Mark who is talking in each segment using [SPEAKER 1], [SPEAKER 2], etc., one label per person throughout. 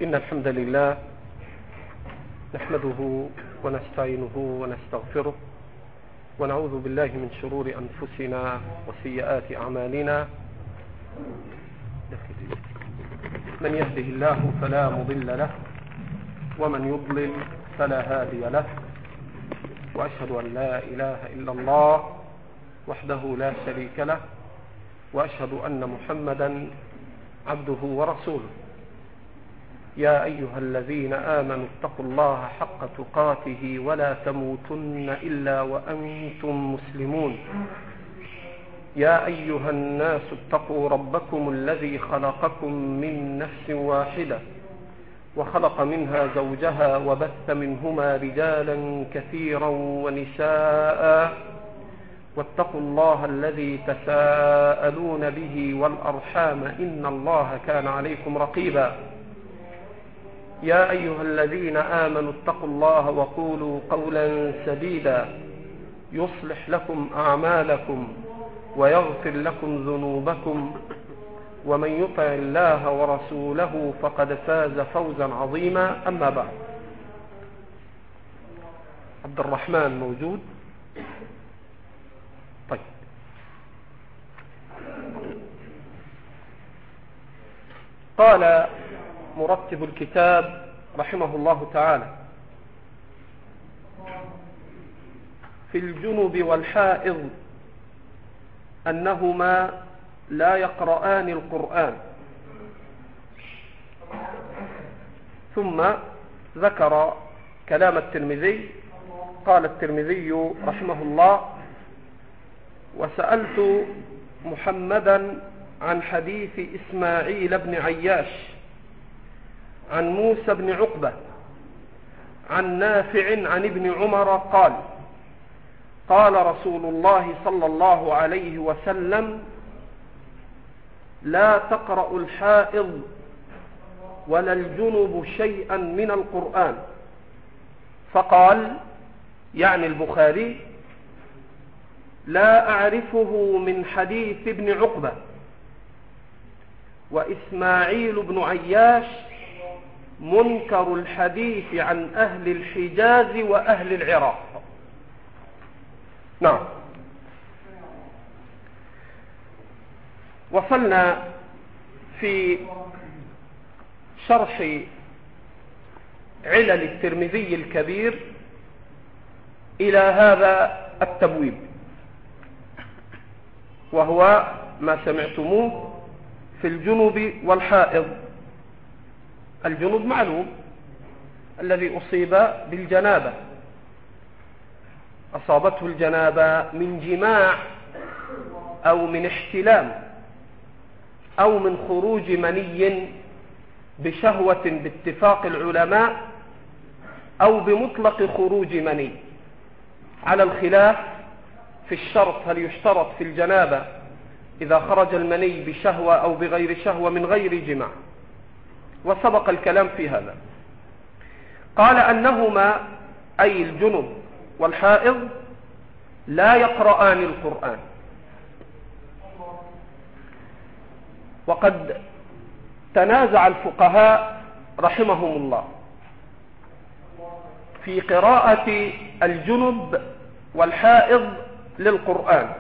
[SPEAKER 1] إن الحمد لله نحمده ونستعينه ونستغفره ونعوذ بالله من شرور أنفسنا وسيئات أعمالنا. من يهده الله فلا مضل له ومن يضلل فلا هادي له، وأشهد أن لا إله إلا الله وحده لا شريك له، وأشهد أن محمدا عبده ورسوله. يا أيها الذين آمنوا اتقوا الله حق تقاته ولا تموتن إلا وأنتم مسلمون. يا أيها الناس اتقوا ربكم الذي خلقكم من نفس واحدة وخلق منها زوجها وبث منهما رجالا كثيرا ونساء، واتقوا الله الذي تساءلون به والأرحام إن الله كان عليكم رقيبا. يا أيها الذين آمنوا اتقوا الله وقولوا قولا سديدا يصلح لكم أعمالكم ويغفر لكم ذنوبكم، ومن يطع الله ورسوله فقد فاز فوزا عظيما. أما بعد، عبد الرحمن موجود؟ طيب، قال مرتب الكتاب رحمه الله تعالى: في الجنب والحائض أنهما لا يقرآن القرآن. ثم ذكر كلام الترمذي. قال الترمذي رحمه الله: وسألت محمدا عن حديث إسماعيل بن عياش عن موسى بن عقبة عن نافع عن ابن عمر قال: قال رسول الله صلى الله عليه وسلم: لا تقرأ الحائض ولا الجنب شيئا من القرآن. فقال، يعني البخاري: لا أعرفه من حديث ابن عقبة، وإسماعيل بن عياش منكر الحديث عن أهل الحجاز وأهل العراق. نعم، وصلنا في شرح علل الترمذي الكبير إلى هذا التبويب، وهو ما سمعتموه في الجنب والحائض. الجنب معلوم، الذي أصيب بالجنابة، أصابته الجنابة من جماع أو من احتلام أو من خروج مني بشهوة باتفاق العلماء، أو بمطلق خروج مني، على الخلاف في الشرط: هل يشترط في الجنابة إذا خرج المني بشهوة أو بغير شهوة من غير جماع؟ وسبق الكلام في هذا. قال أنهما، أي الجنب والحائض، لا يقرآن القرآن. وقد تنازع الفقهاء رحمهم الله في قراءة الجنب والحائض للقرآن،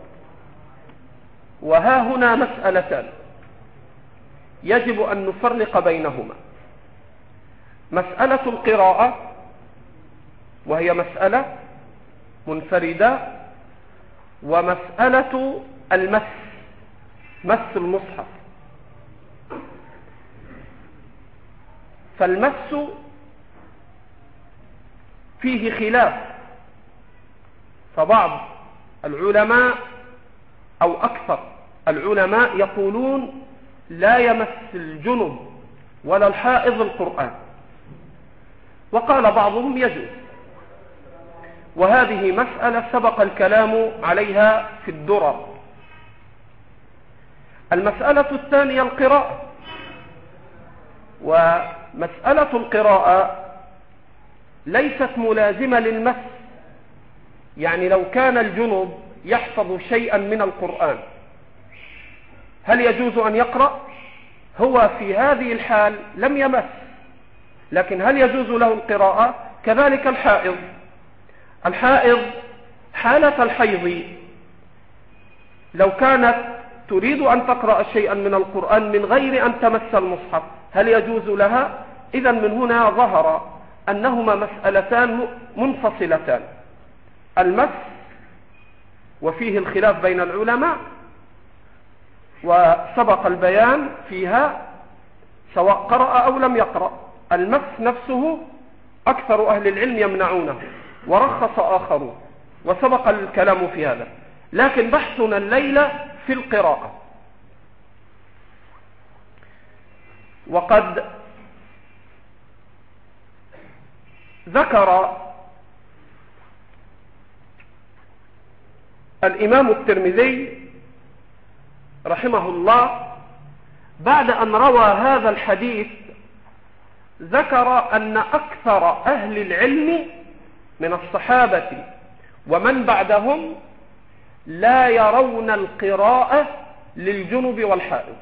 [SPEAKER 1] وها هنا مسألتان يجب أن نفرق بينهما: مسألة القراءة، وهي مسألة منفردة، ومسألة المس، مس المصحف. فالمس فيه خلاف، فبعض العلماء أو أكثر العلماء يقولون لا يمس الجنب ولا الحائض القرآن، وقال بعضهم يجوز. وهذه مسألة سبق الكلام عليها في الدرر. المسألة الثانية القراءة، ومسألة القراءة ليست ملازمة للمس. يعني لو كان الجنب يحفظ شيئا من القرآن، هل يجوز أن يقرأ؟ هو في هذه الحال لم يمس، لكن هل يجوز له القراءة؟ كذلك الحائض حالة الحيض لو كانت تريد أن تقرأ شيئا من القرآن من غير أن تمس المصحف هل يجوز لها؟ إذا من هنا ظهر أنهما مسألتان منفصلتان، المس وفيه الخلاف بين العلماء وسبق البيان فيها سواء قرأ أو لم يقرأ. المس نفسه أكثر أهل العلم يمنعونه ورخص آخرون وسبق الكلام في هذا، لكن بحثنا الليلة في القراءة. وقد ذكر الإمام الترمذي رحمه الله بعد أن روى هذا الحديث ذكر أن أكثر أهل العلم من الصحابة ومن بعدهم لا يرون القراءة للجنب والحائض.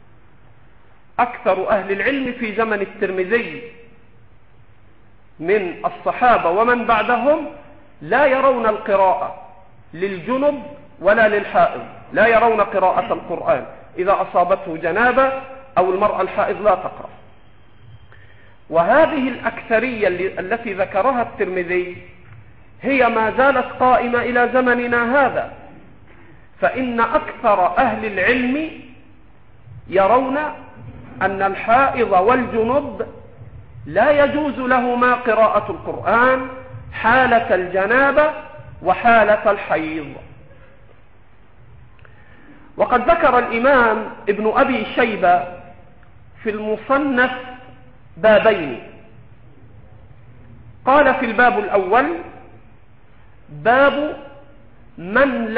[SPEAKER 1] أكثر أهل العلم في زمن الترمذي من الصحابة ومن بعدهم لا يرون القراءة للجنب ولا للحائض، لا يرون قراءة القرآن إذا أصابته جنابة أو المرأة الحائض لا تقرأ. وهذه الأكثرية التي ذكرها الترمذي هي ما زالت قائمة إلى زمننا هذا، فإن أكثر أهل العلم يرون أن الحائض والجنب لا يجوز لهما قراءة القرآن حالة الجنابة وحالة الحيض. وقد ذكر الإمام ابن أبي شيبة في المصنف بابين، قال في الباب الأول باب من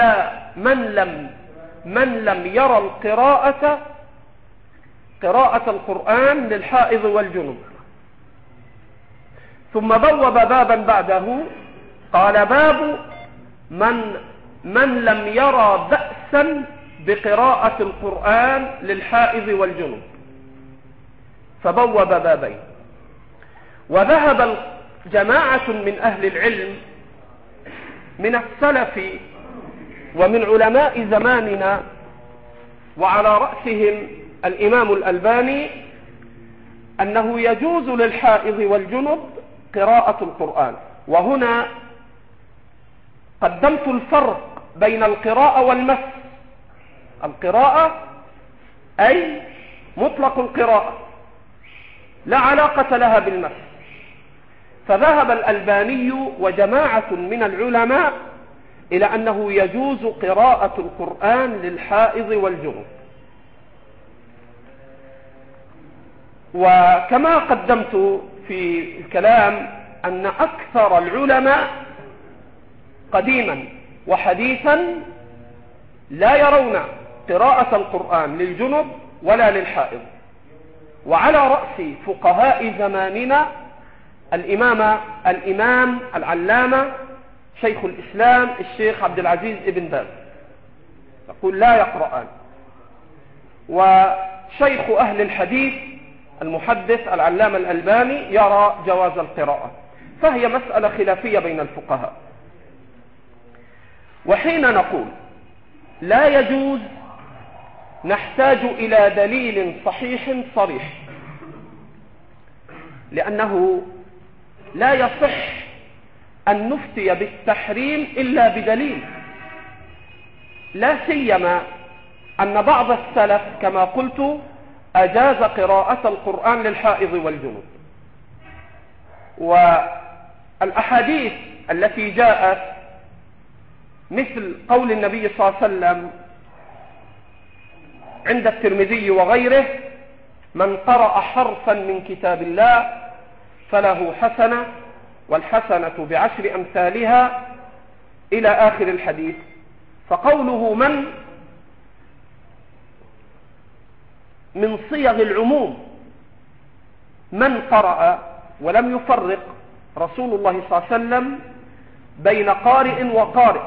[SPEAKER 1] لم يرى قراءة القرآن للحائض والجنب، ثم بوب بابا بعده قال باب من لم يرى بأسا بقراءة القرآن للحائض والجنب، فبوب بابين. وذهب جماعة من أهل العلم من السلف ومن علماء زماننا وعلى رأسهم الإمام الألباني أنه يجوز للحائض والجنب قراءة القرآن. وهنا قدمت الفرق بين القراءة والمس. القراءة أي مطلق القراءة لا علاقة لها بالمس، فذهب الألباني وجماعة من العلماء إلى أنه يجوز قراءة القرآن للحائض والجنب. وكما قدمت في الكلام أن أكثر العلماء قديما وحديثا لا يرون قراءة القرآن للجنب ولا للحائض. وعلى رأس فقهاء زماننا الإمام العلامة شيخ الإسلام الشيخ عبد العزيز ابن باز يقول لا يقرآن، وشيخ أهل الحديث المحدث العلامة الألباني يرى جواز القراءة، فهي مسألة خلافية بين الفقهاء. وحين نقول لا يجوز نحتاج إلى دليل صحيح صريح، لأنه لا يصح أن نفتي بالتحريم إلا بدليل، لا سيما أن بعض السلف كما قلت أجاز قراءة القرآن للحائض والجنوب. والأحاديث التي جاءت مثل قول النبي صلى الله عليه وسلم عند الترمذي وغيره من قرأ حرفا من كتاب الله فله حسنة والحسنة بعشر أمثالها إلى آخر الحديث، فقوله من صيغ العموم، من قرأ، ولم يفرق رسول الله صلى الله عليه وسلم بين قارئ وقارئ.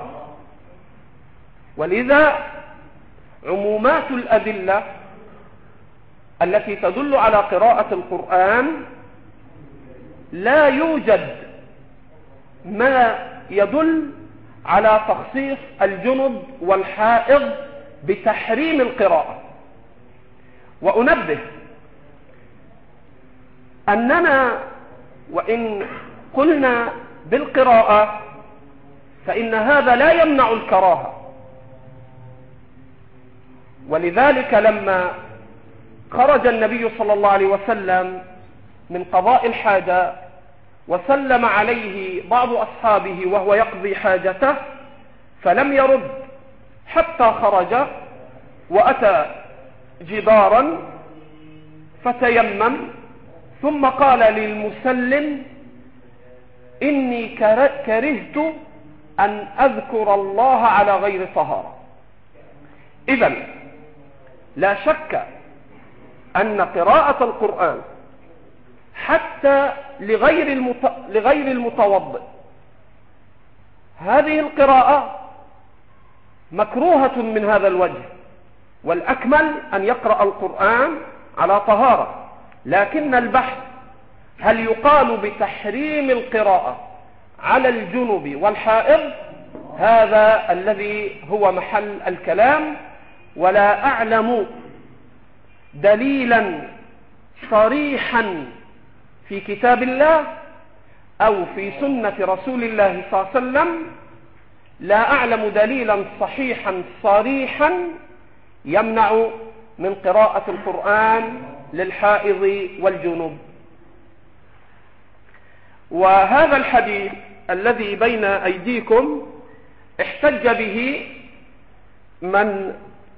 [SPEAKER 1] ولذا عمومات الأدلة التي تدل على قراءة القرآن لا يوجد ما يدل على تخصيص الجنب والحائض بتحريم القراءة. وأنبه أننا وإن قلنا بالقراءة فإن هذا لا يمنع الكراهة، ولذلك لما خرج النبي صلى الله عليه وسلم من قضاء الحاجة وسلم عليه بعض أصحابه وهو يقضي حاجته فلم يرد حتى خرج وأتى جدارا فتيمم، ثم قال للمسلم: إني كرهت أن أذكر الله على غير طهارة. إذن لا شك أن قراءة القرآن حتى لغير المتوضئ هذه القراءة مكروهة من هذا الوجه، والأكمل أن يقرأ القرآن على طهارة. لكن البحث هل يقال بتحريم القراءة على الجنب والحائض، هذا الذي هو محل الكلام، ولا أعلم دليلا صريحا في كتاب الله أو في سنة رسول الله صلى الله عليه وسلم، لا أعلم دليلا صحيحا صريحا يمنع من قراءة القرآن للحائض والجنوب. وهذا الحديث الذي بين أيديكم احتج به من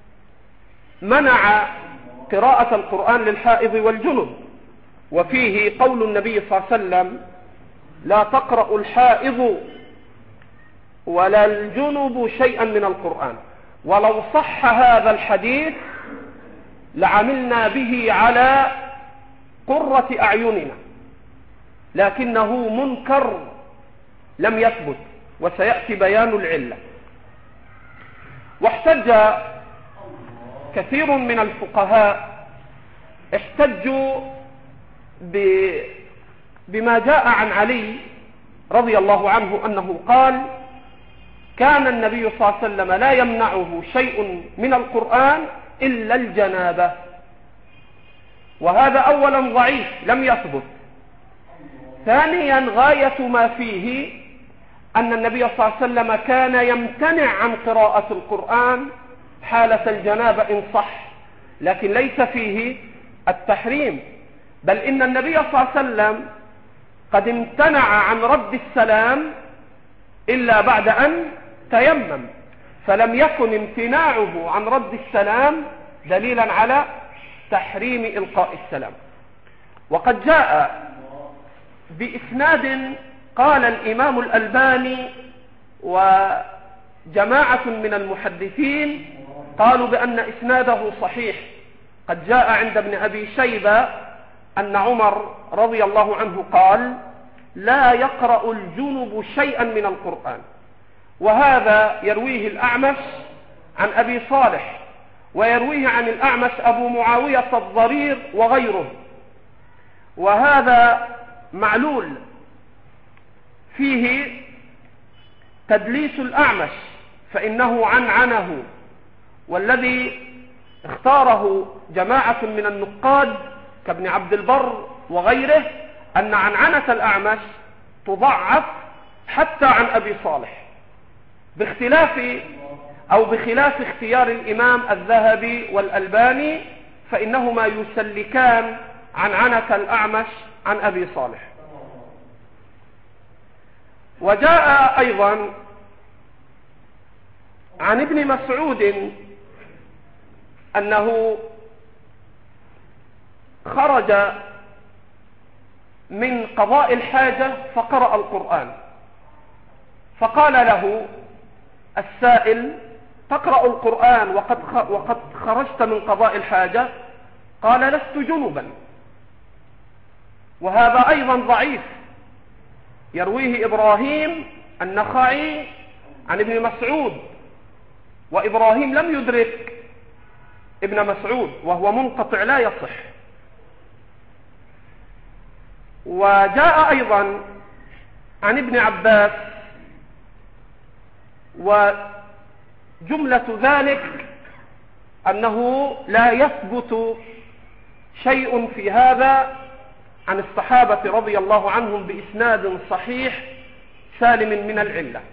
[SPEAKER 1] منع قراءة القرآن للحائض والجنوب، وفيه قول النبي صلى الله عليه وسلم: لا تقرأ الحائض ولا الجنوب شيئا من القرآن. ولو صح هذا الحديث لعملنا به على قرة أعيننا، لكنه منكر لم يثبت، وسيأتي بيان العلة. واحتج كثير من الفقهاء احتجوا بما جاء عن علي رضي الله عنه أنه قال: كان النبي صلى الله عليه وسلم لا يمنعه شيء من القرآن إلا الجنابة. وهذا أولا ضعيف لم يثبت. ثانيا غاية ما فيه أن النبي صلى الله عليه وسلم كان يمتنع عن قراءة القرآن حالة الجنابة إن صح، لكن ليس فيه التحريم، بل إن النبي صلى الله عليه وسلم قد امتنع عن رد السلام إلا بعد أن تيمم، فلم يكن امتناعه عن رد السلام دليلا على تحريم إلقاء السلام. وقد جاء بإسناد قال الإمام الألباني وجماعة من المحدثين قالوا بأن إسناده صحيح. قد جاء عند ابن أبي شيبة أن عمر رضي الله عنه قال: لا يقرأ الجنب شيئا من القرآن. وهذا يرويه الأعمش عن أبي صالح، ويرويه عن الأعمش أبو معاوية الضرير وغيره. وهذا معلول فيه تدليس الأعمش، فإنه عنعنه، والذي اختاره جماعة من النقاد كابن عبد البر وغيره أن عنعنة الأعمش تضعف حتى عن أبي صالح، بخلاف اختيار الإمام الذهبي والألباني، فإنهما يسلكان عنعنة الأعمش عن أبي صالح. وجاء أيضا عن ابن مسعود أنه خرج من قضاء الحاجة فقرأ القرآن، فقال له السائل: تقرأ القرآن وقد خرجت من قضاء الحاجة؟ قال: لست جنبا. وهذا أيضا ضعيف، يرويه إبراهيم النخعي عن ابن مسعود، وإبراهيم لم يدرك ابن مسعود وهو منقطع لا يصح. وجاء أيضا عن ابن عباس، وجملة ذلك أنه لا يثبت شيء في هذا عن الصحابة رضي الله عنهم بإسناد صحيح سالم من العلة.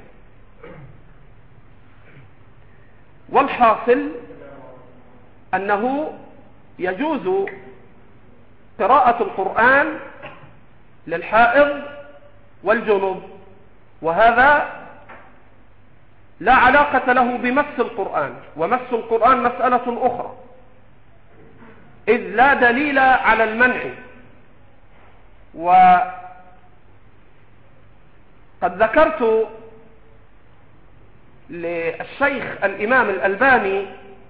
[SPEAKER 1] والحاصل أنه يجوز قراءة القرآن للحائض والجنوب، وهذا لا علاقة له بمس القرآن، ومس القرآن مسألة أخرى، إذ لا دليل على المنع. وقد ذكرت للشيخ الإمام الألباني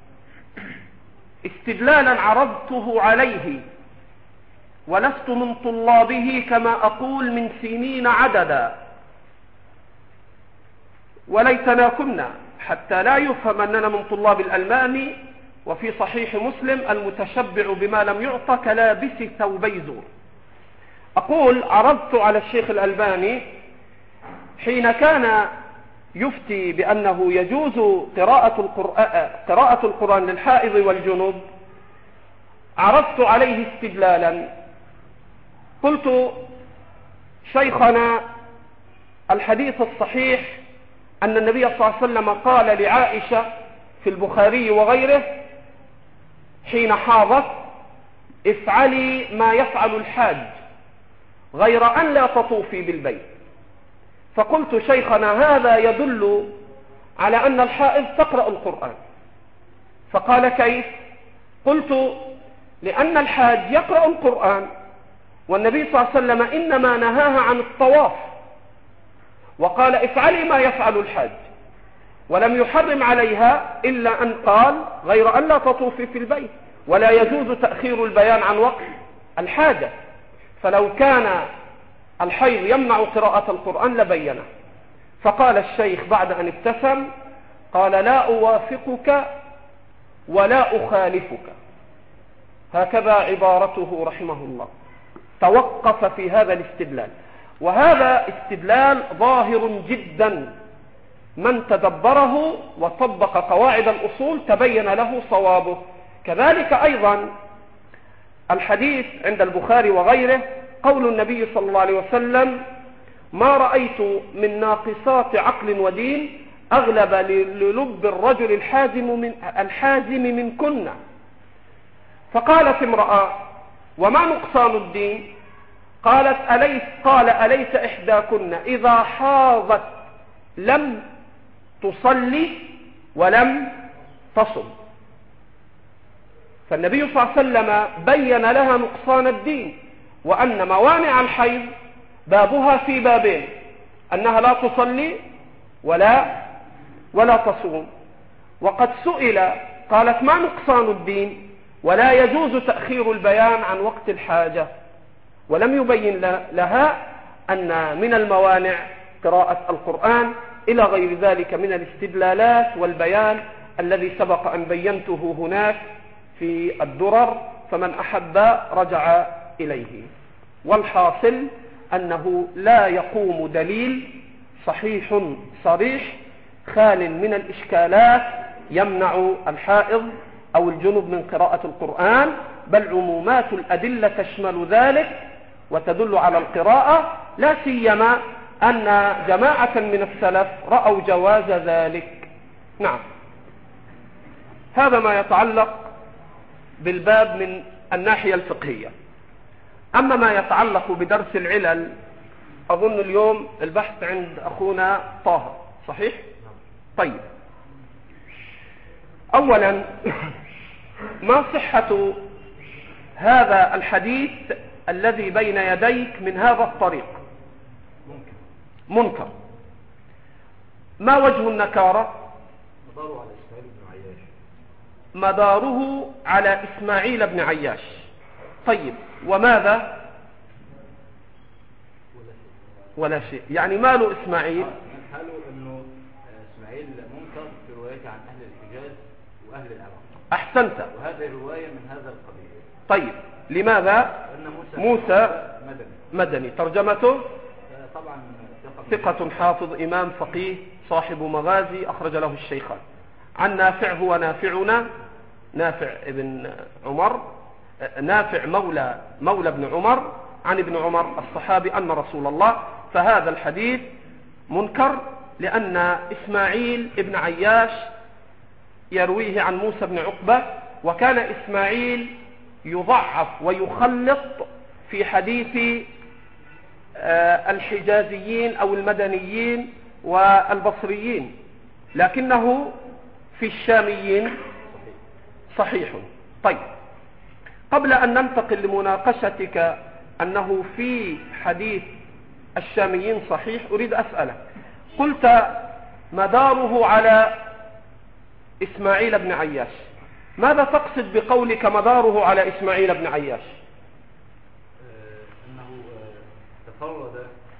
[SPEAKER 1] استدلالا عرضته عليه، ولست من طلابه كما أقول من سنين عددا، وليتنا كنا، حتى لا يفهم أننا من طلاب الألباني. وفي صحيح مسلم المتشبع بما لم يعط كلابس ثوبي زور. أقول عرضت على الشيخ الألباني حين كان يفتي بأنه يجوز قراءة القرآن للحائض والجنوب، عرضت عليه استدلالا، قلت: شيخنا، الحديث الصحيح أن النبي صلى الله عليه وسلم قال لعائشة في البخاري وغيره حين حاضت: افعلي ما يفعل الحاج غير أن لا تطوفي بالبيت. فقلت: شيخنا، هذا يدل على أن الحائض تقرأ القرآن. فقال: كيف؟ قلت: لأن الحاج يقرأ القرآن، والنبي صلى الله عليه وسلم إنما نهاها عن الطواف، وقال: افعلي ما يفعل الحاج، ولم يحرم عليها إلا أن قال: غير أن لا تطوفي في البيت. ولا يجوز تأخير البيان عن وقت الحاجة، فلو كان الحيض يمنع قراءة القرآن لبينه. فقال الشيخ بعد أن ابتسم، قال: لا أوافقك ولا أخالفك. هكذا عبارته رحمه الله. توقف في هذا الاستدلال، وهذا استدلال ظاهر جدا، من تدبره وطبق قواعد الأصول تبين له صوابه. كذلك أيضا الحديث عند البخاري وغيره قول النبي صلى الله عليه وسلم: ما رأيت من ناقصات عقل ودين أغلب للب الرجل الحازم منكن. فقالت امرأة: وما نقصان الدين؟ قال: أليس إحداكن إذا حاضت لم تصلي ولم تصم؟ فالنبي صلى الله عليه وسلم بين لها نقصان الدين، وأن موانع الحيض بابها في بابين: أنها لا تصلي ولا تصوم. وقد سئل قالت: ما نقصان الدين؟ ولا يجوز تأخير البيان عن وقت الحاجة، ولم يبين لها أن من الموانع قراءة القرآن إلى غير ذلك من الاستدلالات والبيان الذي سبق أن بينته هناك في الدرر، فمن أحب رجع إليه. والحاصل أنه لا يقوم دليل صحيح صريح خال من الإشكالات يمنع الحائض أو الجنب من قراءة القرآن، بل عمومات الأدلة تشمل ذلك وتدل على القراءة، لا سيما أن جماعة من السلف رأوا جواز ذلك. نعم، هذا ما يتعلق بالباب من الناحية الفقهية. أما ما يتعلق بدرس العلل، أظن اليوم البحث عند أخونا طه، صحيح؟ طيب، أولا ما صحة هذا الحديث الذي بين يديك من هذا الطريق؟ منكر. ما وجه النكارة؟ مداره على إسماعيل بن عياش. طيب، وماذا؟ ولا شيء. يعني ماله إسماعيل؟
[SPEAKER 2] قالوا إنه إسماعيل منكر في روايته عن أهل الحجاز وأهل العراق.
[SPEAKER 1] أحسنت.
[SPEAKER 2] وهذه الرواية من هذا القبيل.
[SPEAKER 1] طيب، لماذا؟ موسى مدني. ترجمته
[SPEAKER 2] طبعا
[SPEAKER 1] ثقة حافظ إمام فقيه صاحب مغازي أخرج له الشيخان. عن نافع، هو نافعنا نافع ابن عمر، نافع مولى ابن عمر، عن ابن عمر الصحابي أن رسول الله. فهذا الحديث منكر لأن إسماعيل ابن عياش يرويه عن موسى بن عقبة، وكان إسماعيل يضعف ويخلط في حديث الحجازيين أو المدنيين والبصريين، لكنه في الشاميين صحيح. طيب، قبل أن ننتقل لمناقشتك أنه في حديث الشاميين صحيح، أريد أسألك، قلت مداره على إسماعيل بن عياش، ماذا تقصد بقولك مداره على إسماعيل بن عياش؟
[SPEAKER 2] أنه تفرد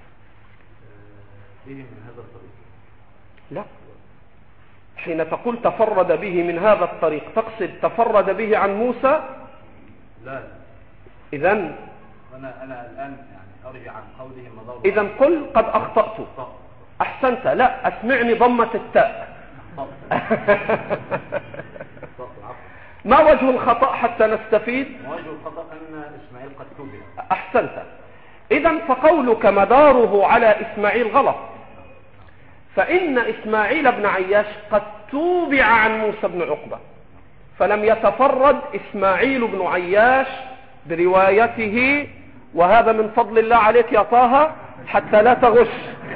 [SPEAKER 2] به من هذا الطريق.
[SPEAKER 1] لا، حين تقول تفرد به من هذا الطريق تقصد تفرد به عن موسى؟
[SPEAKER 2] لا.
[SPEAKER 1] إذن
[SPEAKER 2] أنا الآن يعني أرجع عن قوله مداره.
[SPEAKER 1] إذن قل قد أخطأت. أحسنت. لا، أسمعني ضمة التاء. ما وجه الخطأ حتى نستفيد؟
[SPEAKER 2] وجه الخطأ أن إسماعيل قد توبع.
[SPEAKER 1] أحسنت. إذن فقولك مداره على إسماعيل غلط، فإن إسماعيل بن عياش قد توبع عن موسى بن عقبة، فلم يتفرد إسماعيل بن عياش بروايته، وهذا من فضل الله عليك يا طه حتى لا تغش.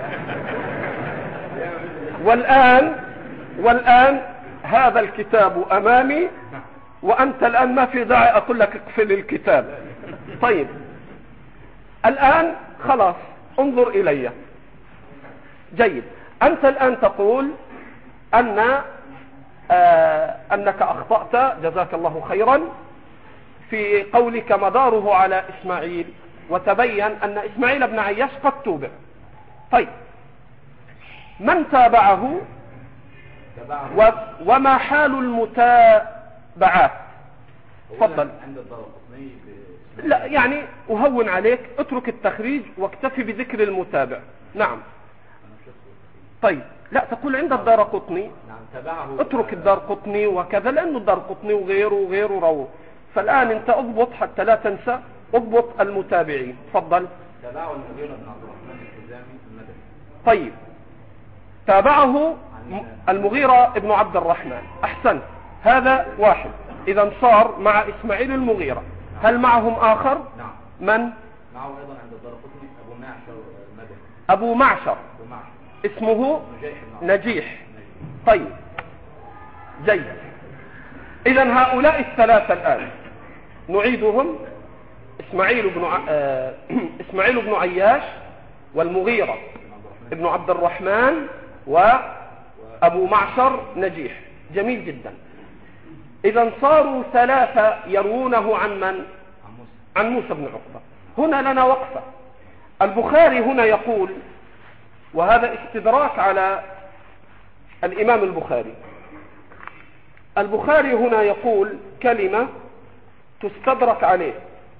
[SPEAKER 1] والآن هذا الكتاب أمامي، وأنت الآن ما في داعي أقول لك اقفل الكتاب. طيب، الآن خلاص انظر إلي. جيد، أنت الآن تقول أنك أخطأت، جزاك الله خيرا، في قولك مداره على إسماعيل، وتبين أن إسماعيل بن عياش قد توبع. طيب، من تابعه وما حال المتابعات؟ تفضل. لا يعني أهون عليك، اترك التخريج واكتفي بذكر المتابع. نعم. طيب، لا تقول عند الدارقطني، اترك الدارقطني وكذا، لأنه الدارقطني وغيره رواه. فالآن انت اضبط حتى لا تنسى، اضبط المتابعين. تفضل.
[SPEAKER 2] تابعه المغيرة بن عبد الرحمن الحزامي المدني.
[SPEAKER 1] طيب، تابعه المغيرة بن عبد الرحمن. أحسن، هذا واحد. إذا صار مع إسماعيل المغيرة. هل معهم آخر؟
[SPEAKER 2] نعم.
[SPEAKER 1] من؟
[SPEAKER 2] معه أيضا عند الدارقطني أبو معشر المدني.
[SPEAKER 1] أبو معشر اسمه نجيح. طيب، جيد. إذا هؤلاء الثلاثة الآن نعيدهم: إسماعيل بن عياش، والمغيرة ابن عبد الرحمن، وأبو معشر نجيح. جميل جدا. إذا صاروا ثلاثة يروونه عن من؟ عن موسى بن عقبة. هنا لنا وقفة. البخاري هنا يقول، وهذا استدراك على الإمام البخاري، البخاري هنا يقول كلمة تستدرك عليه.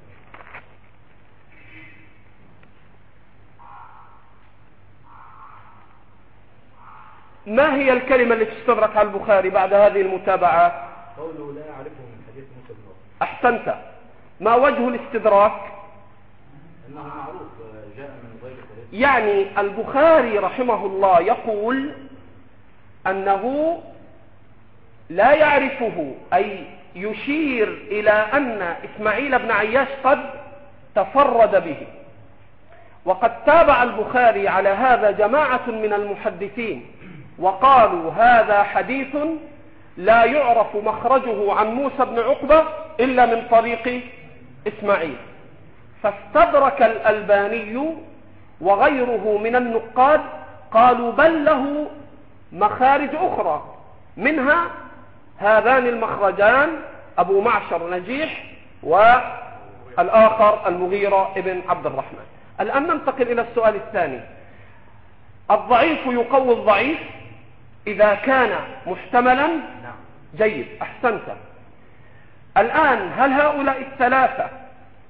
[SPEAKER 1] ما هي الكلمة التي تستدرك على البخاري بعد هذه المتابعات؟
[SPEAKER 2] قوله لا يعرفه من حديث موسى بن عقبة.
[SPEAKER 1] أحسنت. ما وجه الاستدراك؟
[SPEAKER 2] إنه معروف جاء من غير طريق.
[SPEAKER 1] يعني البخاري رحمه الله يقول أنه لا يعرفه، أي يشير إلى أن إسماعيل بن عياش قد تفرد به. وقد تابع البخاري على هذا جماعة من المحدثين، وقالوا هذا حديث لا يعرف مخرجه عن موسى بن عقبة إلا من طريق إسماعيل. فاستدرك الألباني وغيره من النقاد، قالوا بل له مخارج أخرى، منها هذان المخرجان أبو معشر نجيح والآخر المغيرة ابن عبد الرحمن. الآن ننتقل إلى السؤال الثاني: الضعيف يقوي الضعيف إذا كان محتملا؟ جيد، أحسنت. الآن هل هؤلاء الثلاثة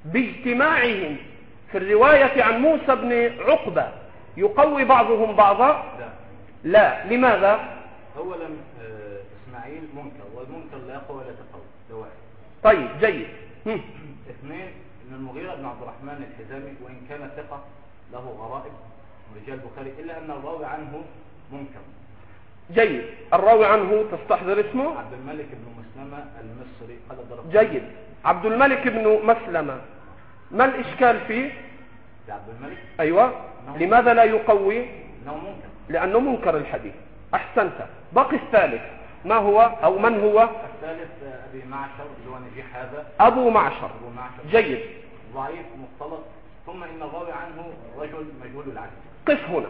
[SPEAKER 1] باجتماعهم في الرواية عن موسى بن عقبة يقوي بعضهم بعضا؟ لا. لماذا؟
[SPEAKER 2] أولا إسماعيل منكر، والمنكر لا يقوى ولا يتقوى، ده واحد.
[SPEAKER 1] طيب جيد.
[SPEAKER 2] اثنين، ان المغيرة بن عبد الرحمن الحزامي وان كان ثقة له غرائب رجال البخاري الا ان الراوي عنه منكر.
[SPEAKER 1] جيد. الراوي عنه تستحضر اسمه؟
[SPEAKER 2] عبد الملك بن مسلمة المصري قال ضرب.
[SPEAKER 1] جيد. عبد الملك بن مسلمة، ما الاشكال فيه؟
[SPEAKER 2] عبد الملك
[SPEAKER 1] ايوه. لماذا لا يقوي؟
[SPEAKER 2] انه منكر.
[SPEAKER 1] لانه منكر الحديث. احسنت. باقي الثالث ما هو او من هو؟
[SPEAKER 2] الثالث ابي معشر اللي هو نجيح هذا.
[SPEAKER 1] ابو معشر. جيد.
[SPEAKER 2] ضعيف مختلط. ثم ان الراوي عنه رجل مجهول العدل.
[SPEAKER 1] قف هنا.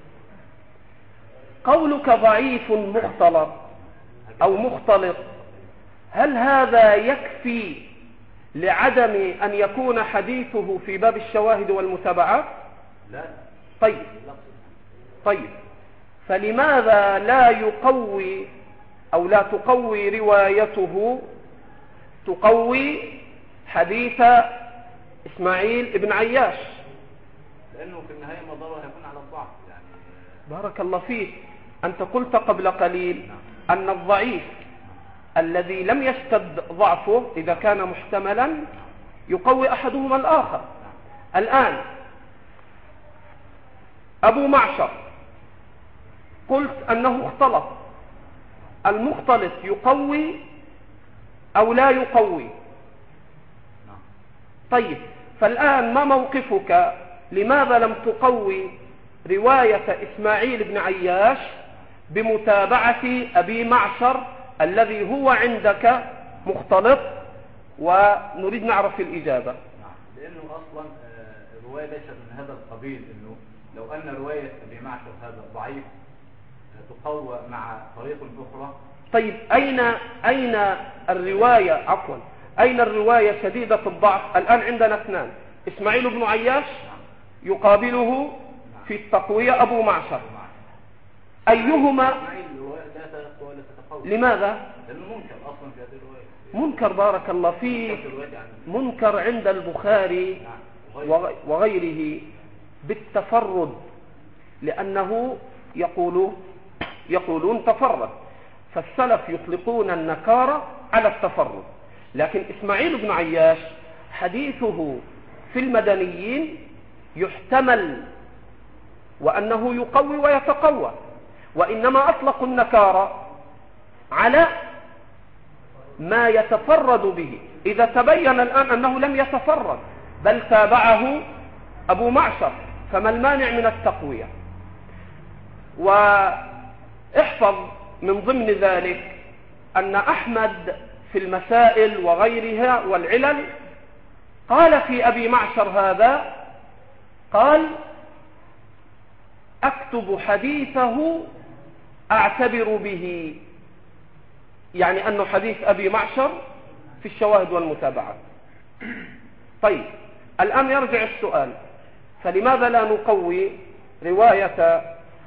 [SPEAKER 1] قولك ضعيف مختلط او مختلط، هل هذا يكفي لعدم ان يكون حديثه في باب الشواهد والمتابعات؟
[SPEAKER 2] لا.
[SPEAKER 1] طيب فلماذا لا يقوي او لا تقوي روايته تقوي حديث اسماعيل بن عياش؟
[SPEAKER 2] لانه في النهاية مضاره يكون على الضعف يعني.
[SPEAKER 1] بارك الله فيك. انت قلت قبل قليل ان الضعيف الذي لم يشتد ضعفه اذا كان محتملا يقوي احدهما الاخر. الان ابو معشر قلت انه اختلط، المختلط يقوي او لا يقوي؟ طيب فالان ما موقفك؟ لماذا لم تقوي رواية اسماعيل بن عياش بمتابعة ابي معشر الذي هو عندك مختلط؟ ونريد نعرف الاجابة.
[SPEAKER 2] لانه اصلا الرواية ليست من هذا القبيل، انه لو ان رواية ابي معشر هذا ضعيف تقوى مع طريق اخرى.
[SPEAKER 1] طيب اين الرواية اين الرواية شديدة الضعف؟ الان عندنا اثنان، اسماعيل بن عياش يقابله في التقوية ابو معشر، ايهما؟ لماذا؟
[SPEAKER 2] لانه منكر اصلا في هذه الرواية.
[SPEAKER 1] منكر. بارك الله فيك. منكر عند البخاري وغيره بالتفرد، لانه يقولون تفرد، فالسلف يطلقون النكارة على التفرد. لكن اسماعيل بن عياش حديثه في المدنيين يحتمل وأنه يقوي ويتقوى، وإنما أطلقوا النكارة على ما يتفرد به. إذا تبين الآن أنه لم يتفرد بل تابعه أبو معشر، فما المانع من التقوية؟ واحفظ من ضمن ذلك أن أحمد في المسائل وغيرها والعلل قال في أبي معشر هذا، قال أكتب حديثه أعتبر به، يعني أنه حديث أبي معشر في الشواهد والمتابعات. طيب الآن يرجع السؤال، فلماذا لا نقوي رواية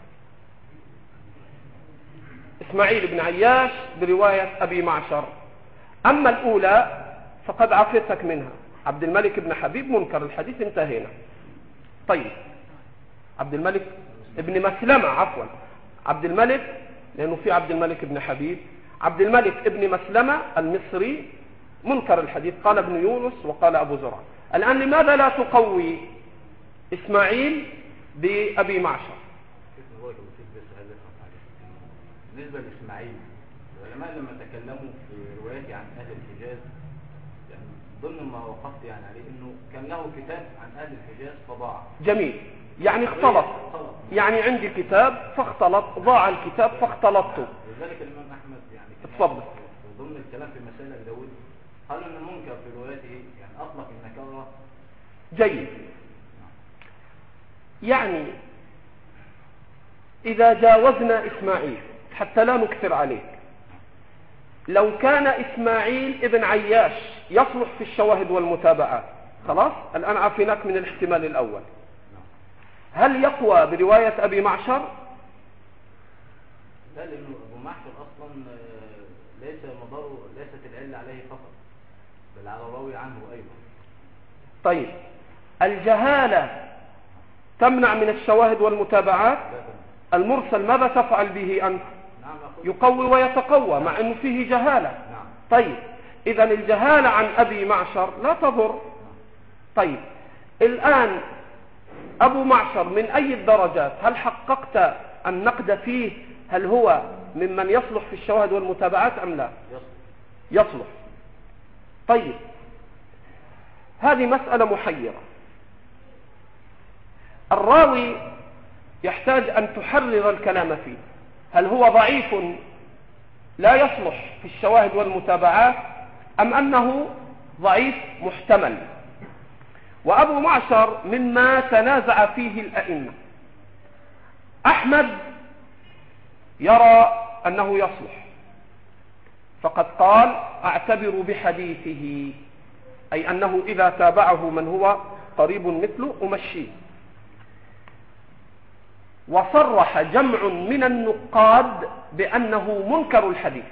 [SPEAKER 1] إسماعيل بن عياش برواية أبي معشر؟ أما الأولى فقد عفيتك منها، عبد الملك بن حبيب منكر الحديث، انتهينا. طيب عبد الملك ابن مسلمة، عفوا عبد الملك، لأنه في عبد الملك بن حبيب، عبد الملك ابن مسلمة المصري منكر الحديث، قال ابن يونس وقال أبو زرع. الآن لماذا لا تقوي إسماعيل بأبي معشر؟
[SPEAKER 2] بالنسبة لإسماعيل، العلماء لما تكلموا في رواياتي عن أهل الحجاز، يعني ضمن ما وقفت يعني عليه إنه كان له كتاب عن أهل الحجاز فضاع.
[SPEAKER 1] جميل. يعني اختلط، يعني عندي كتاب فاختلط، ضاع الكتاب فاختلطته.
[SPEAKER 2] لذلك الإمام أحمد يعني
[SPEAKER 1] اتفضل.
[SPEAKER 2] ضمن الكلام في مسائل أبي داود قالوا إن المنكر في روايته يعني أطلق النكارة.
[SPEAKER 1] جيد. يعني إذا جاوزنا إسماعيل حتى لا نكثر عليك، لو كان إسماعيل ابن عياش يصلح في الشواهد والمتابعات، خلاص الآن عافيناك من الاحتمال الأول، هل يقوى برواية أبي معشر؟
[SPEAKER 2] لا، لأنه أبو معشر أصلا ليست العلة عليه فقط، بل على الراوي عنه أيضا.
[SPEAKER 1] طيب الجهالة تمنع من الشواهد والمتابعات؟ المرسل ماذا تفعل به أنت؟ يقوي ويتقوى مع أنه فيه جهالة. طيب إذن الجهالة عن أبي معشر لا تضر. طيب الآن أبو معشر من أي الدرجات؟ هل حققت النقد فيه؟ هل هو ممن يصلح في الشواهد والمتابعات أم لا؟ يصلح. طيب هذه مسألة محيرة. الراوي يحتاج أن تحرر الكلام فيه، هل هو ضعيف لا يصلح في الشواهد والمتابعات أم أنه ضعيف محتمل؟ وأبو معشر مما تنازع فيه الأئمة. أحمد يرى أنه يصلح، فقد قال أعتبر بحديثه، أي أنه إذا تابعه من هو قريب مثله أمشيه. وصرح جمع من النقاد بأنه منكر الحديث،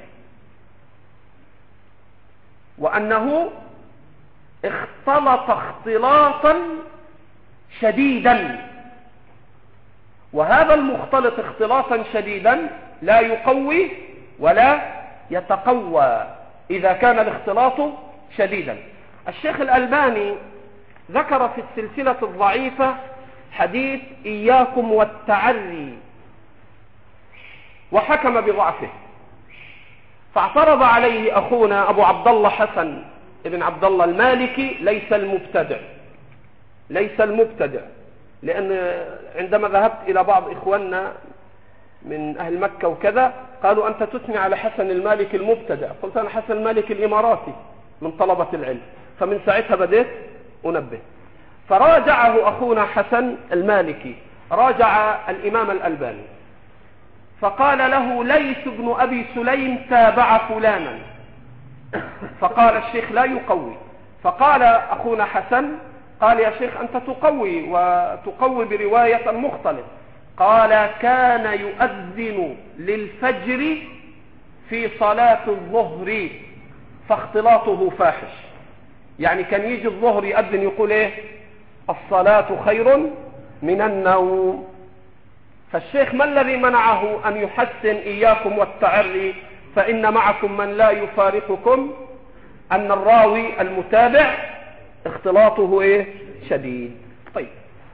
[SPEAKER 1] وأنه اختلط اختلاطا شديدا، وهذا المختلط اختلاطا شديدا لا يقوي ولا يتقوى إذا كان الاختلاط شديدا. الشيخ الألباني ذكر في السلسلة الضعيفة حديث إياكم والتعري وحكم بضعفه، فاعترض عليه أخونا أبو عبد الله حسن ابن عبد الله المالكي ليس المبتدع، لأن عندما ذهبت إلى بعض إخواننا من أهل مكة وكذا قالوا أنت تثني على حسن المالكي المبتدع، قلت أنا حسن المالكي الإماراتي من طلبة العلم، فمن ساعتها بديت أنبه. فراجعه أخونا حسن المالكي، راجع الإمام الألباني فقال له ليث بن أبي سليم تابع فلانا، فقال الشيخ لا يقوي. فقال أخونا حسن قال يا شيخ أنت تقوي وتقوي برواية مختلف. قال كان يؤذن للفجر في صلاة الظهر فاختلاطه فاحش، يعني كان يجي الظهر يؤذن يقول ايه؟ الصلاة خير من النوم. فالشيخ ما الذي منعه أن يحسن إياكم والتعري فإن معكم من لا يفارقكم؟ أن الراوي المتابع اختلاطه ايه؟ شديد. طيب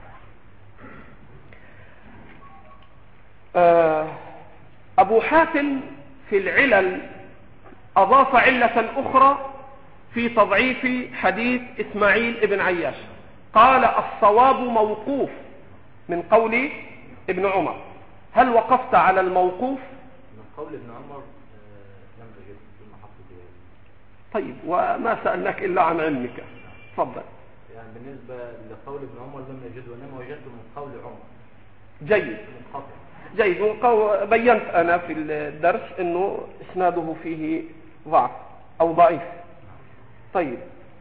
[SPEAKER 1] أبو حاتم في العلل أضاف علة أخرى في تضعيف حديث إسماعيل ابن عياش، قال الصواب موقوف من قول ابن عمر. هل وقفت على الموقوف؟
[SPEAKER 2] من قول ابن عمر لم تجد في المحطة.
[SPEAKER 1] طيب وما سألناك إلا عن علمك، تفضل.
[SPEAKER 2] يعني بالنسبة لقول ابن عمر لم نجد، وإنما وجدته من قول عمر.
[SPEAKER 1] جيد جيد. بينت أنا في الدرس أنه إسناده فيه ضعف أو ضعيف. طيب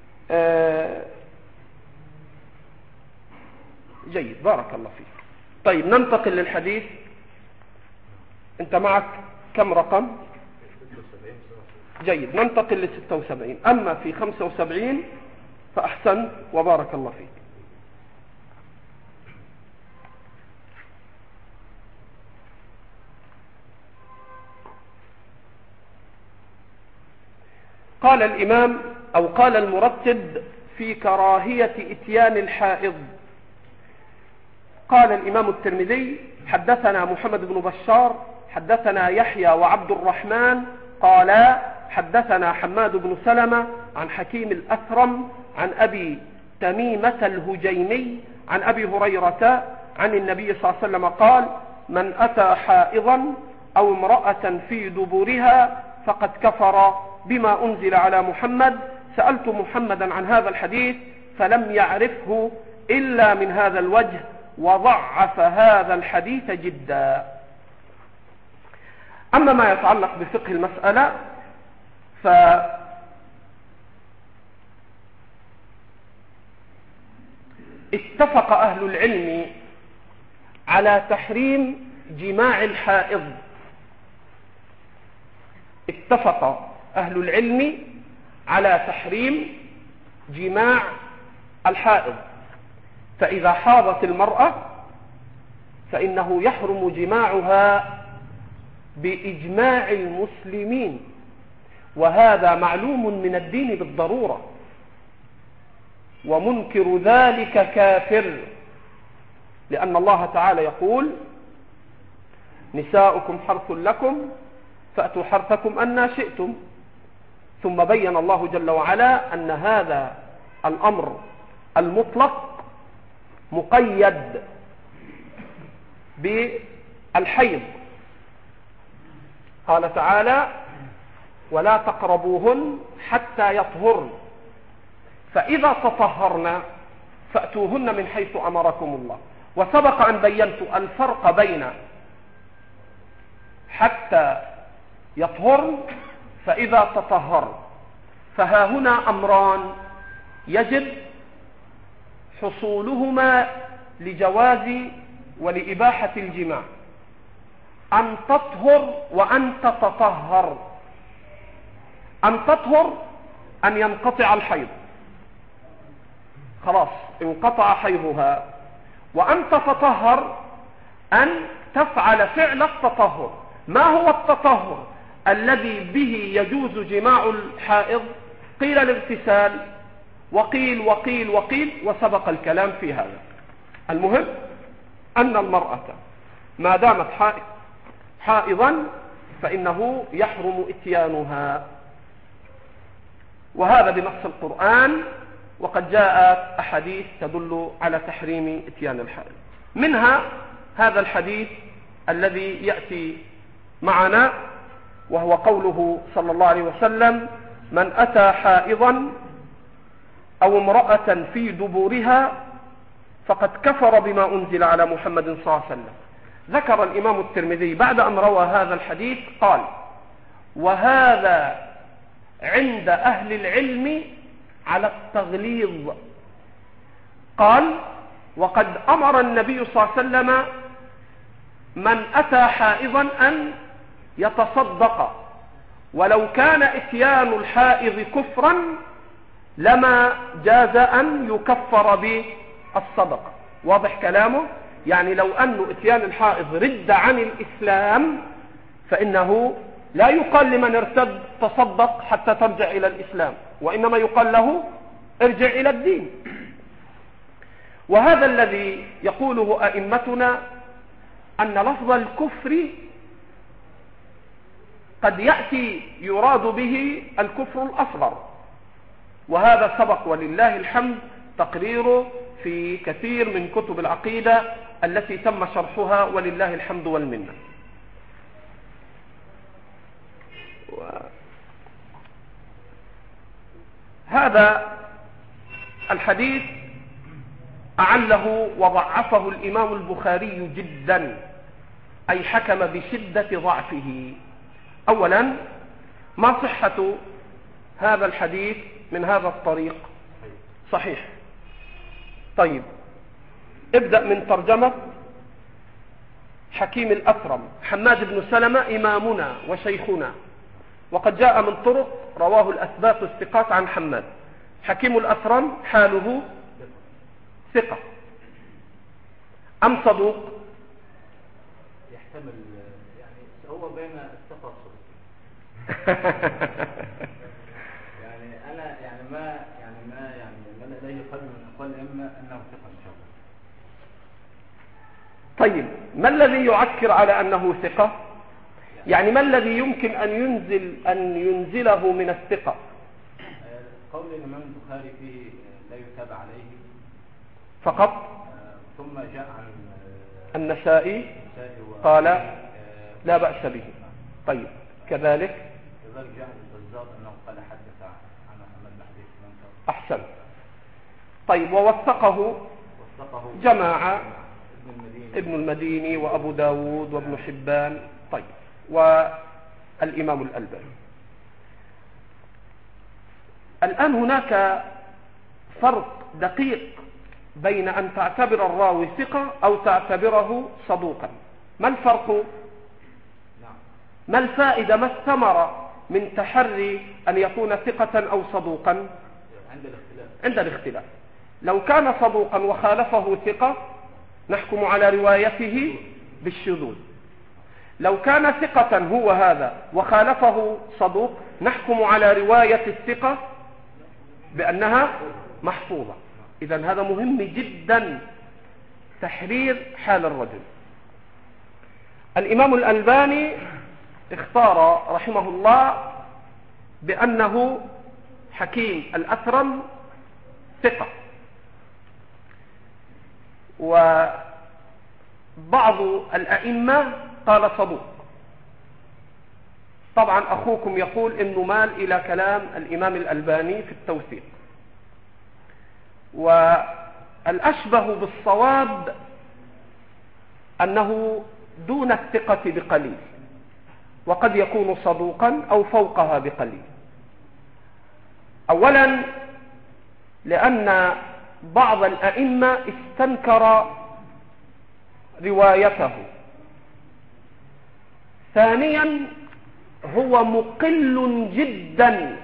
[SPEAKER 1] جيد، بارك الله فيك. طيب ننتقل للحديث. أنت معك كم رقم؟ 76. جيد، ننتقل ل 76. أما في 75 فأحسن وبارك الله فيك. قال الإمام أو قال المرتب في كراهية إتيان الحائض، قال الإمام الترمذي حدثنا محمد بن بشار حدثنا يحيى وعبد الرحمن قالا حدثنا حماد بن سلمة عن حكيم الأثرم عن أبي تميمة الهجيمي عن أبي هريرة عن النبي صلى الله عليه وسلم قال من أتى حائضا أو امرأة في دبرها فقد كفر بما أنزل على محمد. سألت محمدا عن هذا الحديث فلم يعرفه إلا من هذا الوجه وضعف هذا الحديث جدا. أما ما يتعلق بفقه المسألة اتفق أهل العلم على تحريم جماع الحائض. اتفق أهل العلم على تحريم جماع الحائض، فإذا حاضت المرأة فإنه يحرم جماعها بإجماع المسلمين، وهذا معلوم من الدين بالضرورة، ومنكر ذلك كافر، لأن الله تعالى يقول: نساؤكم حرث لكم فأتوا حرثكم أنى شئتم. ثم بين الله جل وعلا أن هذا الأمر المطلق مقيد بالحيض. قال تعالى: ولا تقربوهن حتى يطهرن، فإذا تطهرن فأتوهن من حيث أمركم الله. وسبق أن بينت الفرق بين حتى يطهرن فإذا تطهرن، فها هنا أمران يجب حصولهما لجواز ولإباحة الجماع: أن تطهر وأن تتطهر. أن تطهر أن ينقطع الحيض، خلاص انقطع حيضها. وأن تتطهر أن تفعل فعل التطهر. ما هو التطهر الذي به يجوز جماع الحائض؟ قيل الاغتسال، وقيل وقيل وقيل، وسبق الكلام في هذا. المهم أن المرأة ما دامت حائضا فإنه يحرم إتيانها، وهذا بنص القرآن، وقد جاءت أحاديث تدل على تحريم إتيان الحائض. منها هذا الحديث الذي يأتي معنا، وهو قوله صلى الله عليه وسلم: من أتى حائضا أو امرأة في دبورها فقد كفر بما أنزل على محمد صلى الله عليه وسلم. ذكر الإمام الترمذي بعد أن روى هذا الحديث قال: وهذا عند أهل العلم على التغليظ. قال: وقد أمر النبي صلى الله عليه وسلم من أتى حائضا أن يتصدق، ولو كان إتيان الحائض كفرا لما جاز أن يكفر بالصدقة. واضح كلامه؟ يعني لو أن إتيان الحائض رد عن الإسلام فإنه لا يقال لمن ارتد تصدق حتى ترجع إلى الإسلام، وإنما يقال له ارجع إلى الدين. وهذا الذي يقوله أئمتنا أن لفظ الكفر قد يأتي يراد به الكفر الأصغر، وهذا سبق ولله الحمد تقريره في كثير من كتب العقيدة التي تم شرحها، ولله الحمد والمنة. هذا الحديث أعله وضعفه الإمام البخاري جدا، أي حكم بشدة ضعفه. أولا، ما صحة هذا الحديث من هذا الطريق؟ صحيح. طيب، ابدأ من ترجمة حكيم الأثرم. حماد بن سلمة إمامنا وشيخنا، وقد جاء من طرق رواه الأثبات الثقات عن حماد. حكيم الأثرم حاله ثقة أم صدوق؟
[SPEAKER 2] يحتمل، يعني هو بين الثقة والصدوق. يعني أنا ما لديه قلب من أقوال الأئمة أنه ثقة إن شاء الله.
[SPEAKER 1] طيب، ما الذي يعكر على أنه ثقة؟ يعني ما الذي يمكن أن ينزله من الثقة؟
[SPEAKER 2] قول الإمام البخاري فيه لا يتابع عليه
[SPEAKER 1] فقط.
[SPEAKER 2] ثم جاء عن
[SPEAKER 1] النسائي قال لا بأس به. طيب، كذلك
[SPEAKER 2] جاء البزار أنه قال حدث عن محمد بن حديث منصر.
[SPEAKER 1] أحسن. طيب، ووثقه جماعة، ابن المديني وأبو داود وابن حبان، طيب، والإمام الألباني. الآن هناك فرق دقيق بين أن تعتبر الراوي ثقة أو تعتبره صدوقا. ما الفرق؟ ما الفائدة، ما الثمرة من تحري أن يكون ثقة أو صدوقا؟ عند الاختلاف. لو كان صدوقا وخالفه ثقة نحكم على روايته بالشذوذ. لو كان ثقة هو هذا وخالفه صدوق نحكم على رواية الثقة بأنها محفوظة. إذن هذا مهم جدا، تحرير حال الرجل. الإمام الألباني اختار رحمه الله بأنه حكيم الأثرم ثقة، وبعض الأئمة قال صدوق. طبعا أخوكم يقول إنه مال إلى كلام الإمام الألباني في التوثيق، والأشبه بالصواب أنه دون الثقة بقليل، وقد يكون صدوقا أو فوقها بقليل. أولا لأن بعض الأئمة استنكر روايته. ثانيا هو مقل جدا،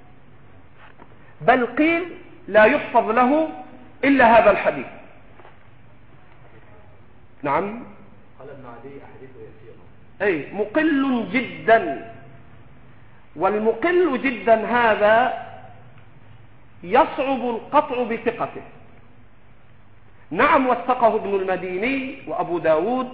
[SPEAKER 1] بل قيل لا يحفظ له إلا هذا الحديث. نعم،
[SPEAKER 2] قال ابن عدي أحاديثه يسيرة.
[SPEAKER 1] أي مقل جدا، والمقل جدا هذا يصعب القطع بثقته. نعم، وثقه ابن المديني وأبو داود،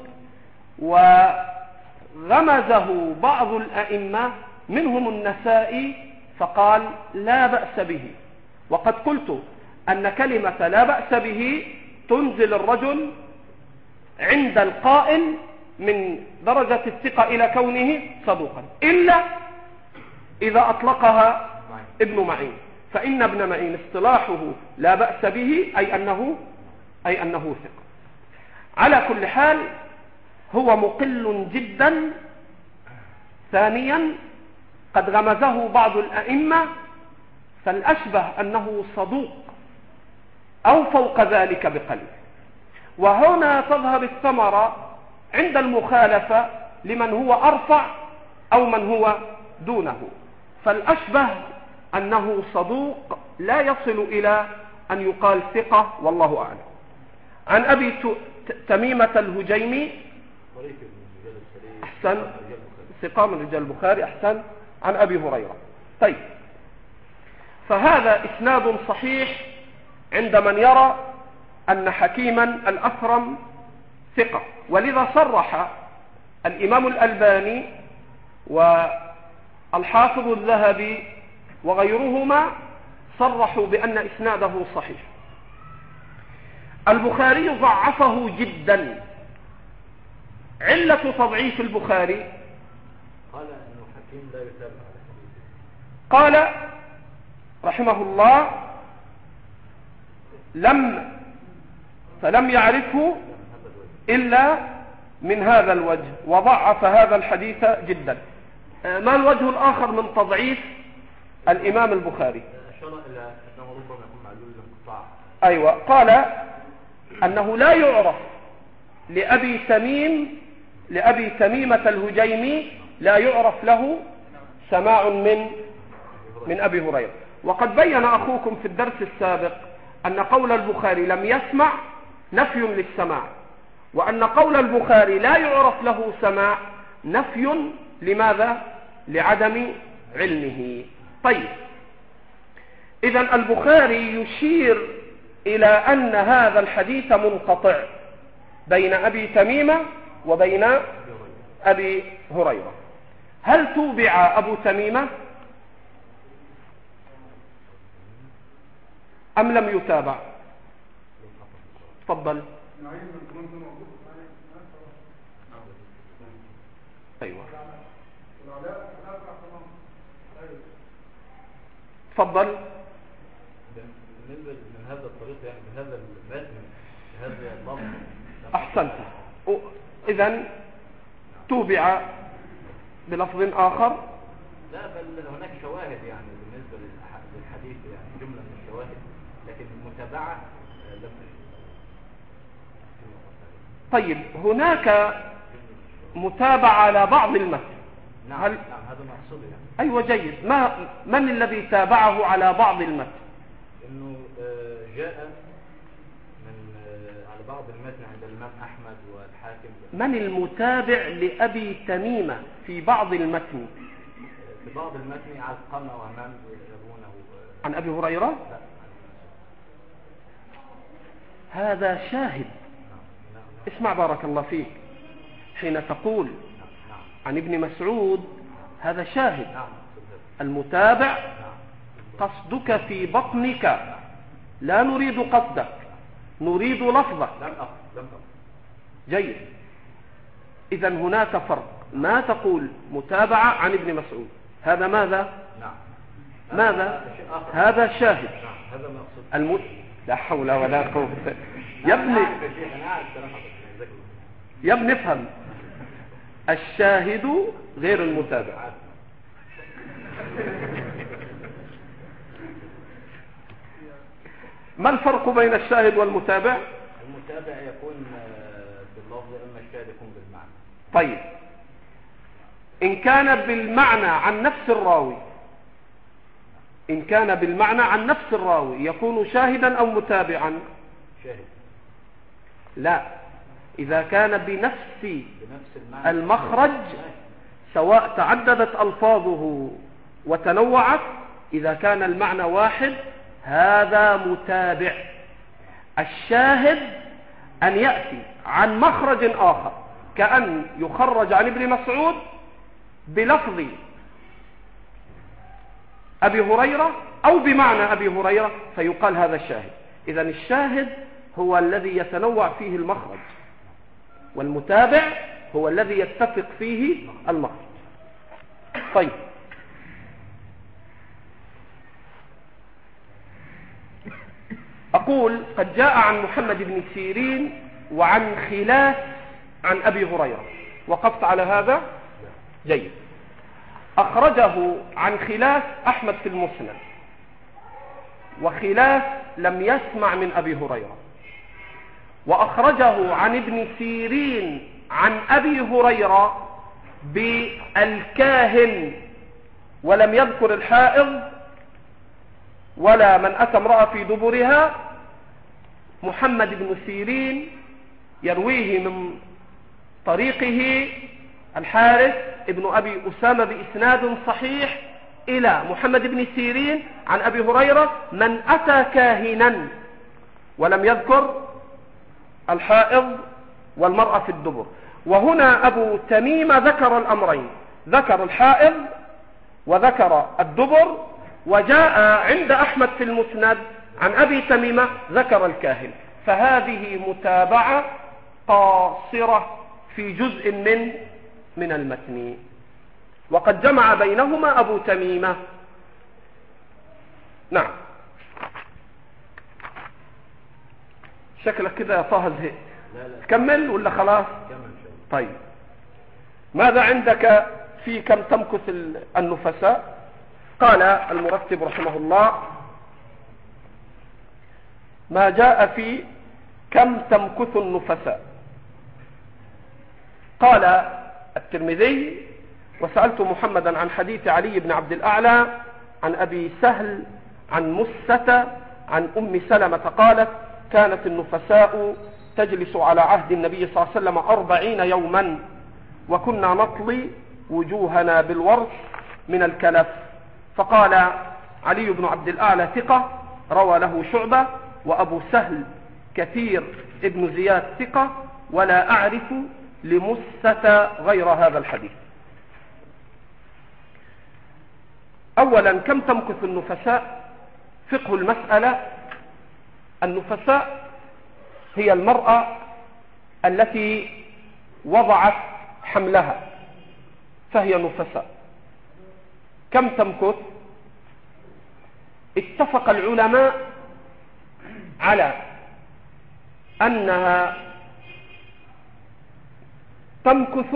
[SPEAKER 1] وغمزه بعض الأئمة منهم النسائي فقال لا بأس به. وقد قلت أن كلمة لا بأس به تنزل الرجل عند القائل من درجة الثقة إلى كونه صدوقا، إلا إذا أطلقها ابن معين، فإن ابن معين اصطلاحه لا بأس به أي أنه ثقة. على كل حال هو مقل جدا. ثانيا قد غمزه بعض الأئمة، فالأشبه أنه صدوق أو فوق ذلك بقليل. وهنا تظهر الثمرة عند المخالفة لمن هو أرفع أو من هو دونه. فالأشبه أنه صدوق لا يصل إلى أن يقال ثقة، والله أعلم. عن أبي تميمة الهجيمي أحسن، ثقة من رجال البخاري، أحسن، عن أبي هريرة. طيب، فهذا إسناد صحيح عند من يرى أن حكيما الأثرم ثقة. ولذا صرح الإمام الألباني والحافظ الذهبي وغيرهما صرحوا بأن إسناده صحيح. البخاري ضعفه جدا. علة تضعيف البخاري
[SPEAKER 2] قال أنه حكيم لا يتابع على حديثه.
[SPEAKER 1] قال رحمه الله فلم يعرفه إلا من هذا الوجه، وضعف هذا الحديث جدا. ما الوجه الآخر من تضعيف الإمام البخاري؟
[SPEAKER 2] أشار إلى أنه ربما يكون معلول الانقطاع.
[SPEAKER 1] أيوة، قال أنه لا يعرف لأبي تميمة الهجيمي لا يعرف له سماع من أبي هريرة. وقد بين أخوكم في الدرس السابق أن قول البخاري لم يسمع نفي للسماع، وأن قول البخاري لا يعرف له سماع نفي لماذا؟ لعدم علمه. طيب، إذن البخاري يشير إلى أن هذا الحديث منقطع بين أبي تميمة وبين أبي هريرة. هل توبع أبو تميمة أم لم يتابع؟ تفضل. أيوة، تفضل.
[SPEAKER 2] بالنسبة من هذا الطريق، يعني بهذا المتن بهذا اللفظ.
[SPEAKER 1] أحسنت. إذن توبع بلفظ آخر؟
[SPEAKER 2] لا، بل هناك شواهد يعني بالنسبة للحديث، يعني جملة من الشواهد، لكن المتابعة لم تجد.
[SPEAKER 1] طيب، هناك متابعة على بعض المتن.
[SPEAKER 2] نعم، نعم، هذا مقصود يعني.
[SPEAKER 1] أيوة، جيد. من الذي تابعه على بعض المتن؟
[SPEAKER 2] إنه جاء بعض المتن عند الإمام أحمد والحاكم.
[SPEAKER 1] من المتابع لأبي تميمة في بعض المتن؟
[SPEAKER 2] في بعض المتن علقمة وهمام يرونه.
[SPEAKER 1] عن أبي هريرة؟
[SPEAKER 2] لا.
[SPEAKER 1] هذا شاهد. اسمع بارك الله فيك، حين تقول عن ابن مسعود هذا شاهد. المتابع قصدك في بطنك، لا نريد قصدك، نريد لفظك.
[SPEAKER 2] لم أقل.
[SPEAKER 1] جيد. إذا هناك فرق. ما تقول متابعة عن ابن مسعود، هذا ماذا؟ ماذا؟ هذا شاهد.
[SPEAKER 2] هذا مقصود.
[SPEAKER 1] لا حول ولا قوة. يا ابني افهم، الشاهد غير المتابع. ما الفرق بين الشاهد والمتابع؟
[SPEAKER 2] المتابع يكون باللفظ، اما الشاهد يكون بالمعنى.
[SPEAKER 1] طيب، إن كان بالمعنى عن نفس الراوي، إن كان بالمعنى عن نفس الراوي يكون شاهدا أو متابعا؟
[SPEAKER 2] شاهد.
[SPEAKER 1] لا، إذا كان بنفس المخرج، سواء تعددت ألفاظه وتنوعت، إذا كان المعنى واحد هذا متابع. الشاهد أن يأتي عن مخرج آخر، كأن يخرج عن ابن مسعود بلفظ أبي هريرة أو بمعنى أبي هريرة، فيقال هذا الشاهد. إذن الشاهد هو الذي يتنوع فيه المخرج، والمتابع هو الذي يتفق فيه المخرج. طيب، أقول قد جاء عن محمد بن سيرين وعن خلاف عن أبي هريرة. وقفت على هذا؟ جيد. أخرجه عن خلاف أحمد في المسند، وخلاف لم يسمع من أبي هريرة. وأخرجه عن ابن سيرين عن أبي هريرة بالكاهن، ولم يذكر الحائض ولا من أتى امرأة في دبرها. محمد بن سيرين يرويه من طريقه الحارث ابن أبي أسامة بإسناد صحيح إلى محمد بن سيرين عن أبي هريرة من أتى كاهنا، ولم يذكر الحائض والمرأة في الدبر. وهنا أبو تميم ذكر الأمرين، ذكر الحائض وذكر الدبر. وجاء عند أحمد في المسند عن أبي تميمة ذكر الكاهن. فهذه متابعة قاصرة في جزء من المتن، وقد جمع بينهما أبو تميمة. نعم، شكلك كده يا طه زهقت. كمل ولا خلاص؟ طيب، ماذا عندك في كم تمكث النفساء؟ قال المرتب رحمه الله: ما جاء في كم تمكث النفساء. قال الترمذي: وسألت محمدا عن حديث علي بن عبد الأعلى عن أبي سهل عن مسة عن أم سلمة قالت: كانت النفساء تجلس على عهد النبي صلى الله عليه وسلم 40 يوما، وكنا نطلي وجوهنا بالورس من الكلف. فقال علي بن عبد الأعلى ثقة، روى له شعبة، وأبو سهل كثير ابن زياد ثقة، ولا أعرف لمسة غير هذا الحديث. أولا، كم تمكث النفساء؟ فقه المسألة: النفساء هي المرأة التي وضعت حملها، فهي نفساء. كم تمكث؟ اتفق العلماء على أنها تمكث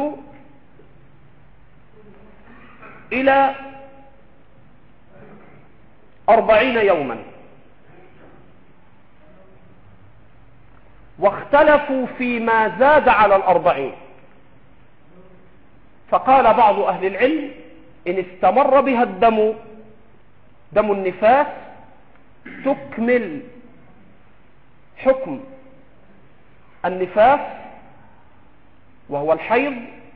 [SPEAKER 1] إلى 40 يوما، واختلفوا فيما زاد على 40. فقال بعض أهل العلم: إن استمر بها الدم، دم النفاس، تكمل حكم النفاس وهو الحيض،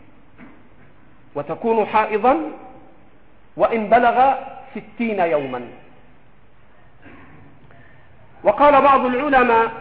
[SPEAKER 1] وتكون حائضا وإن بلغ 60 يوما. وقال بعض العلماء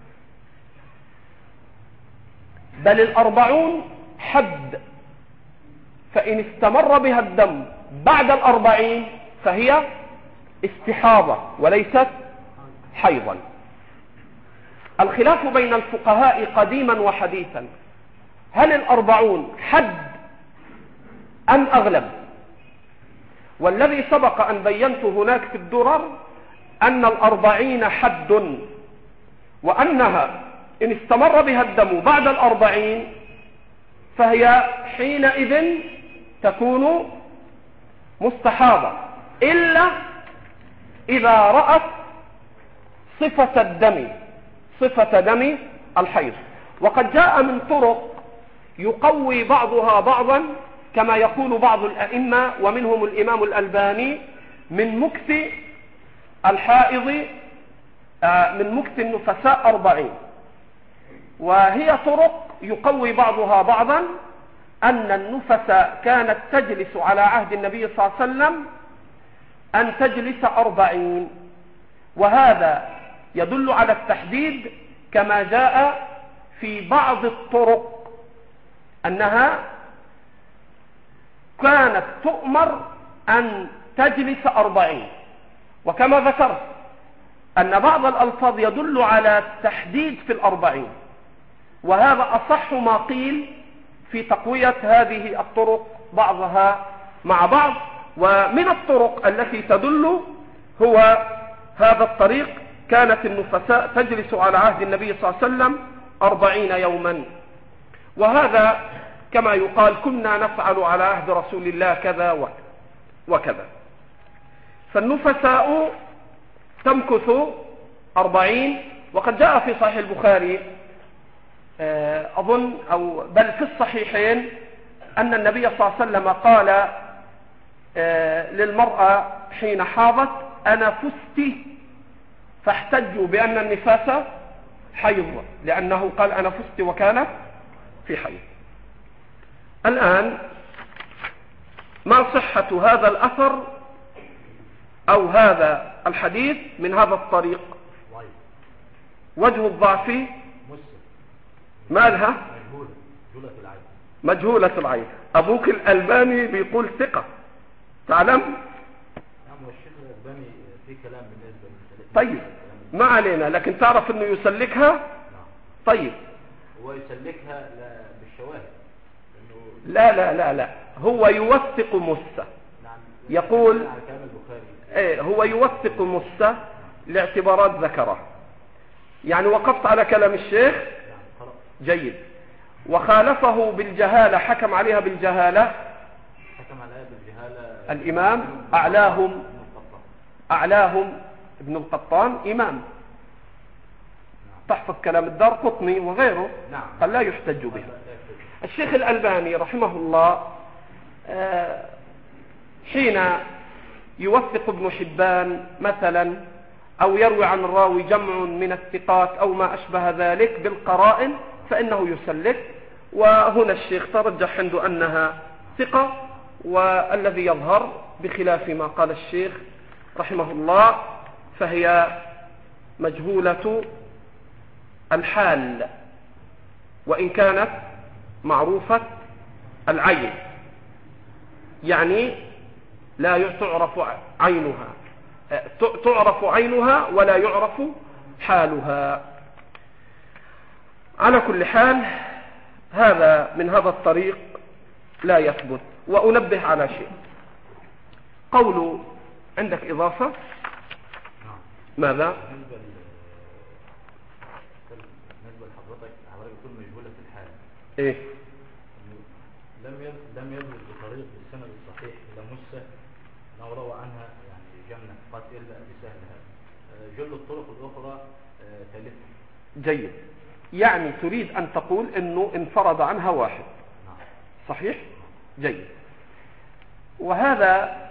[SPEAKER 1] بل 40 حد، فإن استمر بها الدم بعد 40 فهي استحاضة وليست حيضا. الخلاف بين الفقهاء قديما وحديثا، هل 40 حد أم أغلب؟ والذي سبق أن بينت هناك في الدرر أن 40 حد، وأنها إن استمر بها الدم بعد 40 فهي حينئذ تكون مستحاضة، إلا إذا رأت صفة الدم، صفة دم الحيض. وقد جاء من طرق يقوي بعضها بعضا كما يقول بعض الأئمة ومنهم الإمام الألباني من مكث الحائض من مكث النفساء 40. وهي طرق يقوي بعضها بعضا أن النفساء كانت تجلس على عهد النبي صلى الله عليه وسلم أن تجلس 40، وهذا يدل على التحديد كما جاء في بعض الطرق أنها كانت تؤمر أن تجلس 40. وكما ذكرت أن بعض الألفاظ يدل على التحديد في 40، وهذا أصح ما قيل في تقوية هذه الطرق بعضها مع بعض. ومن الطرق التي تدل هو هذا الطريق، كانت النفساء تجلس على عهد النبي صلى الله عليه وسلم 40 يوما، وهذا كما يقال كنا نفعل على عهد رسول الله كذا وكذا. فالنفساء تمكث 40، وقد جاء في صحيح البخاري أظن أو بل في الصحيحين أن النبي صلى الله عليه وسلم قال للمرأة حين حاضت أنا فست، فاحتجوا بأن النفاس حيض، لأنه قال أنا فست وكان في حيض. الآن ما صحة هذا الأثر أو هذا الحديث من هذا الطريق؟ وجه الضعف مالها؟ مجهولة العين. أبوك الألباني بيقول ثقة، تعلم؟
[SPEAKER 2] والشيخ الألباني في كلام بالنسبة
[SPEAKER 1] طيب ما علينا، لكن تعرف أنه يسلكها؟ طيب
[SPEAKER 2] هو يسلكها بالشواهد؟
[SPEAKER 1] لا لا لا لا، هو يوثق مسة. يقول هو يوثق مسة لاعتبارات ذكره. يعني وقفت على كلام الشيخ جيد. وخالفه بالجهالة، حكم عليها بالجهالة،
[SPEAKER 2] حكم عليها بالجهالة
[SPEAKER 1] الإمام أعلاهم ابن القطان إمام، تحفظ كلام الدارقطني وغيره، قال لا يحتج به. الشيخ الألباني رحمه الله حين يوثق ابن حبان مثلا أو يروي عن الراوي جمع من الثقات أو ما أشبه ذلك بالقرائن فإنه يسلك. وهنا الشيخ ترجح عنده أنها ثقة، والذي يظهر بخلاف ما قال الشيخ رحمه الله فهي مجهولة الحال وإن كانت معروفة العين، يعني لا تعرف عينها، تعرف عينها ولا يعرف حالها. على كل حال هذا من هذا الطريق لا يثبت. وأنبه على شيء، قول عندك إضافة ماذا؟
[SPEAKER 2] بالنسبة لحضرتك يكون مجهولة الحال،
[SPEAKER 1] إيه؟
[SPEAKER 2] لم يثبت بطريق السند الصحيح إلى مسة أنه روى عنها يعني جمع قد إلا بسهل هذا، جل الطرق الأخرى ثالثة.
[SPEAKER 1] جيد، يعني تريد أن تقول أنه انفرد عنها واحد، صحيح؟ جيد. وهذا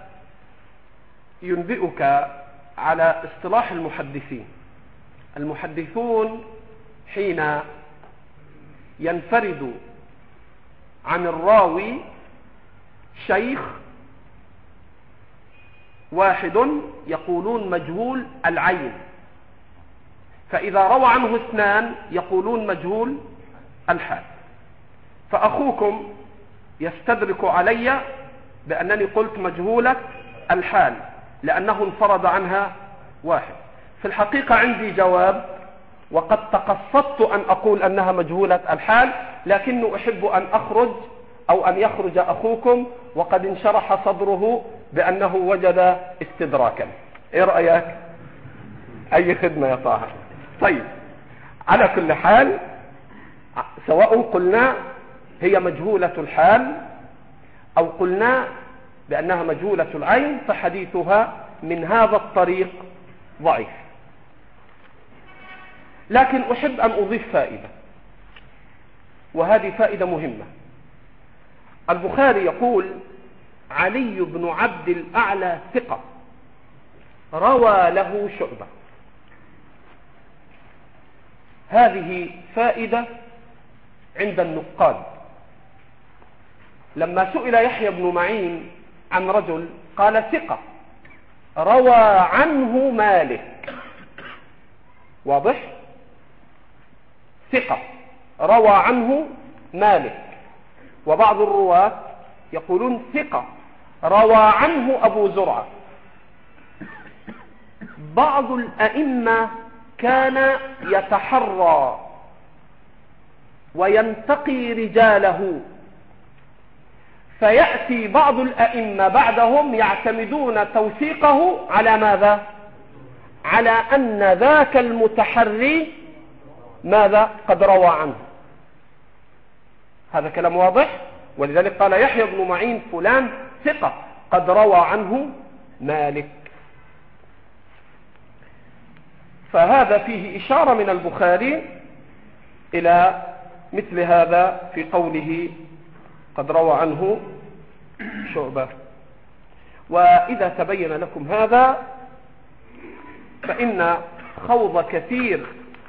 [SPEAKER 1] ينبئك على اصطلاح المحدثين. المحدثون حين ينفرد عن الراوي شيخ واحد يقولون مجهول العين، فإذا روى عنه اثنان يقولون مجهول الحال. فأخوكم يستدرك علي بأنني قلت مجهولة الحال لأنه انفرد عنها واحد. في الحقيقة عندي جواب، وقد تقصدت أن أقول أنها مجهولة الحال، لكني أحب أن أخرج أو أن يخرج أخوكم وقد انشرح صدره بأنه وجد استدراكا. إيه رأيك؟ أي خدمة يا طه. طيب، على كل حال، سواء قلنا هي مجهولة الحال أو قلنا بأنها مجهولة العين، فحديثها من هذا الطريق ضعيف. لكن أحب أن أضيف فائدة، وهذه فائدة مهمة. البخاري يقول: علي بن عبد الأعلى ثقة روى له شعبة. هذه فائدة عند النقاد. لما سئل يحيى بن معين عن رجل قال: ثقة روى عنه مالك. واضح؟ ثقة روى عنه مالك. وبعض الرواة يقولون ثقة روى عنه أبو زرعة. بعض الأئمة كان يتحرى وينتقي رجاله، فيأتي بعض الأئمة بعدهم يعتمدون توثيقه على ماذا؟ على أن ذاك المتحري ماذا؟ قد روى عنه. هذا كلام واضح. ولذلك قال يحيى بن معين: فلان ثقة قد روى عنه مالك. فهذا فيه إشارة من البخاري إلى مثل هذا في قوله قد روى عنه شعبة. وإذا تبين لكم هذا فإن خوض كثير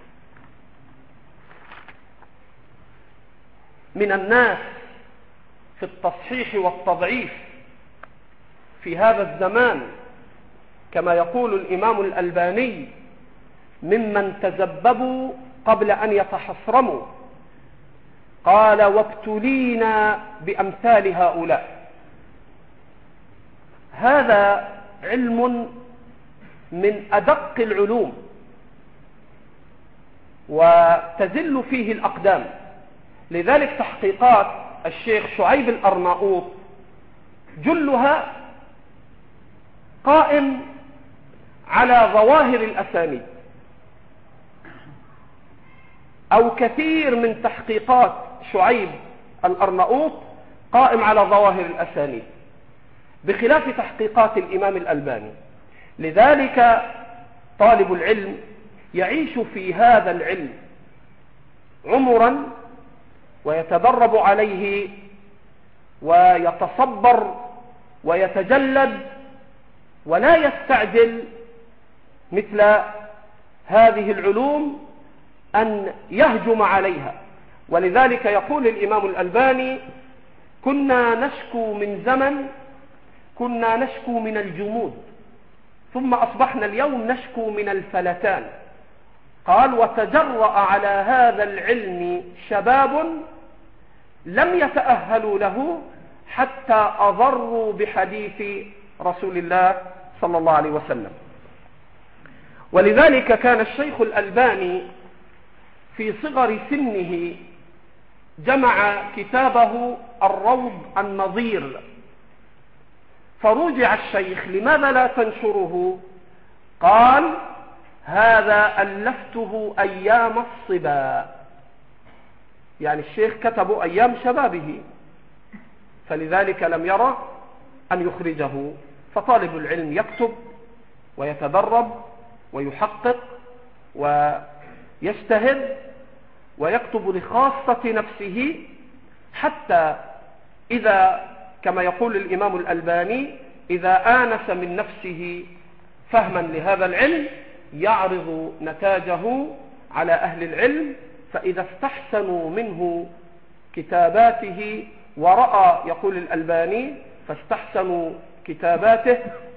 [SPEAKER 1] من الناس في التصحيح والتضعيف في هذا الزمان، كما يقول الإمام الألباني: ممن تزببوا قبل أن يتحصرموا. قال: وابتلينا بأمثال هؤلاء. هذا علم من أدق العلوم وتزل فيه الأقدام. لذلك تحقيقات الشيخ شعيب الأرناؤوط جلها قائم على ظواهر الأسانيد، أو كثير من تحقيقات شعيب الأرناؤوط قائم على ظواهر الأسانيد، بخلاف تحقيقات الإمام الألباني. لذلك طالب العلم يعيش في هذا العلم عمرا ويتدرب عليه ويتصبر ويتجلد، ولا يستعجل مثل هذه العلوم أن يهجم عليها. ولذلك يقول الإمام الألباني: كنا نشكو من زمن، كنا نشكو من الجمود، ثم أصبحنا اليوم نشكو من الفلتان. قال: وتجرأ على هذا العلم شباب لم يتأهلوا له حتى أضروا بحديث رسول الله صلى الله عليه وسلم. ولذلك كان الشيخ الألباني في صغر سنه جمع كتابه الروض النظير، فرجع الشيخ: لماذا لا تنشره؟ قال: هذا ألفته أيام الصبا. يعني الشيخ كتبه أيام شبابه، فلذلك لم يرى أن يخرجه. فطالب العلم يكتب ويتدرب ويحقق ويجتهد ويكتب لخاصة نفسه، حتى إذا كما يقول الإمام الألباني: إذا آنس من نفسه فهما لهذا العلم يعرض نتاجه على أهل العلم فإذا استحسنوا منه كتاباته ورأى، يقول الألباني، فاستحسنوا كتاباته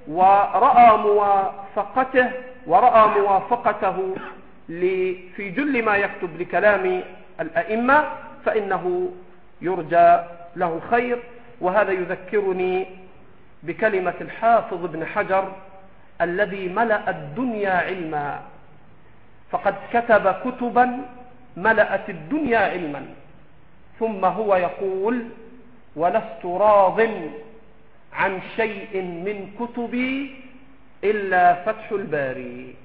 [SPEAKER 1] ورأى موافقته في جل ما يكتب لكلام الأئمة، فإنه يرجى له الخير. وهذا يذكرني بكلمة الحافظ ابن حجر الذي ملأ الدنيا علما، فقد كتب كتبا ملأت الدنيا علما، ثم هو يقول: ولست راض عن شيء من كتبي إلا فتح الباري.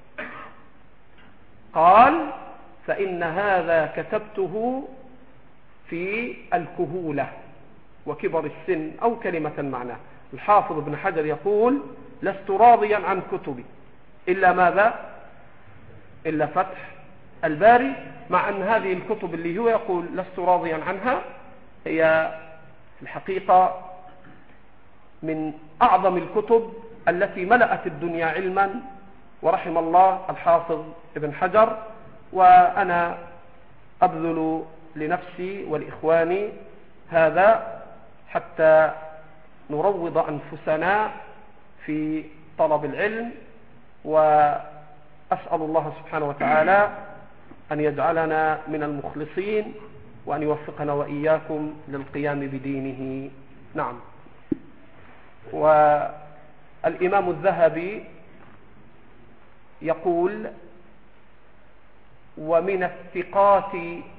[SPEAKER 1] قال: فإن هذا كتبته في الكهولة وكبر السن، أو كلمة معناه. الحافظ ابن حجر يقول: لست راضيا عن كتبي إلا ماذا؟ إلا فتح الباري، مع أن هذه الكتب اللي هو يقول لست راضيا عنها هي في الحقيقة من أعظم الكتب التي ملأت الدنيا علما، ورحم الله الحافظ ابن حجر. وأنا أبذل لنفسي ولإخواني هذا حتى نروض أنفسنا في طلب العلم، وأسأل الله سبحانه وتعالى أن يجعلنا من المخلصين، وأن يوفقنا وإياكم للقيام بدينه. نعم. والإمام الذهبي يقول: ومن الثقات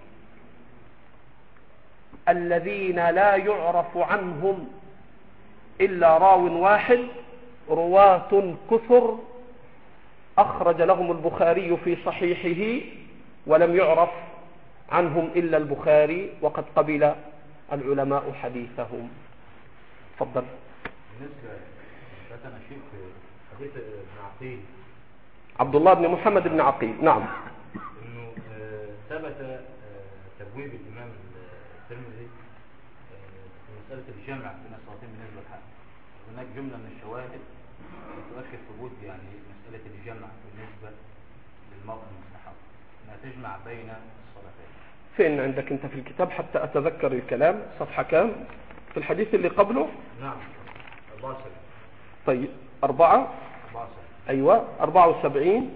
[SPEAKER 1] الذين لا يعرف عنهم إلا راو واحد رواة كثر أخرج لهم البخاري في صحيحه ولم يعرف عنهم إلا البخاري، وقد قبل العلماء حديثهم. تفضل.
[SPEAKER 2] بالنسبة لفتنا شيء في حديث ابن عقيل،
[SPEAKER 1] عبد الله بن محمد بن عقيل، نعم،
[SPEAKER 2] انه ثبت تبويب الامام الترمذي في مسألة الجمع بين الصلاتين بالنسبة للحق. هناك جملة من الشواهد تؤكد ثبوت يعني مسألة الجمع بالنسبة للمرأة المستحاضة، انها تجمع بين الصلاتين.
[SPEAKER 1] فين عندك انت في الكتاب حتى اتذكر الكلام؟ صفحة كام في الحديث اللي قبله؟
[SPEAKER 2] نعم 74.
[SPEAKER 1] طيب 74. ايوه 74.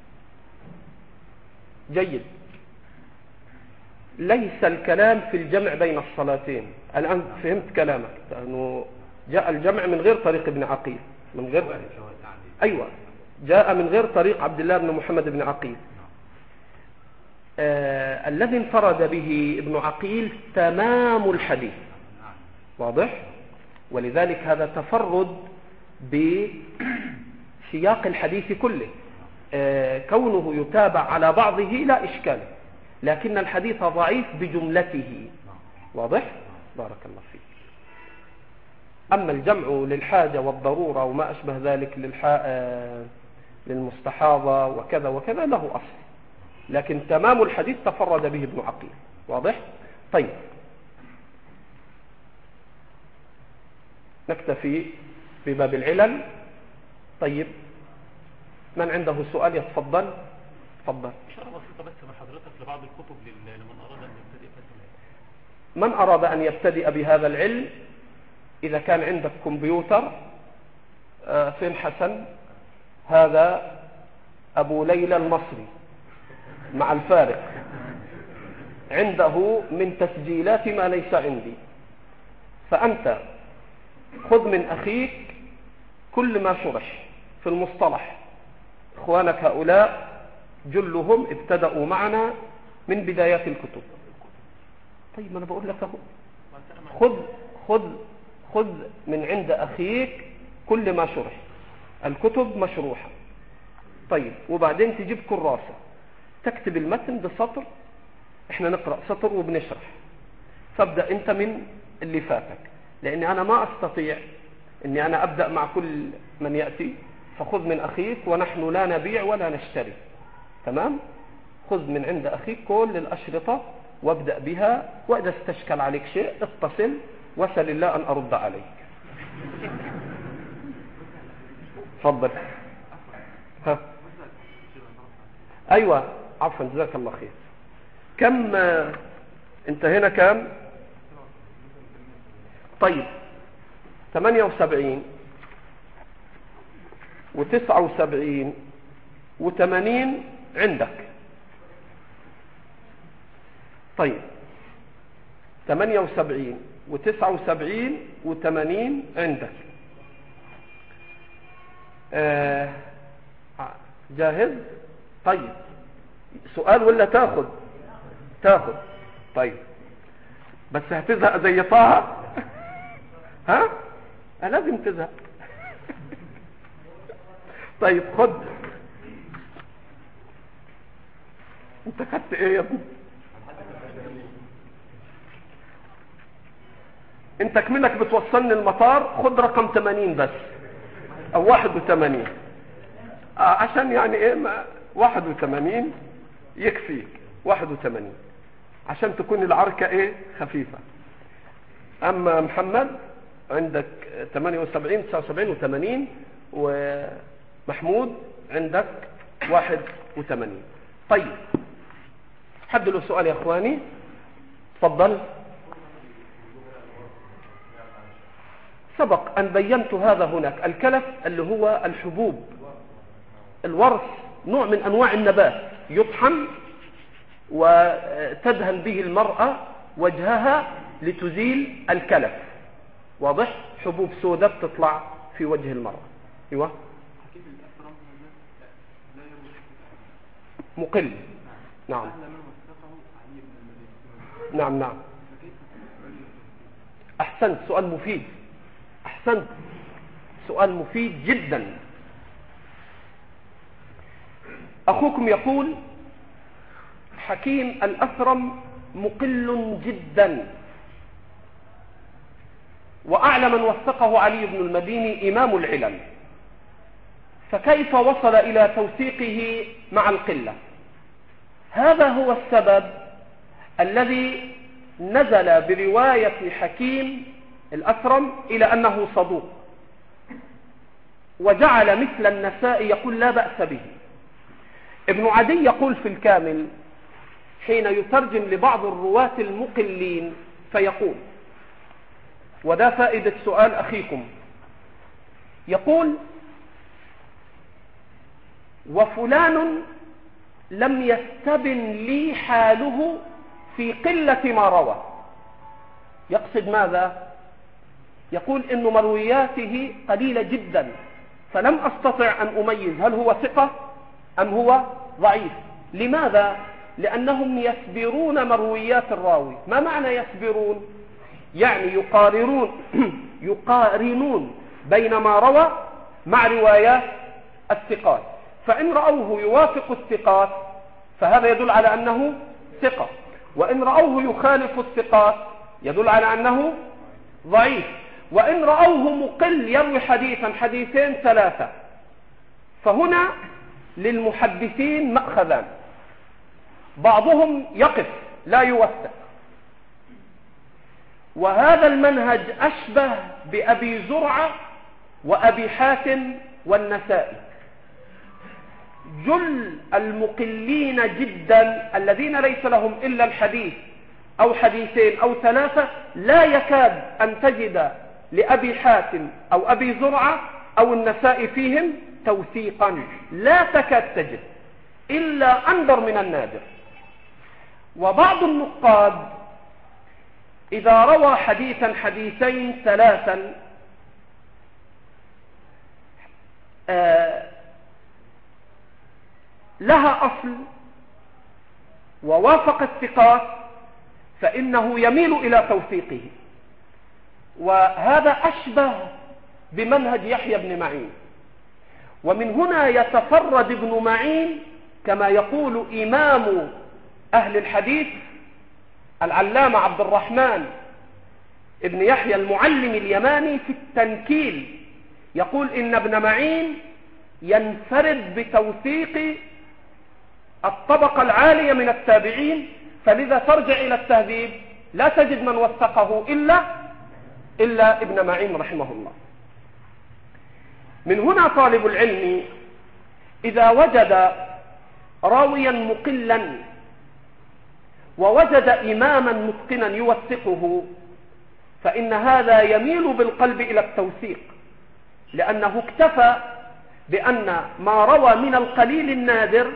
[SPEAKER 1] جيد. ليس الكلام في الجمع بين الصلاتين. الآن فهمت كلامك، لأنه جاء الجمع من غير طريق ابن عقيل، من غير أيوة جاء من غير طريق عبد الله بن محمد بن عقيل. الذي انفرد به ابن عقيل تمام الحديث، واضح؟ ولذلك هذا تفرد بسياق الحديث كله. كونه يتابع على بعضه لا إشكال، لكن الحديث ضعيف بجملته، واضح؟ بارك الله فيك. أما الجمع للحاجة والضرورة وما أشبه ذلك للمستحاضة وكذا وكذا له أصل، لكن تمام الحديث تفرد به ابن عقيل، واضح؟ طيب نكتفي في باب العلل. طيب من عنده سؤال يتفضل. تفضل.
[SPEAKER 3] إشارة بسيطة بس من حضرتك لبعض الكتب لمن أراد أن يبتدئ في العلم.
[SPEAKER 1] من أراد أن يبتدئ بهذا العلم، إذا كان عندك كمبيوتر، فين حسن؟ هذا أبو ليلى المصري مع الفارق، عنده من تسجيلات ما ليس عندي. فأنت خذ من أخيك كل ما شرح في المصطلح. إخوانك هؤلاء جلهم ابتدأوا معنا من بدايات الكتب. طيب أنا بقول لك خذ من عند أخيك كل ما شرح، الكتب مشروحة. طيب وبعدين تجيب كراسة تكتب المتن بسطر، احنا نقرأ سطر وبنشرح. فابدأ انت من اللي فاتك، لأني أنا ما أستطيع أني أنا أبدأ مع كل من يأتي. فخذ من أخيك، ونحن لا نبيع ولا نشتري، تمام؟ خذ من عند أخيك كل الأشرطة وابدأ بها، وإذا استشكل عليك شيء اتصل وسل الله أن أرد عليك. تفضل. ها. أيوة عفوا جزاك الله خير. كم انت هنا كم؟ طيب 78 و79 و80 عندك. طيب 78 و79 و80 عندك. جاهز؟ طيب سؤال ولا تاخد؟ طيب بس هتزهق زي طه؟ ها؟ لازم تزهق. طيب خد. انت خدت ايه يا ابني؟ انت كمنك بتوصلني المطار، خد رقم 80 بس او 81. عشان يعني ايه 81 يكفيك. 81 عشان تكون العركة ايه خفيفة. اما محمد عندك 78 79 و80 ومحمود عندك 81. طيب حد له سؤال يا اخواني؟ تفضل. سبق ان بينت هذا هناك. الكلف اللي هو الحبوب، الورث نوع من انواع النبات يطحن وتدهن به المرأة وجهها لتزيل الكلف. واضح؟ حبوب سوداء بتطلع في وجه المرأة. ايوه مقل. نعم نعم نعم. احسنت، سؤال مفيد. احسنت، سؤال مفيد جدا. اخوكم يقول حكيم الأثرم مقل جدا، وأعلى من وثقه علي بن المديني إمام العلل، فكيف وصل إلى توثيقه مع القلة؟ هذا هو السبب الذي نزل برواية حكيم الأثرم إلى أنه صدوق، وجعل مثل النسائي يقول لا بأس به. ابن عدي يقول في الكامل حين يترجم لبعض الرواة المقلين فيقول، وده فائدة سؤال أخيكم، يقول وفلان لم يستبن لي حاله في قلة ما روى. يقصد ماذا؟ يقول إن مروياته قليلة جدا، فلم أستطع أن أميز هل هو ثقة أم هو ضعيف. لماذا؟ لأنهم يسبرون مرويات الراوي. ما معنى يسبرون؟ يعني يقارنون بين ما روى مع روايات الثقات، فإن رأوه يوافق الثقات فهذا يدل على أنه ثقة، وإن رأوه يخالف الثقات يدل على أنه ضعيف، وإن رأوه مقل يروي حديثا حديثين ثلاثة. فهنا للمحدثين مأخذان، بعضهم يقف لا يوثق، وهذا المنهج أشبه بأبي زرعة وأبي حاتم والنسائي. جل المقلين جدا الذين ليس لهم إلا الحديث أو حديثين أو ثلاثة لا يكاد أن تجد لأبي حاتم أو أبي زرعة أو النسائي فيهم توثيقا، لا تكاد تجد إلا أندر من النادر. وبعض النقاد إذا روى حديثا حديثين ثلاثا لها أصل ووافق الثقات فإنه يميل إلى توثيقه، وهذا أشبه بمنهج يحيى بن معين. ومن هنا يتفرد ابن معين كما يقول إمام أهل الحديث العلامة عبد الرحمن ابن يحيى المعلم اليماني في التنكيل، يقول إن ابن معين ينفرد بتوثيق الطبقة العالية من التابعين، فلذا ترجع إلى التهذيب لا تجد من وثقه إلا ابن معين رحمه الله. من هنا طالب العلم إذا وجد راويا مقلا ووجد إماما متقنا يوثقه فإن هذا يميل بالقلب إلى التوثيق، لأنه اكتفى بأن ما روى من القليل النادر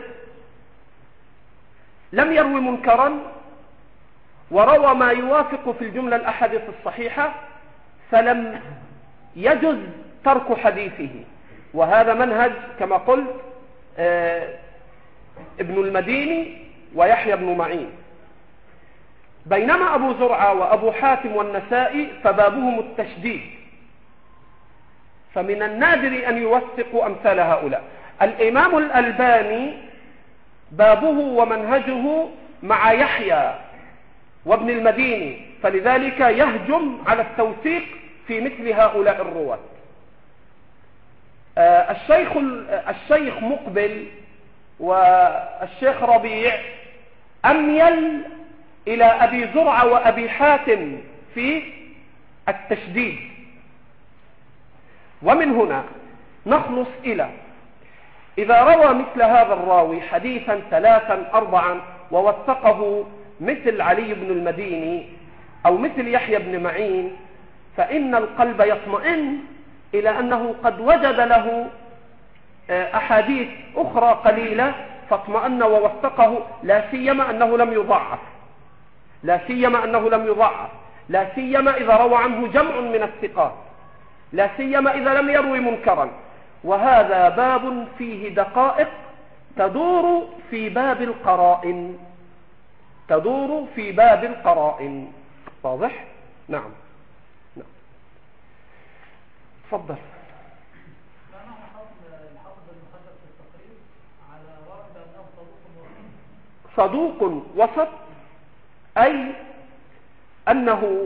[SPEAKER 1] لم يروي منكرا، وروى ما يوافق في الجملة الأحاديث الصحيحة، فلم يجز ترك حديثه. وهذا منهج كما قلت ابن المديني ويحيى بن معين. بينما أبو زرعة وأبو حاتم والنسائي فبابهم التشديد، فمن النادر أن يوثقوا أمثال هؤلاء. الإمام الألباني بابه ومنهجه مع يحيى وابن المديني، فلذلك يهجم على التوثيق في مثل هؤلاء الرواة. الشيخ مقبل والشيخ ربيع أميل إلى أبي زرعة وأبي حاتم في التشديد. ومن هنا نخلص إلى إذا روى مثل هذا الراوي حديثا 3 4 ووثقه مثل علي بن المديني أو مثل يحيى بن معين، فإن القلب يطمئن إلى أنه قد وجد له أحاديث أخرى قليلة فاطمأن ووثقه، لا سيما أنه لم يضعف، لا سيما إذا روى عنه جمع من الثقات، لا سيما إذا لم يروي منكرا. وهذا باب فيه دقائق تدور في باب القرائن. واضح؟ نعم. تفضل. صدوق وسط، أي أنه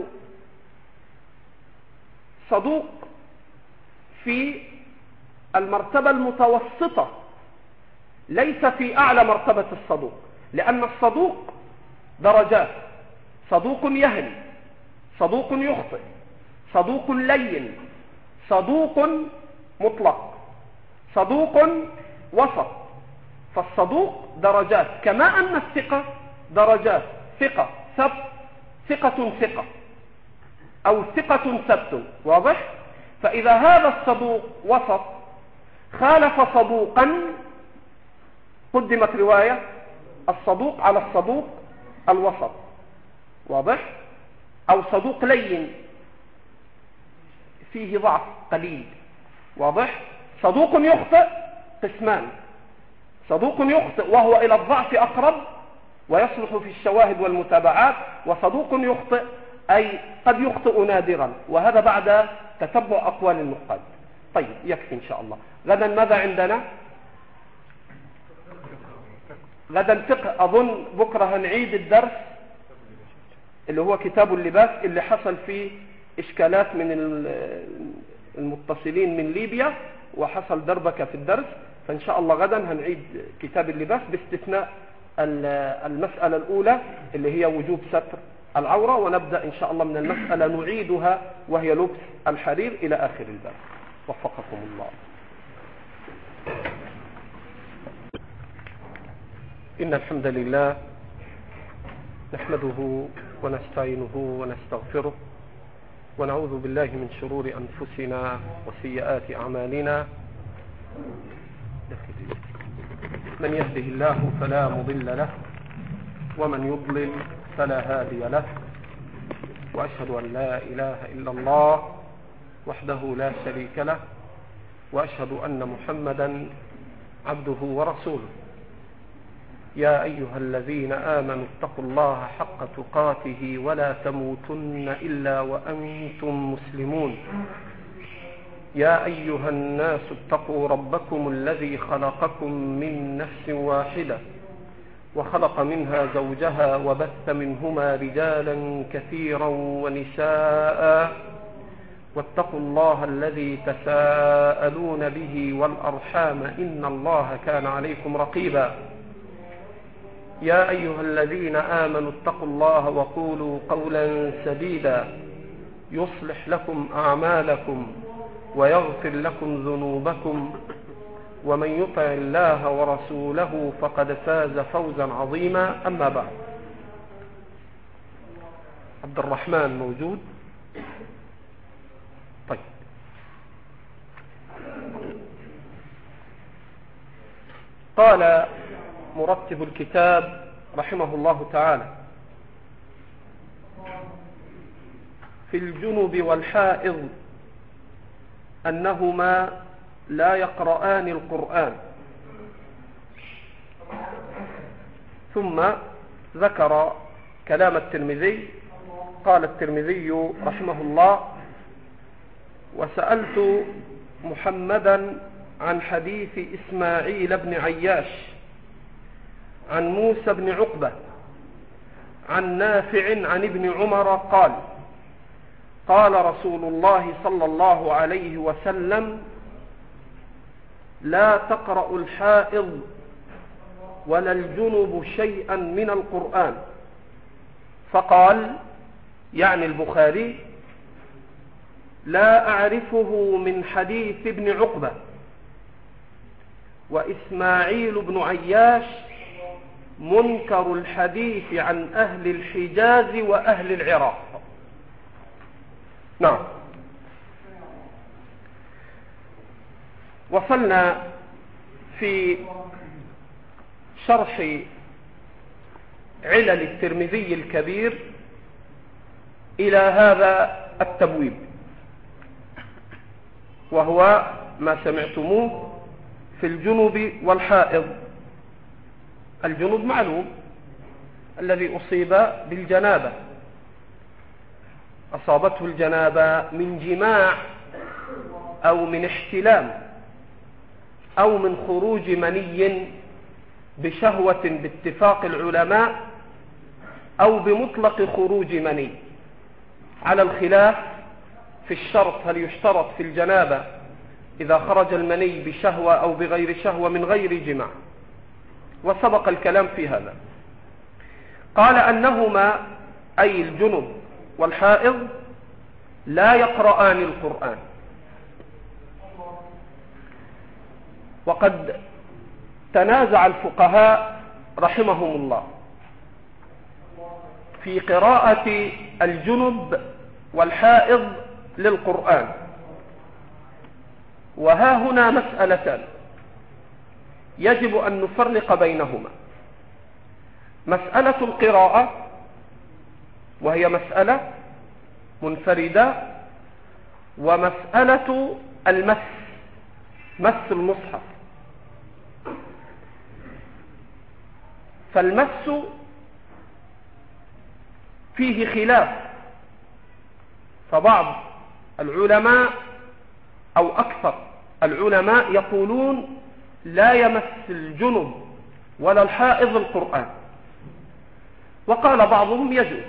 [SPEAKER 1] صدوق في المرتبة المتوسطة، ليس في أعلى مرتبة الصدوق، لأن الصدوق درجات: صدوق يهن، صدوق يخطئ، صدوق لين، صدوق مطلق، صدوق وسط. فالصدوق درجات، كما أن الثقة درجات: ثقة ثبت، ثقة ثقة، أو ثقة ثبت. واضح؟ فإذا هذا الصدوق وسط خالف صدوقا قدمت رواية الصدوق على الصدوق الوسط. واضح؟ أو صدوق لين فيه ضعف قليل. واضح؟ صدوق يخطئ قسمان: صدوق يخطئ وهو إلى الضعف أقرب ويصلح في الشواهد والمتابعات، وصدوق يخطئ أي قد يخطئ نادرا، وهذا بعد تتبع أقوال النقاد. طيب، يكفي إن شاء الله. غدا ماذا عندنا؟ غدا فقه. أظن بكرة هنعيد الدرس اللي هو كتاب اللباس، اللي حصل فيه إشكالات من المتصلين من ليبيا وحصل دربكة في الدرس، فإن شاء الله غدا هنعيد كتاب اللباس باستثناء المسألة الأولى اللي هي وجوب ستر العورة، ونبدأ إن شاء الله من المسألة نعيدها وهي لبس الحرير إلى آخر الباب. وفقكم الله. إن الحمد لله نحمده ونستعينه ونستغفره، ونعوذ بالله من شرور أنفسنا وسيئات أعمالنا. من يهده الله فلا مضل له، ومن يضلل فلا هادي له، وأشهد أن لا إله إلا الله وحده لا شريك له، وأشهد أن محمدا عبده ورسوله. يا أيها الذين آمنوا اتقوا الله حق تقاته ولا تموتن إلا وأنتم مسلمون. يا أيها الناس اتقوا ربكم الذي خلقكم من نفس واحدة وخلق منها زوجها وبث منهما رجالا كثيرا ونساء، واتقوا الله الذي تساءلون به والأرحام إن الله كان عليكم رقيبا. يا أيها الذين آمنوا اتقوا الله وقولوا قولا سديدا يصلح لكم أعمالكم ويغفر لكم ذنوبكم، ومن يطع الله ورسوله فقد فاز فوزا عظيما. أما بعد، عبد الرحمن موجود؟ طيب. قال مرتب الكتاب رحمه الله تعالى: في الجنب والحائض أنهما لا يقرآن القرآن. ثم ذكر كلام الترمذي. قال الترمذي رحمه الله: وسألت محمدا عن حديث إسماعيل بن عياش عن موسى بن عقبة عن نافع عن ابن عمر قال: قال رسول الله صلى الله عليه وسلم: لا تقرأ الحائض ولا الجنب شيئا من القرآن. فقال، يعني البخاري: لا أعرفه من حديث ابن عقبة، وإسماعيل بن عياش منكر الحديث عن أهل الحجاز وأهل العراق. نعم. وصلنا في شرح علل الترمذي الكبير إلى هذا التبويب، وهو ما سمعتموه في الجنب والحائض. الجنب معلوم، الذي أصيب بالجنابة، أصابته الجنابة من جماع أو من احتلام أو من خروج مني بشهوة باتفاق العلماء أو بمطلق خروج مني، على الخلاف في الشرط: هل يشترط في الجنابة إذا خرج المني بشهوة أو بغير شهوة من غير جماع؟ وسبق الكلام في هذا. قال أنهما، أي الجنب والحائض، لا يقرآن القرآن. وقد تنازع الفقهاء رحمهم الله في قراءة الجنب والحائض للقرآن، وها هنا مسألتان يجب أن نفرق بينهما: مسألة القراءة، وهي مسألة منفردة، ومسألة المس، مس المصحف. فالمس فيه خلاف، فبعض العلماء أو أكثر العلماء يقولون لا يمس الجنب ولا الحائض القرآن، وقال بعضهم يجوز.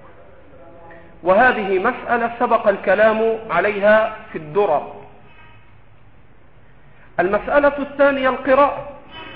[SPEAKER 1] وهذه مسألة سبق الكلام عليها في الدرر. المسألة الثانية القراءة،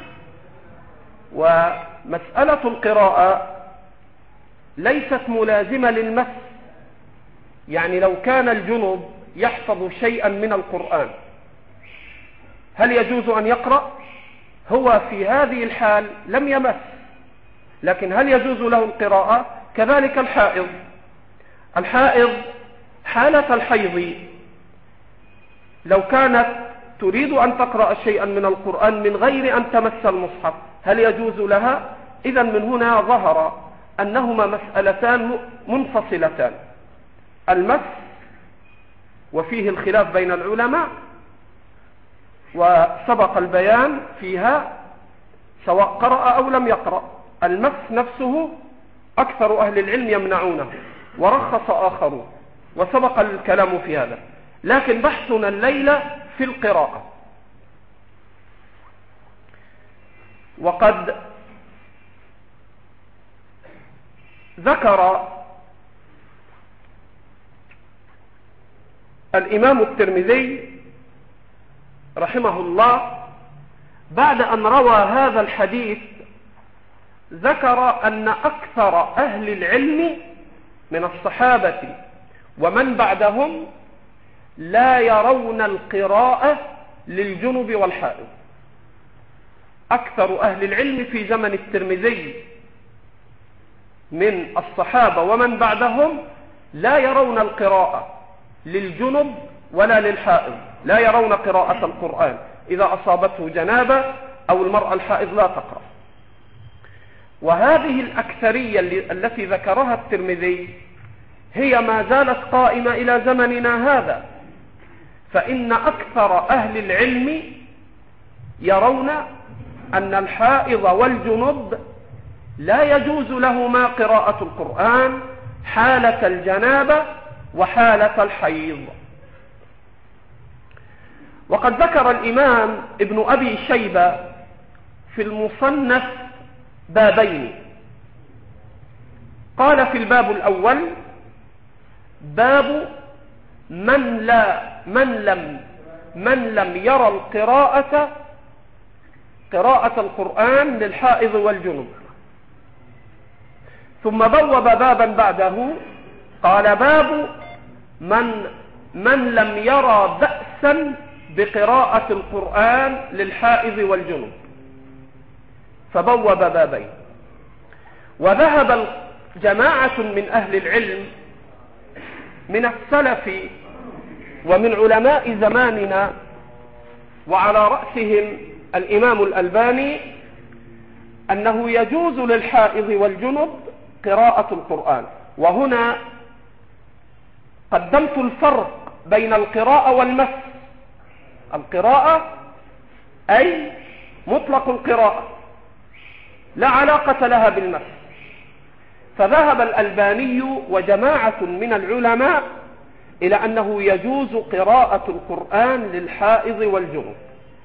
[SPEAKER 1] ومسألة القراءة ليست ملازمة للمس. يعني لو كان الجنب يحفظ شيئا من القرآن، هل يجوز أن يقرأ؟ هو في هذه الحال لم يمس، لكن هل يجوز له القراءة؟ كذلك الحائض. الحائض حالة الحيض لو كانت تريد أن تقرأ شيئا من القرآن من غير أن تمس المصحف، هل يجوز لها؟ إذن من هنا ظهر أنهما مسألتان منفصلتان: المس وفيه الخلاف بين العلماء، وسبق البيان فيها سواء قرأ أو لم يقرأ. المس نفسه أكثر أهل العلم يمنعونه، ورخص آخرون، وسبق الكلام في هذا. لكن بحثنا الليلة في القراءة. وقد ذكر الإمام الترمذي رحمه الله بعد أن روى هذا الحديث، ذكر أن أكثر أهل العلم من الصحابة ومن بعدهم لا يرون القراءة للجنب والحائض. أكثر أهل العلم في زمن الترمذي من الصحابة ومن بعدهم لا يرون القراءة للجنب ولا للحائض، لا يرون قراءة القرآن إذا أصابته جنابة أو المرأة الحائض لا تقرأ. وهذه الأكثرية التي ذكرها الترمذي هي ما زالت قائمة إلى زمننا هذا، فإن أكثر أهل العلم يرون أن الحائض والجنب لا يجوز لهما قراءة القرآن حالة الجنابة وحالة الحيض. وقد ذكر الإمام ابن أبي شيبة في المصنف بابين. قال في الباب الأول: باب من لم يرى قراءة القرآن للحائض والجنب. ثم بوب بابا بعده قال: باب من لم يرى بأسا بقراءة القرآن للحائض والجنب، فبوب بابين. وذهب جماعة من أهل العلم من السلف ومن علماء زماننا، وعلى رأسهم الإمام الألباني، أنه يجوز للحائض والجنب قراءة القرآن. وهنا قدمت الفرق بين القراءة والمس. القراءة أي مطلق القراءة لا علاقة لها بالمس. فذهب الألباني وجماعة من العلماء إلى أنه يجوز قراءة القرآن للحائض والجنب.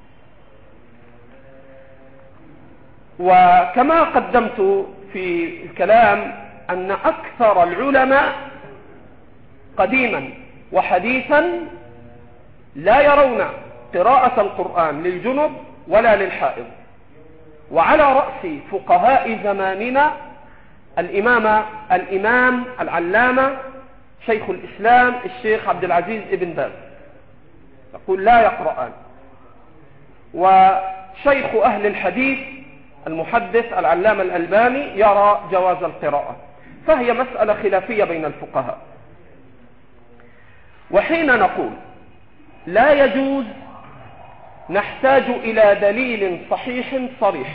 [SPEAKER 1] وكما قدمت في الكلام أن أكثر العلماء قديما وحديثا لا يرون قراءة القرآن للجنب ولا للحائض. وعلى رأس فقهاء زماننا الإمام العلامة شيخ الإسلام الشيخ عبد العزيز ابن باز يقول لا يقرأان. وشيخ أهل الحديث المحدث العلامة الألباني يرى جواز القراءة. فهي مسألة خلافية بين الفقهاء. وحين نقول لا يجوز نحتاج إلى دليل صحيح صريح،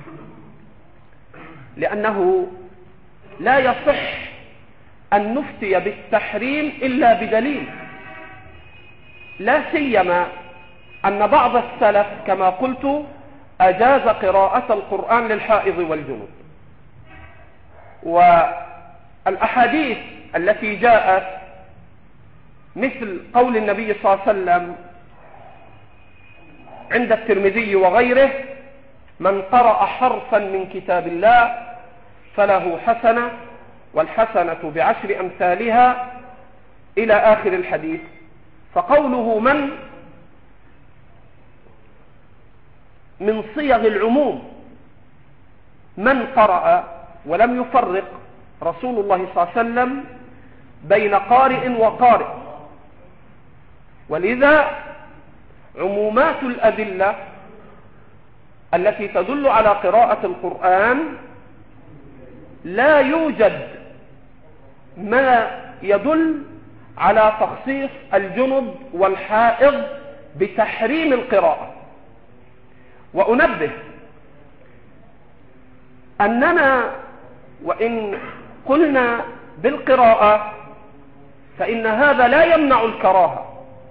[SPEAKER 1] لأنه لا يصح أن نفتي بالتحريم إلا بدليل، لا سيما أن بعض السلف كما قلت أجاز قراءة القرآن للحائض والجنوب. والأحاديث التي جاءت مثل قول النبي صلى الله عليه وسلم عند الترمذي وغيره: من قرأ حرفا من كتاب الله فله حسنة والحسنة بعشر أمثالها إلى آخر الحديث. فقوله من صيغ العموم، من قرأ، ولم يفرق رسول الله صلى الله عليه وسلم بين قارئ وقارئ. ولذا عمومات الأدلة التي تدل على قراءة القرآن لا يوجد ما يدل على تخصيص الجنب والحائض بتحريم القراءة. وأنبه أننا وإن قلنا بالقراءة فإن هذا لا يمنع الكراهة.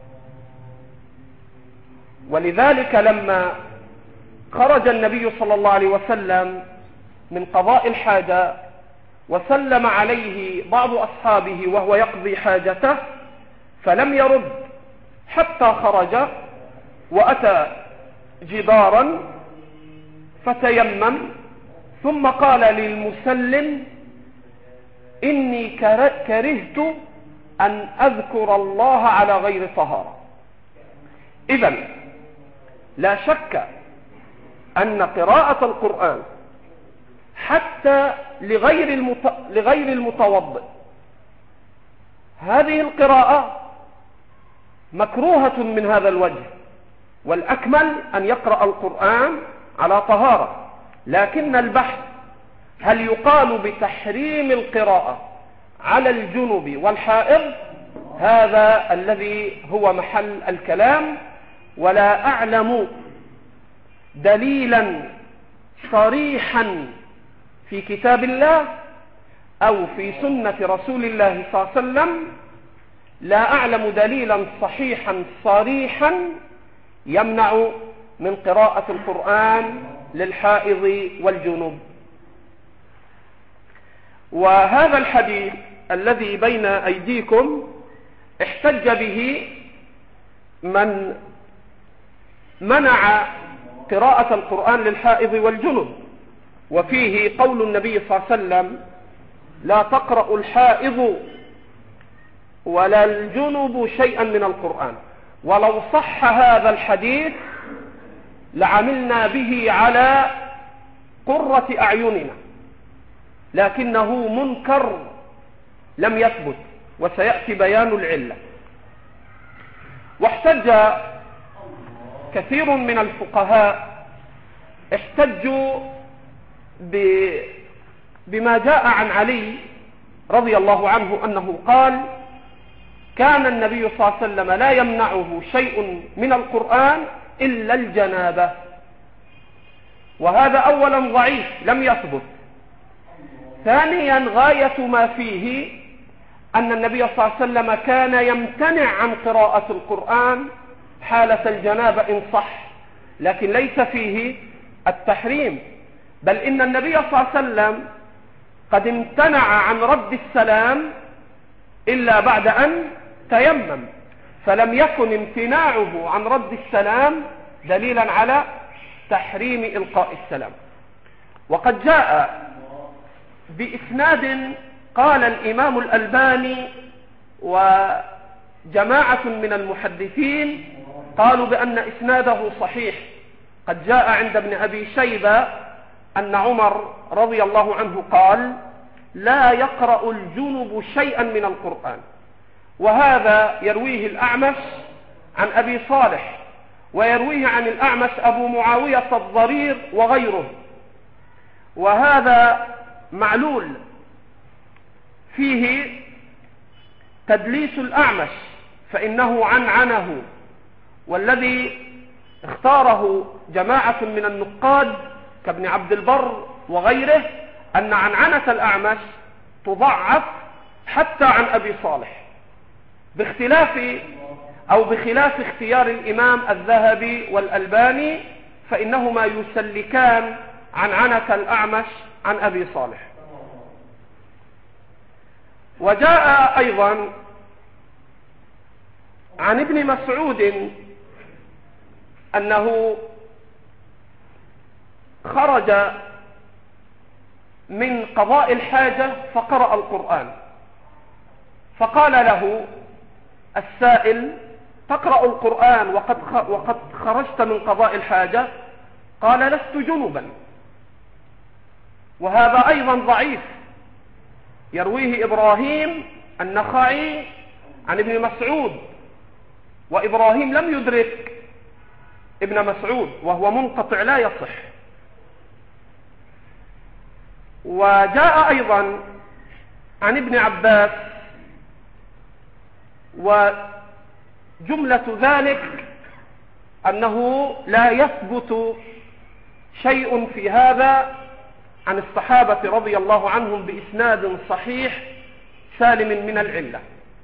[SPEAKER 1] ولذلك لما خرج النبي صلى الله عليه وسلم من قضاء الحاجة وسلم عليه بعض أصحابه وهو يقضي حاجته فلم يرد حتى خرج وأتى جدارا فتيمم، ثم قال للمسلم: إني كرهت أن أذكر الله على غير طهارة. إذن لا شك أن قراءة القرآن حتى لغير المتوضئ هذه القراءة مكروهة من هذا الوجه، والأكمل أن يقرأ القرآن على طهارة. لكن البحث هل يقال بتحريم القراءة على الجنب والحائض، هذا الذي هو محل الكلام. ولا أعلم دليلا صريحا في كتاب الله أو في سنة رسول الله صلى الله عليه وسلم، لا أعلم دليلا صحيحا صريحا يمنع من قراءة القرآن للحائض والجنوب. وهذا الحديث الذي بين أيديكم احتج به من منع قراءة القرآن للحائض والجنوب، وفيه قول النبي صلى الله عليه وسلم: لا تقرأ الحائض ولا الجنوب شيئا من القرآن. ولو صح هذا الحديث لعملنا به على قرة أعيننا، لكنه منكر لم يثبت، وسيأتي بيان العلة. واحتج كثير من الفقهاء احتجوا بما جاء عن علي رضي الله عنه أنه قال: كان النبي صلى الله عليه وسلم لا يمنعه شيء من القرآن إلا الجنابة. وهذا أولا ضعيف لم يثبت. ثانيا غاية ما فيه أن النبي صلى الله عليه وسلم كان يمتنع عن قراءة القرآن حالة الجنابة إن صح، لكن ليس فيه التحريم، بل إن النبي صلى الله عليه وسلم قد امتنع عن رد السلام إلا بعد أن تيمم، فلم يكن امتناعه عن رد السلام دليلا على تحريم إلقاء السلام. وقد جاء بإسناد قال الإمام الألباني وجماعة من المحدثين قالوا بأن إسناده صحيح. قد جاء عند ابن أبي شيبة أن عمر رضي الله عنه قال: لا يقرأ الجنب شيئا من القرآن. وهذا يرويه الأعمش عن أبي صالح، ويرويه عن الأعمش أبو معاوية الضرير وغيره. وهذا معلول فيه تدليس الأعمش، فإنه عنعنه، والذي اختاره جماعة من النقاد كابن عبد البر وغيره أن عنعنة الأعمش تضعف حتى عن أبي صالح، بخلاف اختيار الإمام الذهبي والألباني، فإنهما يسلكان عنعنة الأعمش عن أبي صالح. وجاء أيضا عن ابن مسعود أنه خرج من قضاء الحاجة فقرأ القرآن، فقال له السائل: تقرأ القرآن وقد خرجت من قضاء الحاجة؟ قال: لست جنبا. وهذا أيضا ضعيف، يرويه إبراهيم النخعي عن ابن مسعود، وإبراهيم لم يدرك ابن مسعود وهو منقطع لا يصح. وجاء أيضا عن ابن عباس، وجملة ذلك أنه لا يثبت شيء في هذا عن الصحابة رضي الله عنهم بإسناد صحيح سالم من العلة.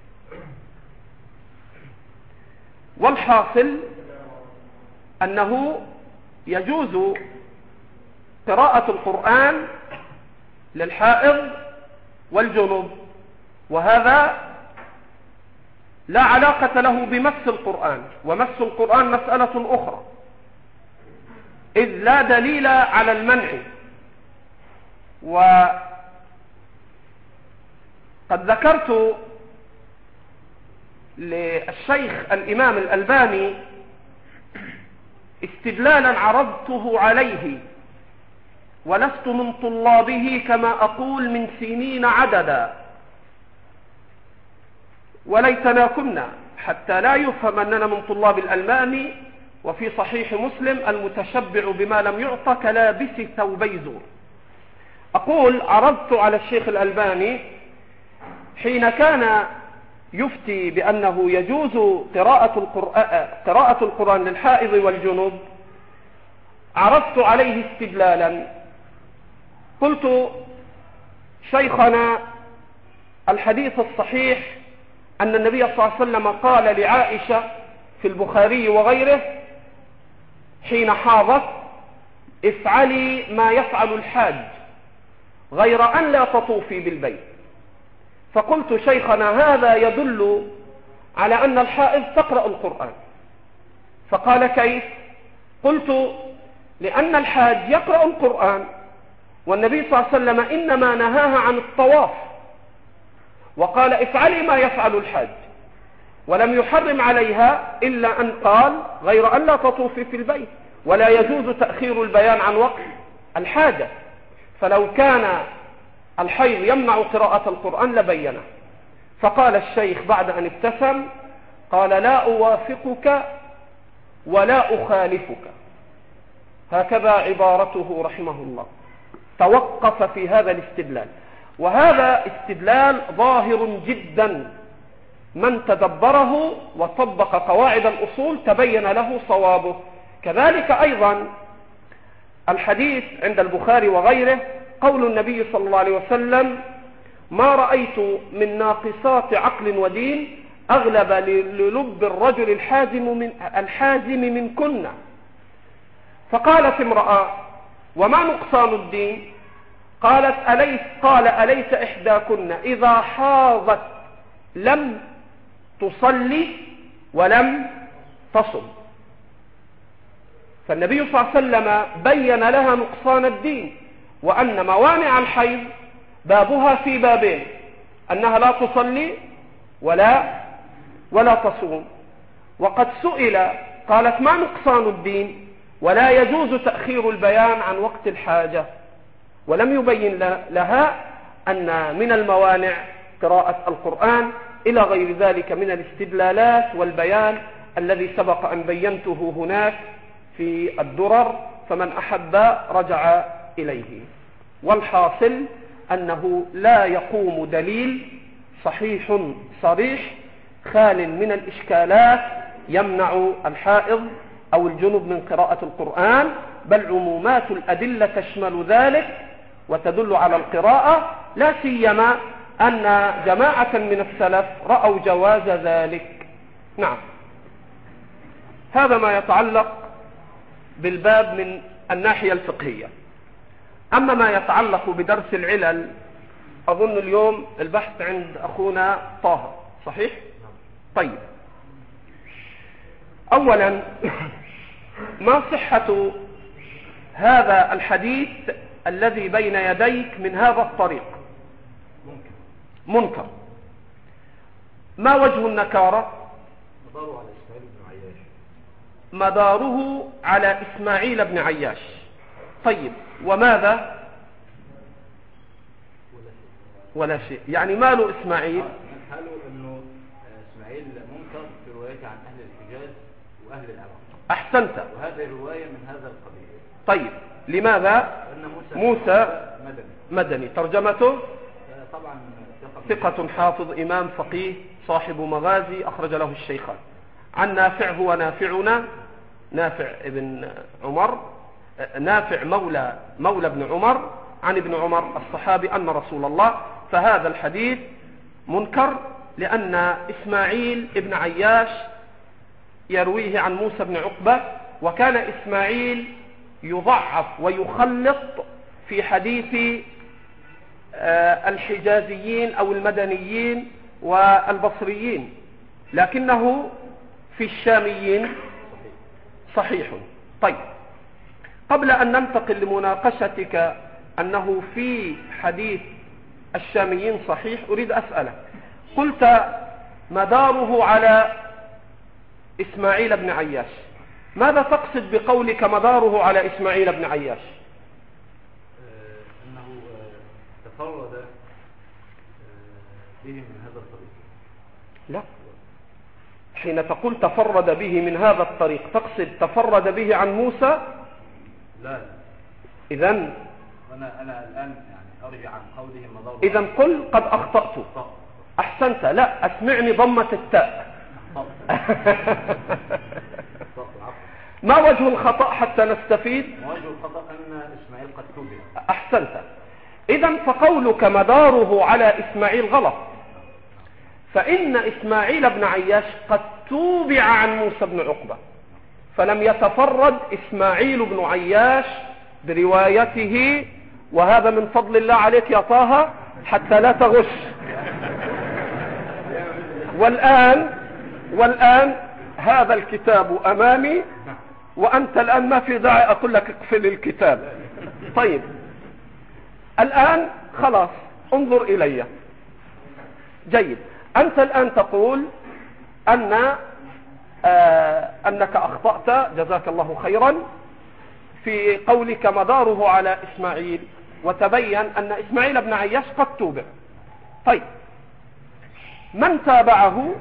[SPEAKER 1] والحاصل أنه يجوز قراءة القرآن للحائض والجنوب، وهذا لا علاقة له بمس القرآن، ومس القرآن مسألة أخرى، إذ لا دليل على المنع. وقد ذكرت للشيخ الإمام الألباني استدلالا عرضته عليه، ولست من طلابه كما أقول من سنين عددا، وليتنا كنا، حتى لا يفهم أننا من طلاب الألباني. وفي صحيح مسلم: المتشبع بما لم يعط كلابس ثوبي زور. أقول عرضت على الشيخ الألباني حين كان يفتي بأنه يجوز قراءة القرآن للحائض والجنوب عرضت عليه استدلالا. قلت: شيخنا، الحديث الصحيح أن النبي صلى الله عليه وسلم قال لعائشة في البخاري وغيره حين حاضت: افعلي ما يفعل الحاج غير أن لا تطوفي بالبيت. فقلت: شيخنا، هذا يدل على أن الحائض تقرأ القرآن. فقال: كيف؟ قلت: لأن الحاج يقرأ القرآن، والنبي صلى الله عليه وسلم إنما نهاها عن الطواف وقال: افعلي ما يفعل الحاج، ولم يحرم عليها إلا أن قال: غير أن لا تطوفي في البيت، ولا يجوز تأخير البيان عن وقت الحاجة. فلو كان الحيض يمنع قراءة القرآن لبينه. فقال الشيخ بعد أن ابتسم، قال: لا أوافقك ولا أخالفك. هكذا عبارته رحمه الله. توقف في هذا الاستدلال، وهذا استدلال ظاهر جدا، من تدبره وطبق قواعد الأصول تبين له صوابه. كذلك أيضا الحديث عند البخاري وغيره قول النبي صلى الله عليه وسلم: ما رأيت من ناقصات عقل ودين أغلب للب الرجل الحازم منكن. فقالت امرأة: وما نقصان الدين؟ قال: أليس إحداكن إذا حاضت لم تصلي ولم تصم؟ فالنبي صلى الله عليه وسلم بين لها نقصان الدين، وأن موانع الحيض بابها في بابين: أنها لا تصلي ولا تصوم. وقد سئل قالت: ما نقصان الدين؟ ولا يجوز تأخير البيان عن وقت الحاجة. ولم يبين لها أن من الموانع قراءة القرآن إلى غير ذلك من الاستدلالات والبيان الذي سبق أن بينته هناك في الدرر، فمن أحب رجع إليه. والحاصل أنه لا يقوم دليل صحيح صريح خال من الإشكالات يمنع الحائض أو الجنب من قراءة القرآن، بل عمومات الأدلة تشمل ذلك وتدل على القراءة، لا سيما أن جماعة من السلف رأوا جواز ذلك. نعم، هذا ما يتعلق بالباب من الناحية الفقهية. أما ما يتعلق بدرس العلل، أظن اليوم البحث عند أخونا طه، صحيح؟ طيب، أولا ما صحة هذا الحديث الذي بين يديك من هذا الطريق؟ منكر. ما وجه النكارة؟ مداره على إسماعيل بن عياش. طيب، وماذا؟ ولا شيء. يعني ما له إسماعيل؟
[SPEAKER 2] قالوا إنه إسماعيل منكر في روايته عن أهل الحجاز وأهل العراق.
[SPEAKER 1] أحسنت.
[SPEAKER 2] وهذه الرواية من هذا القبيل.
[SPEAKER 1] طيب، لماذا؟ موسى مدني. ترجمته؟
[SPEAKER 2] طبعا
[SPEAKER 1] ثقة حافظ إمام فقيه صاحب مغازي، أخرج له الشيخان. عن نافع، هو نافعنا نافع ابن عمر، نافع مولى ابن عمر، عن ابن عمر الصحابي أن رسول الله. فهذا الحديث منكر لأن إسماعيل ابن عياش يرويه عن موسى بن عقبة، وكان إسماعيل يضعف ويخلط في حديث الحجازيين أو المدنيين والبصريين، لكنه في الشاميين صحيح. طيب، قبل أن ننتقل لمناقشتك أنه في حديث الشاميين صحيح، أريد أسألك، قلت مداره على إسماعيل بن عياش، ماذا تقصد بقولك مداره على إسماعيل بن عياش؟
[SPEAKER 2] أنه تفرد به من هذا الطريق.
[SPEAKER 1] لا، حين تقول تفرد به من هذا الطريق تقصد تفرد به عن موسى؟
[SPEAKER 2] لا.
[SPEAKER 1] إذن
[SPEAKER 2] أنا الآن يعني أرجع عن قوله مداره.
[SPEAKER 1] إذن قل قد أخطأت. أحسنت. لا، أسمعني ضمة التاء. ما وجه الخطأ حتى نستفيد؟
[SPEAKER 2] وجه الخطأ أن إسماعيل قد توبع.
[SPEAKER 1] أحسنت. إذن فقولك مداره على إسماعيل غلط، فإن إسماعيل بن عياش قد توبع عن موسى بن عقبة، فلم يتفرد إسماعيل بن عياش بروايته، وهذا من فضل الله عليك يا طه حتى لا تغش. والآن هذا الكتاب أمامي، وأنت الآن ما في داعي أقول لك اقفل الكتاب. طيب الآن خلاص انظر إلي. جيد. أنت الآن تقول أنك أخطأت، جزاك الله خيرا، في قولك مداره على إسماعيل، وتبين أن إسماعيل بن عياش قد توبع. طيب من تابعه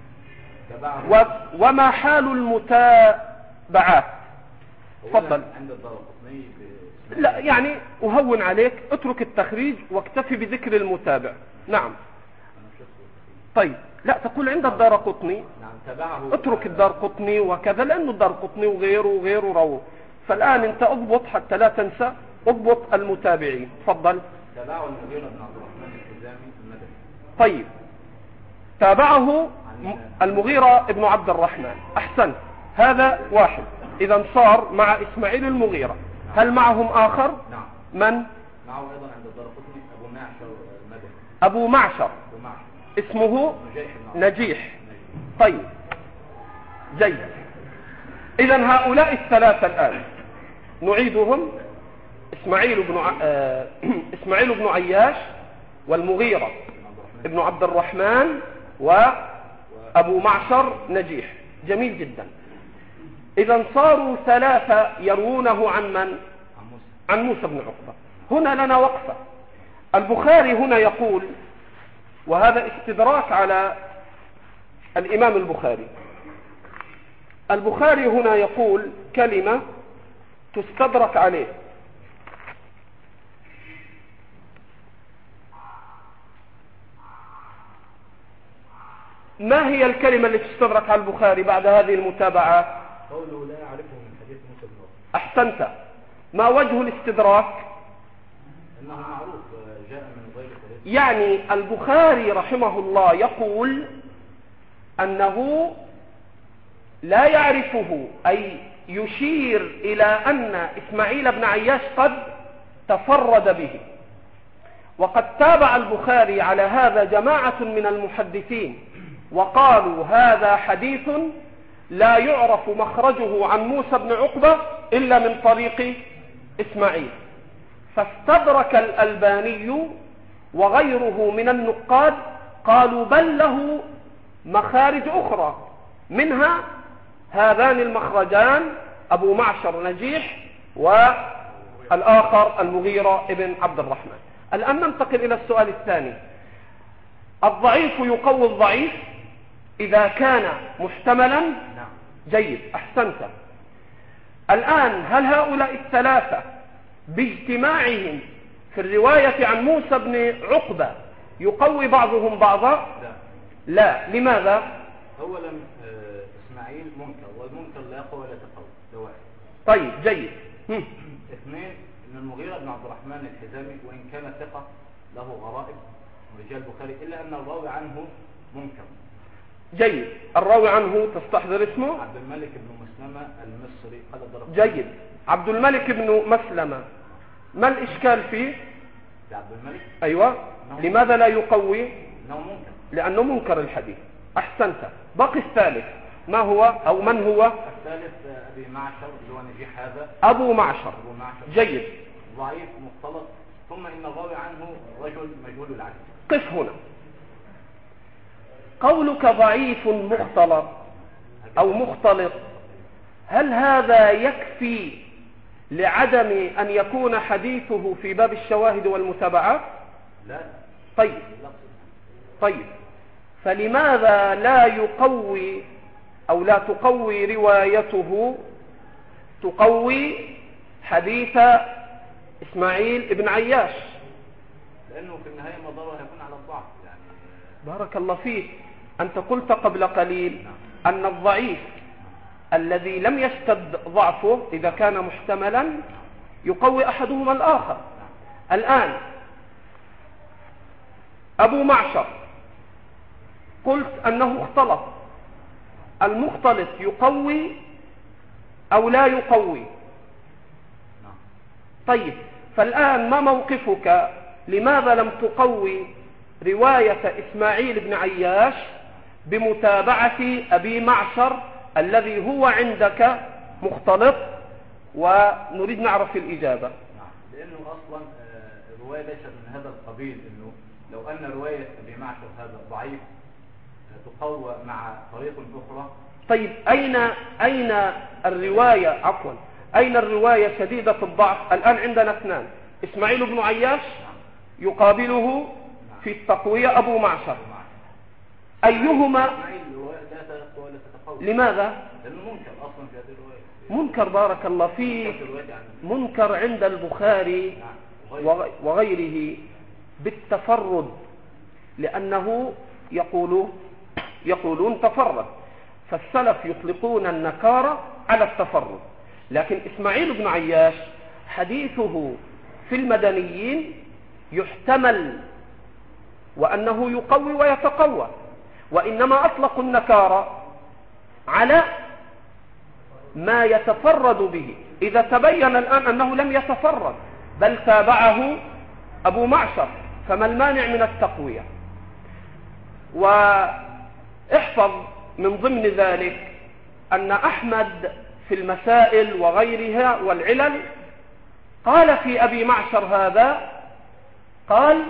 [SPEAKER 1] وما حال المتابعات؟ تفضل. لا يعني أهون عليك، اترك التخريج واكتفي بذكر المتابع. نعم. طيب لا تقول عند الدارقطني، اترك الدارقطني وكذا، لأنه الدارقطني وغيره رواه. فالآن انت اضبط حتى لا تنسى، اضبط المتابعين. تفضل.
[SPEAKER 2] تابعه المغيرة بن عبد الرحمن الحزامي المدني.
[SPEAKER 1] طيب تابعه المغيرة بن عبد الرحمن. أحسن، هذا واحد. إذا صار مع إسماعيل المغيرة. هل معهم آخر؟
[SPEAKER 2] نعم.
[SPEAKER 1] من؟
[SPEAKER 2] معه أيضا عند الدارقطني أبو معشر المدني.
[SPEAKER 1] أبو معشر اسمه نجيح. طيب جيد. إذن هؤلاء الثلاثة الآن نعيدهم: إسماعيل بن عياش، والمغيرة ابن عبد الرحمن، وأبو معشر نجيح. جميل جدا. إذن صاروا ثلاثة يروونه عن من؟ عن موسى بن عقبة. هنا لنا وقفة. البخاري هنا يقول، وهذا استدراك على الإمام البخاري، البخاري هنا يقول كلمة تستدرك عليه. ما هي الكلمة التي تستدرك على البخاري بعد هذه المتابعات؟
[SPEAKER 2] قوله لا يعرفه من حديث موسى بن عقبة.
[SPEAKER 1] أحسنت. ما وجه الاستدراك؟
[SPEAKER 2] إنه معروف جاء من غير طريق.
[SPEAKER 1] يعني البخاري رحمه الله يقول أنه لا يعرفه، أي يشير إلى أن إسماعيل بن عياش قد تفرد به. وقد تابع البخاري على هذا جماعة من المحدثين، وقالوا هذا حديث لا يعرف مخرجه عن موسى بن عقبة إلا من طريق إسماعيل. فاستدرك الألباني وغيره من النقاد، قالوا بل له مخارج أخرى، منها هذان المخرجان: أبو معشر نجيح، والآخر المغيرة ابن عبد الرحمن. الآن ننتقل إلى السؤال الثاني: الضعيف يقوي الضعيف إذا كان محتملا؟ جيد. أحسنت. الآن هل هؤلاء الثلاثة باجتماعهم في الرواية عن موسى بن عقبة يقوي بعضهم بعضا؟ لا. لماذا؟
[SPEAKER 2] أولا إسماعيل منكر، والمنكر لا يقوى ولا تقوى، ده واحد.
[SPEAKER 1] طيب جيد.
[SPEAKER 2] اثنين، ان المغيرة بن عبد الرحمن الحزامي وان كان ثقة له غرائب رجال البخاري، الا ان الراوي عنه منكر.
[SPEAKER 1] جيد. الراوي عنه تستحضر اسمه؟
[SPEAKER 2] عبد الملك بن مسلمة المصري.
[SPEAKER 1] جيد. عبد الملك بن مسلمة، ما الاشكال فيه؟
[SPEAKER 2] عبد الملك؟
[SPEAKER 1] ايوه. لماذا لا يقوي؟
[SPEAKER 2] انه منكر.
[SPEAKER 1] لانه منكر الحديث. احسنت. باقي الثالث ما هو او من هو؟
[SPEAKER 2] الثالث ابي معشر اللي هو نجيح هذا.
[SPEAKER 1] ابو معشر. جيد.
[SPEAKER 2] ضعيف مختلط. ثم ان الراوي عنه رجل مجهول العدل.
[SPEAKER 1] قف هنا. قولك ضعيف مختلط او مختلط، هل هذا يكفي لعدم ان يكون حديثه في باب الشواهد والمتابعات؟
[SPEAKER 2] لا.
[SPEAKER 1] طيب فلماذا لا يقوي او لا تقوي روايته تقوي حديث اسماعيل ابن عياش؟
[SPEAKER 2] لانه في النهاية مضاره هيكون على الضعف، يعني
[SPEAKER 1] بارك الله فيك. أنت قلت قبل قليل أن الضعيف الذي لم يشتد ضعفه إذا كان محتملا يقوي أحدهما الآخر. الآن أبو معشر قلت أنه اختلط، المختلط يقوي أو لا يقوي؟ طيب، فالآن ما موقفك؟ لماذا لم تقوي رواية إسماعيل بن عياش بمتابعة أبي معشر الذي هو عندك مختلط؟ ونريد نعرف الإجابة.
[SPEAKER 2] لأنه أصلا الرواية ليست من هذا القبيل، أنه لو أن رواية أبي معشر هذا ضعيف تقوى مع طريق أخرى.
[SPEAKER 1] طيب، أين الرواية أين الرواية شديدة الضعف؟ الآن عندنا اثنان، إسماعيل بن عياش يقابله في التقوية أبو معشر، أيهما؟ لماذا؟
[SPEAKER 2] لأنه منكر أصلا في هذه الرواية.
[SPEAKER 1] منكر، بارك الله فيك، منكر عند البخاري وغيره بالتفرد، لأنه يقولون تفرد، فالسلف يطلقون النكارة على التفرد. لكن إسماعيل بن عياش حديثه في المدنيين يحتمل وأنه يقوي ويتقوى، وإنما أطلقوا النكارة على ما يتفرد به. إذا تبين الآن أنه لم يتفرد بل تابعه أبو معشر، فما المانع من التقوية؟ واحفظ من ضمن ذلك أن أحمد في المسائل وغيرها والعلل قال في أبي معشر هذا، قال: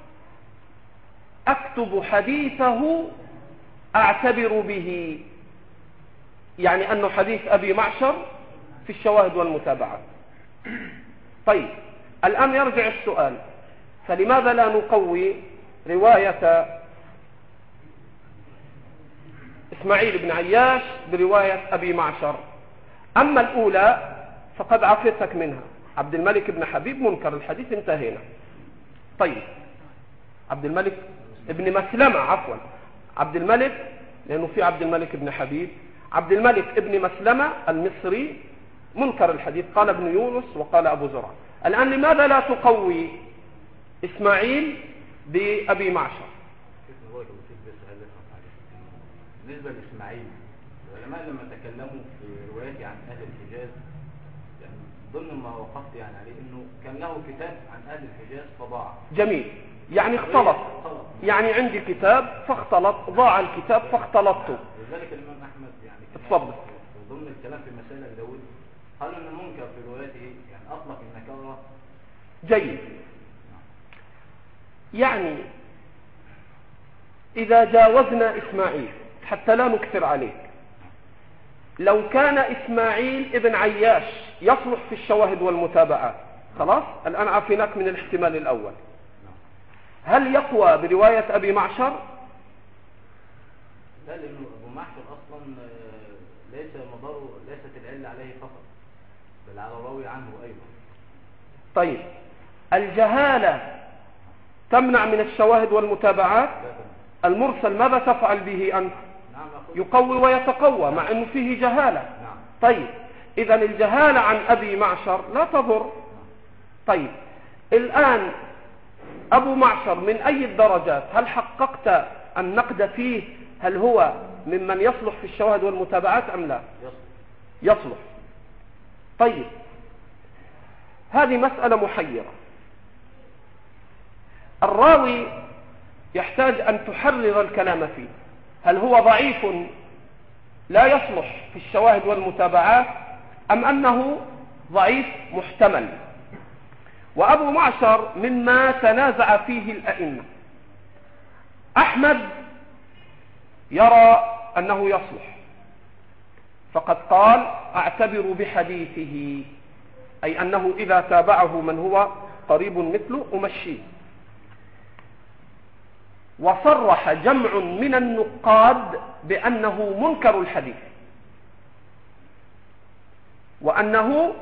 [SPEAKER 1] أكتب حديثه أعتبر به، يعني أنه حديث أبي معشر في الشواهد والمتابعات. طيب، الآن يرجع السؤال، فلماذا لا نقوي رواية إسماعيل بن عياش برواية أبي معشر؟ أما الأولى فقد عفيتك منها، عبد الملك بن حبيب منكر الحديث، انتهينا. طيب، عبد الملك ابن مسلمة، عبد الملك، لأنه في عبد الملك بن حبيب، عبد الملك ابن مسلمة المصري منكر الحديث، قال ابن يونس وقال أبو زرع. الآن لماذا لا تقوي إسماعيل بأبي معشر؟
[SPEAKER 2] بالنسبة لإسماعيل، العلماء لما تكلموا في روايته عن أهل الحجاز، يعني ضمن ما وقفت يعني عليه أنه كان له كتاب عن أهل الحجاز فضاع.
[SPEAKER 1] جميل، يعني اختلط، يعني عندي كتاب فاختلط، ضاع الكتاب فاختلطته.
[SPEAKER 2] لذلك الإمام أحمد يعني
[SPEAKER 1] اتفضل.
[SPEAKER 2] ضمن الكلام في مسائل أبي داود قال أن المنكر في روايته يعني أطلق النكارة.
[SPEAKER 1] جيد، يعني إذا جاوزنا إسماعيل حتى لا نكثر عليك، لو كان إسماعيل ابن عياش يصلح في الشواهد والمتابعات، خلاص الآن عافيناك من الاحتمال الأول، هل يقوى برواية أبي معشر؟
[SPEAKER 2] لا، لأنه أبو معشر أصلا ليست العلة عليه فقط، بل على الراوي عنه أيضا.
[SPEAKER 1] طيب، الجهالة تمنع من الشواهد والمتابعات؟ المرسل ماذا تفعل به أنت؟ يقوي ويتقوى مع أنه فيه جهالة. طيب، إذا الجهالة عن أبي معشر لا تضر. طيب، الآن أبو معشر من أي الدرجات؟ هل حققت النقد فيه؟ هل هو ممن يصلح في الشواهد والمتابعات أم لا؟ يصلح. طيب، هذه مسألة محيرة، الراوي يحتاج أن تحرر الكلام فيه، هل هو ضعيف لا يصلح في الشواهد والمتابعات أم أنه ضعيف محتمل؟ وأبو معشر مما تنازع فيه الأئمة. أحمد يرى أنه يصلح، فقد قال: أعتبر بحديثه، أي أنه إذا تابعه من هو قريب مثله أمشيه. وصرح جمع من النقاد بأنه منكر الحديث، وأنه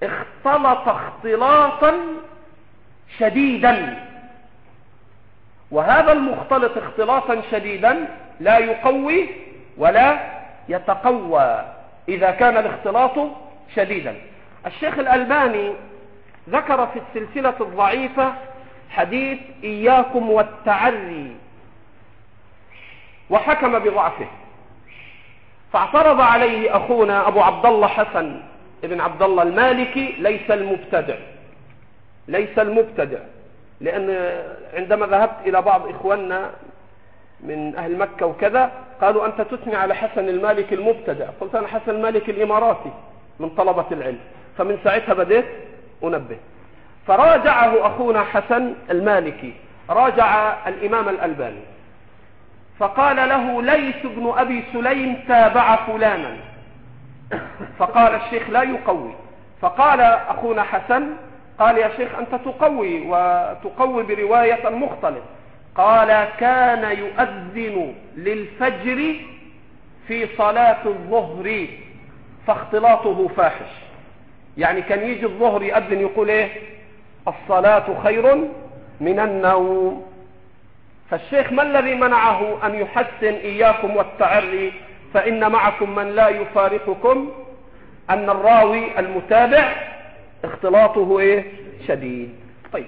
[SPEAKER 1] اختلط اختلاطا شديدا، وهذا المختلط اختلاطا شديدا لا يقوي ولا يتقوى إذا كان الاختلاط شديدا. الشيخ الألباني ذكر في السلسلة الضعيفة حديث إياكم والتعري وحكم بضعفه، فاعترض عليه أخونا أبو عبد الله حسن ابن عبد الله المالكي ليس المبتدع، لأن عندما ذهبت إلى بعض إخواننا من أهل مكة وكذا قالوا أنت تثني على حسن المالكي المبتدع، قلت أنا حسن المالكي الإماراتي من طلبة العلم، فمن ساعتها بديت أنبه. فراجعه أخونا حسن المالكي، راجع الإمام الألباني فقال له ليث بن أبي سليم تابع فلانا، فقال الشيخ لا يقوي. فقال أخونا حسن قال يا شيخ أنت تقوي وتقوي برواية مختلف. قال كان يؤذن للفجر في صلاة الظهر فاختلاطه فاحش، يعني كان يجي الظهر يؤذن يقول ايه الصلاة خير من النوم. فالشيخ ما الذي منعه أن يحسن إياكم والتعري؟ فإن معكم من لا يفارقكم أن الراوي المتابع اختلاطه ايه شديد. طيب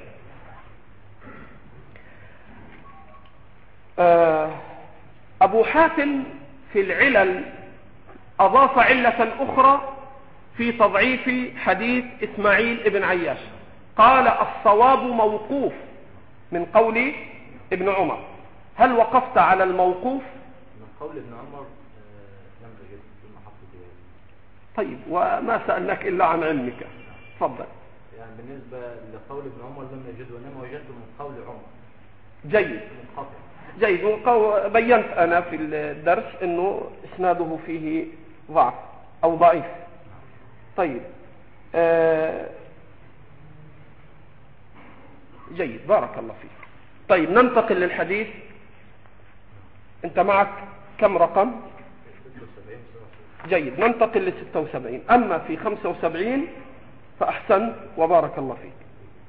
[SPEAKER 1] أبو حاتم في العلل أضاف علة أخرى في تضعيف حديث إسماعيل ابن عياش، قال الصواب موقوف من قول ابن عمر. هل وقفت على الموقوف؟
[SPEAKER 2] من قول ابن عمر لم أجد ثم حفظ به.
[SPEAKER 1] طيب وما سألناك إلا عن علمك، تفضل.
[SPEAKER 2] يعني بالنسبة لقول ابن عمر لم أجد، وإنما وجدته من قول عمر.
[SPEAKER 1] جيد جيد. بينت أنا في الدرس أنه إسناده فيه ضعف أو ضعيف. طيب جيد بارك الله فيك. طيب ننتقل للحديث. أنت معك كم رقم؟ 76. جيد ننتقل ل 76. أما في 75 فأحسن وبارك الله فيك.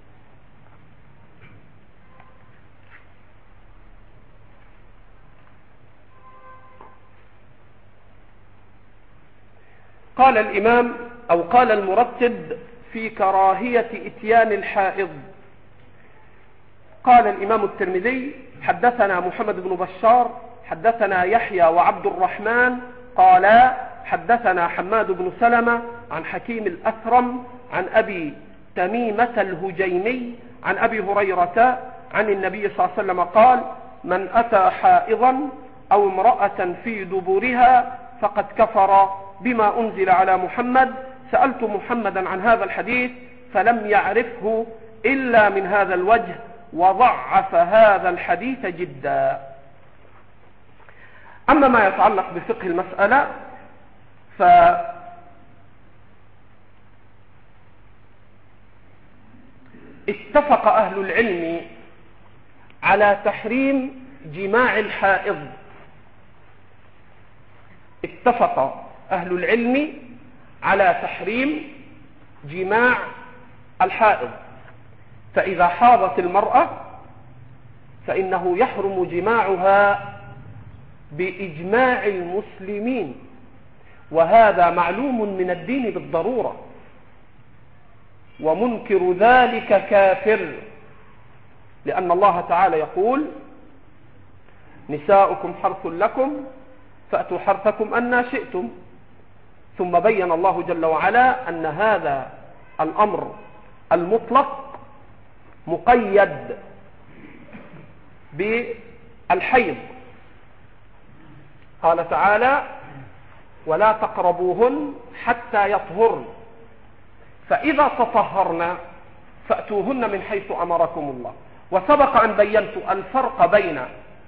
[SPEAKER 1] قال الإمام أو قال المرتب في كراهية إتيان الحائض. قال الإمام الترمذي حدثنا محمد بن بشار حدثنا يحيى وعبد الرحمن قال حدثنا حماد بن سلمة عن حكيم الأثرم عن أبي تميمة الهجيمي عن أبي هريرة عن النبي صلى الله عليه وسلم قال من أتى حائضا أو امرأة في دبرها فقد كفر بما أنزل على محمد. سألت محمدا عن هذا الحديث فلم يعرفه إلا من هذا الوجه وضعف هذا الحديث جدا. أما ما يتعلق بفقه المسألة اتفق أهل العلم على تحريم جماع الحائض. اتفق أهل العلم على تحريم جماع الحائض، فإذا حاضت المرأة فإنه يحرم جماعها بإجماع المسلمين، وهذا معلوم من الدين بالضرورة، ومنكر ذلك كافر، لأن الله تعالى يقول نساؤكم حرث لكم فأتوا حرثكم أن شئتم. ثم بين الله جل وعلا أن هذا الأمر المطلق مقيد بالحيض. قال تعالى ولا تقربوهن حتى يطهرن، فإذا تطهرن فأتوهن من حيث أمركم الله. وسبق أن بينت الفرق بين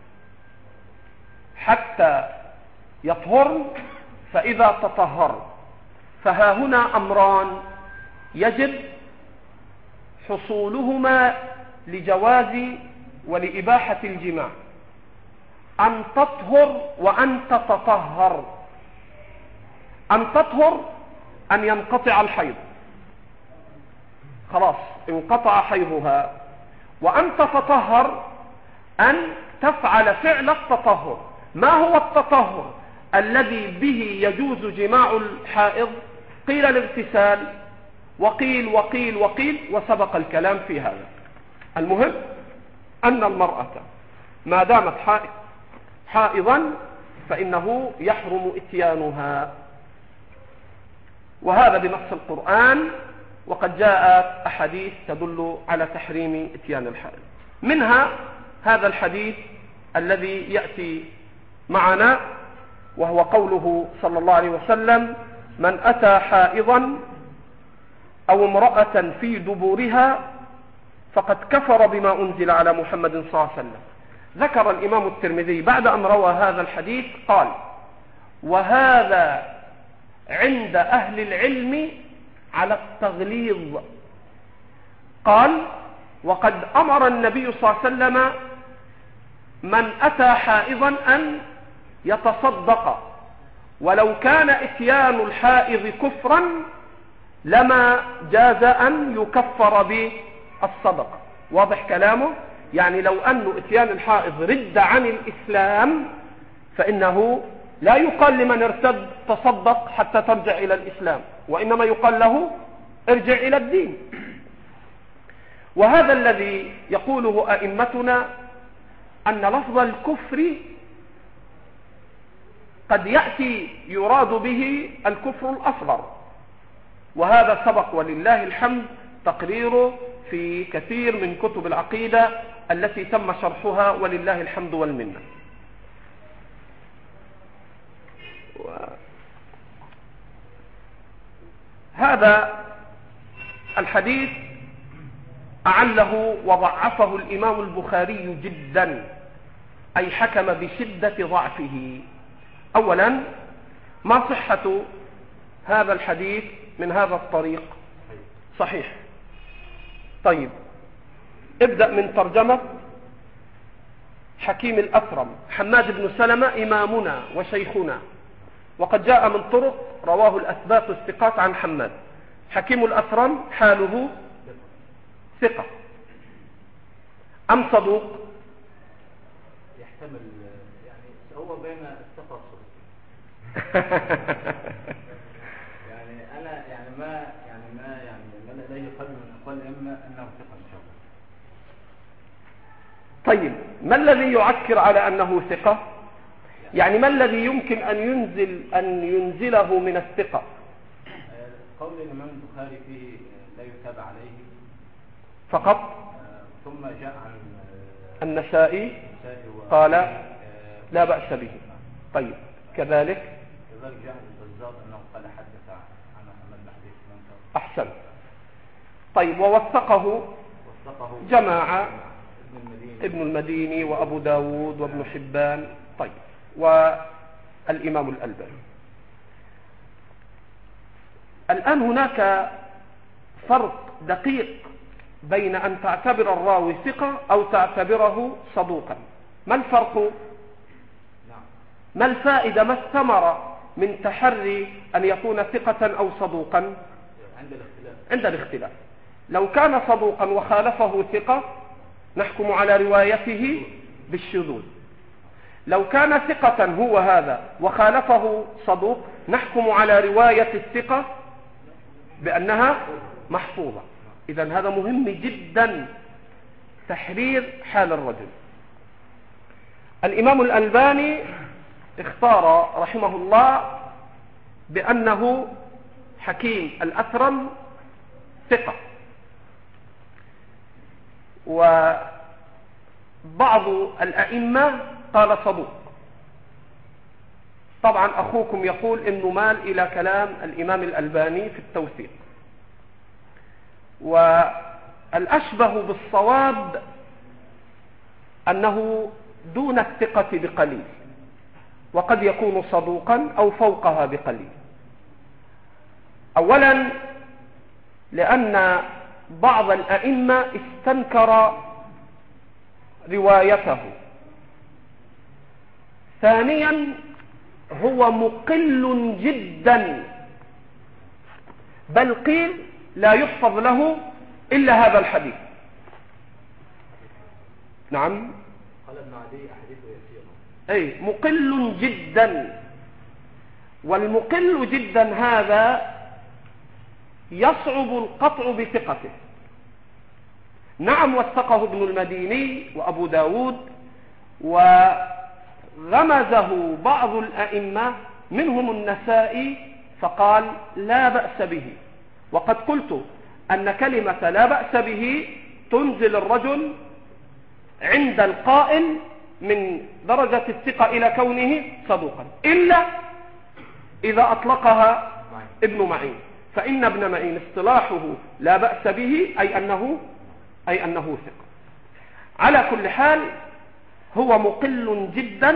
[SPEAKER 1] حتى يطهرن فإذا تطهرن، فها هنا أمران يجب حصولهما لجواز ولإباحة الجماع: أن تطهر وأن تتطهر. أن تطهر أن ينقطع الحيض، خلاص انقطع حيضها، وأن تتطهر أن تفعل فعل التطهر. ما هو التطهر الذي به يجوز جماع الحائض؟ قيل الاغتسال، وقيل وقيل وقيل، وسبق الكلام في هذا. المهم أن المرأة ما دامت حائضا فإنه يحرم إتيانها، وهذا بنص القرآن، وقد جاءت أحاديث تدل على تحريم إتيان الحائض. منها هذا الحديث الذي يأتي معنا، وهو قوله صلى الله عليه وسلم: من أتى حائضا أو امرأة في دبورها فقد كفر بما أنزل على محمد صلى الله عليه وسلم. ذكر الإمام الترمذي بعد أن روى هذا الحديث قال: وهذا عند أهل العلم على التغليظ. قال: وقد أمر النبي صلى الله عليه وسلم من أتى حائضا أن يتصدق، ولو كان إتيان الحائض كفرا لما جاز أن يكفر بالصدقة. واضح كلامه؟ يعني لو أن إتيان الحائض رد عن الإسلام فإنه لا يقال لمن ارتد تصدق حتى ترجع إلى الإسلام، وإنما يقال له ارجع إلى الدين. وهذا الذي يقوله أئمتنا أن لفظ الكفر قد يأتي يراد به الكفر الأصغر، وهذا سبق ولله الحمد تقريره في كثير من كتب العقيدة التي تم شرحها ولله الحمد والمنة. هذا الحديث أعله وضعفه الإمام البخاري جدا، أي حكم بشدة ضعفه. أولا، ما صحة هذا الحديث من هذا الطريق؟ صحيح. طيب، ابدأ من ترجمة حكيم الأثرم. حماد بن سلمة إمامنا وشيخنا، وقد جاء من طرق رواه الأثبات الثقات عن حماد. حكيم الأثرم حاله ثقة أم صدوق؟
[SPEAKER 2] يحتمل، يعني هو بين الثقة والصدوق. يعني أنا ما لا يقل من أقوال الأئمة أنه ثقة إن شاء الله.
[SPEAKER 1] طيب، ما الذي يعكر على أنه ثقة؟ يعني ما الذي يمكن أن ينزله من الثقة؟
[SPEAKER 2] قول الإمام البخاري فيه لا يتابع عليه
[SPEAKER 1] فقط.
[SPEAKER 2] ثم جاء عن
[SPEAKER 1] النسائي قال لا بأس به. طيب، كذلك
[SPEAKER 2] جاء البزار أنه قال حدث عن محمد بن حديث منكر.
[SPEAKER 1] أحسن. طيب، ووثقه جماعة، ابن المديني وأبو داود وابن حبان. طيب، والإمام الألباني. الآن هناك فرق دقيق بين أن تعتبر الراوي ثقة أو تعتبره صدوقا. ما الفرق؟ ما الفائدة؟ ما الثمرة من تحري أن يكون ثقة أو صدوقا؟ عند الاختلاف. لو كان صدوقا وخالفه ثقة نحكم على روايته بالشذوذ. لو كان ثقة هو هذا وخالفه صدوق نحكم على رواية الثقة بأنها محفوظة. إذن هذا مهم جدا، تحرير حال الرجل. الإمام الألباني اختار رحمه الله بأنه حكيم الأثرم ثقة، وبعض الأئمة قال صدوق. طبعا أخوكم يقول إنه مال إلى كلام الإمام الألباني في التوثيق، والأشبه بالصواب أنه دون الثقة بقليل، وقد يكون صدوقا أو فوقها بقليل. أولا لأن بعض الأئمة استنكر روايته. ثانيا هو مقل جدا، بل قيل لا يحفظ له إلا هذا الحديث. نعم،
[SPEAKER 2] قال ابن عدي أحاديثه يسيرة.
[SPEAKER 1] أي مقل جدا. والمقل جدا هذا يصعب القطع بثقته. نعم وثقه ابن المديني وأبو داود، وغمزه بعض الأئمة منهم النسائي فقال لا بأس به. وقد قلت أن كلمة لا بأس به تنزل الرجل عند القائل من درجة الثقة إلى كونه صدوقا، إلا إذا أطلقها ابن معين، فإن ابن معين اصطلاحه لا بأس به أي أنه ثقة. على كل حال هو مقل جدا.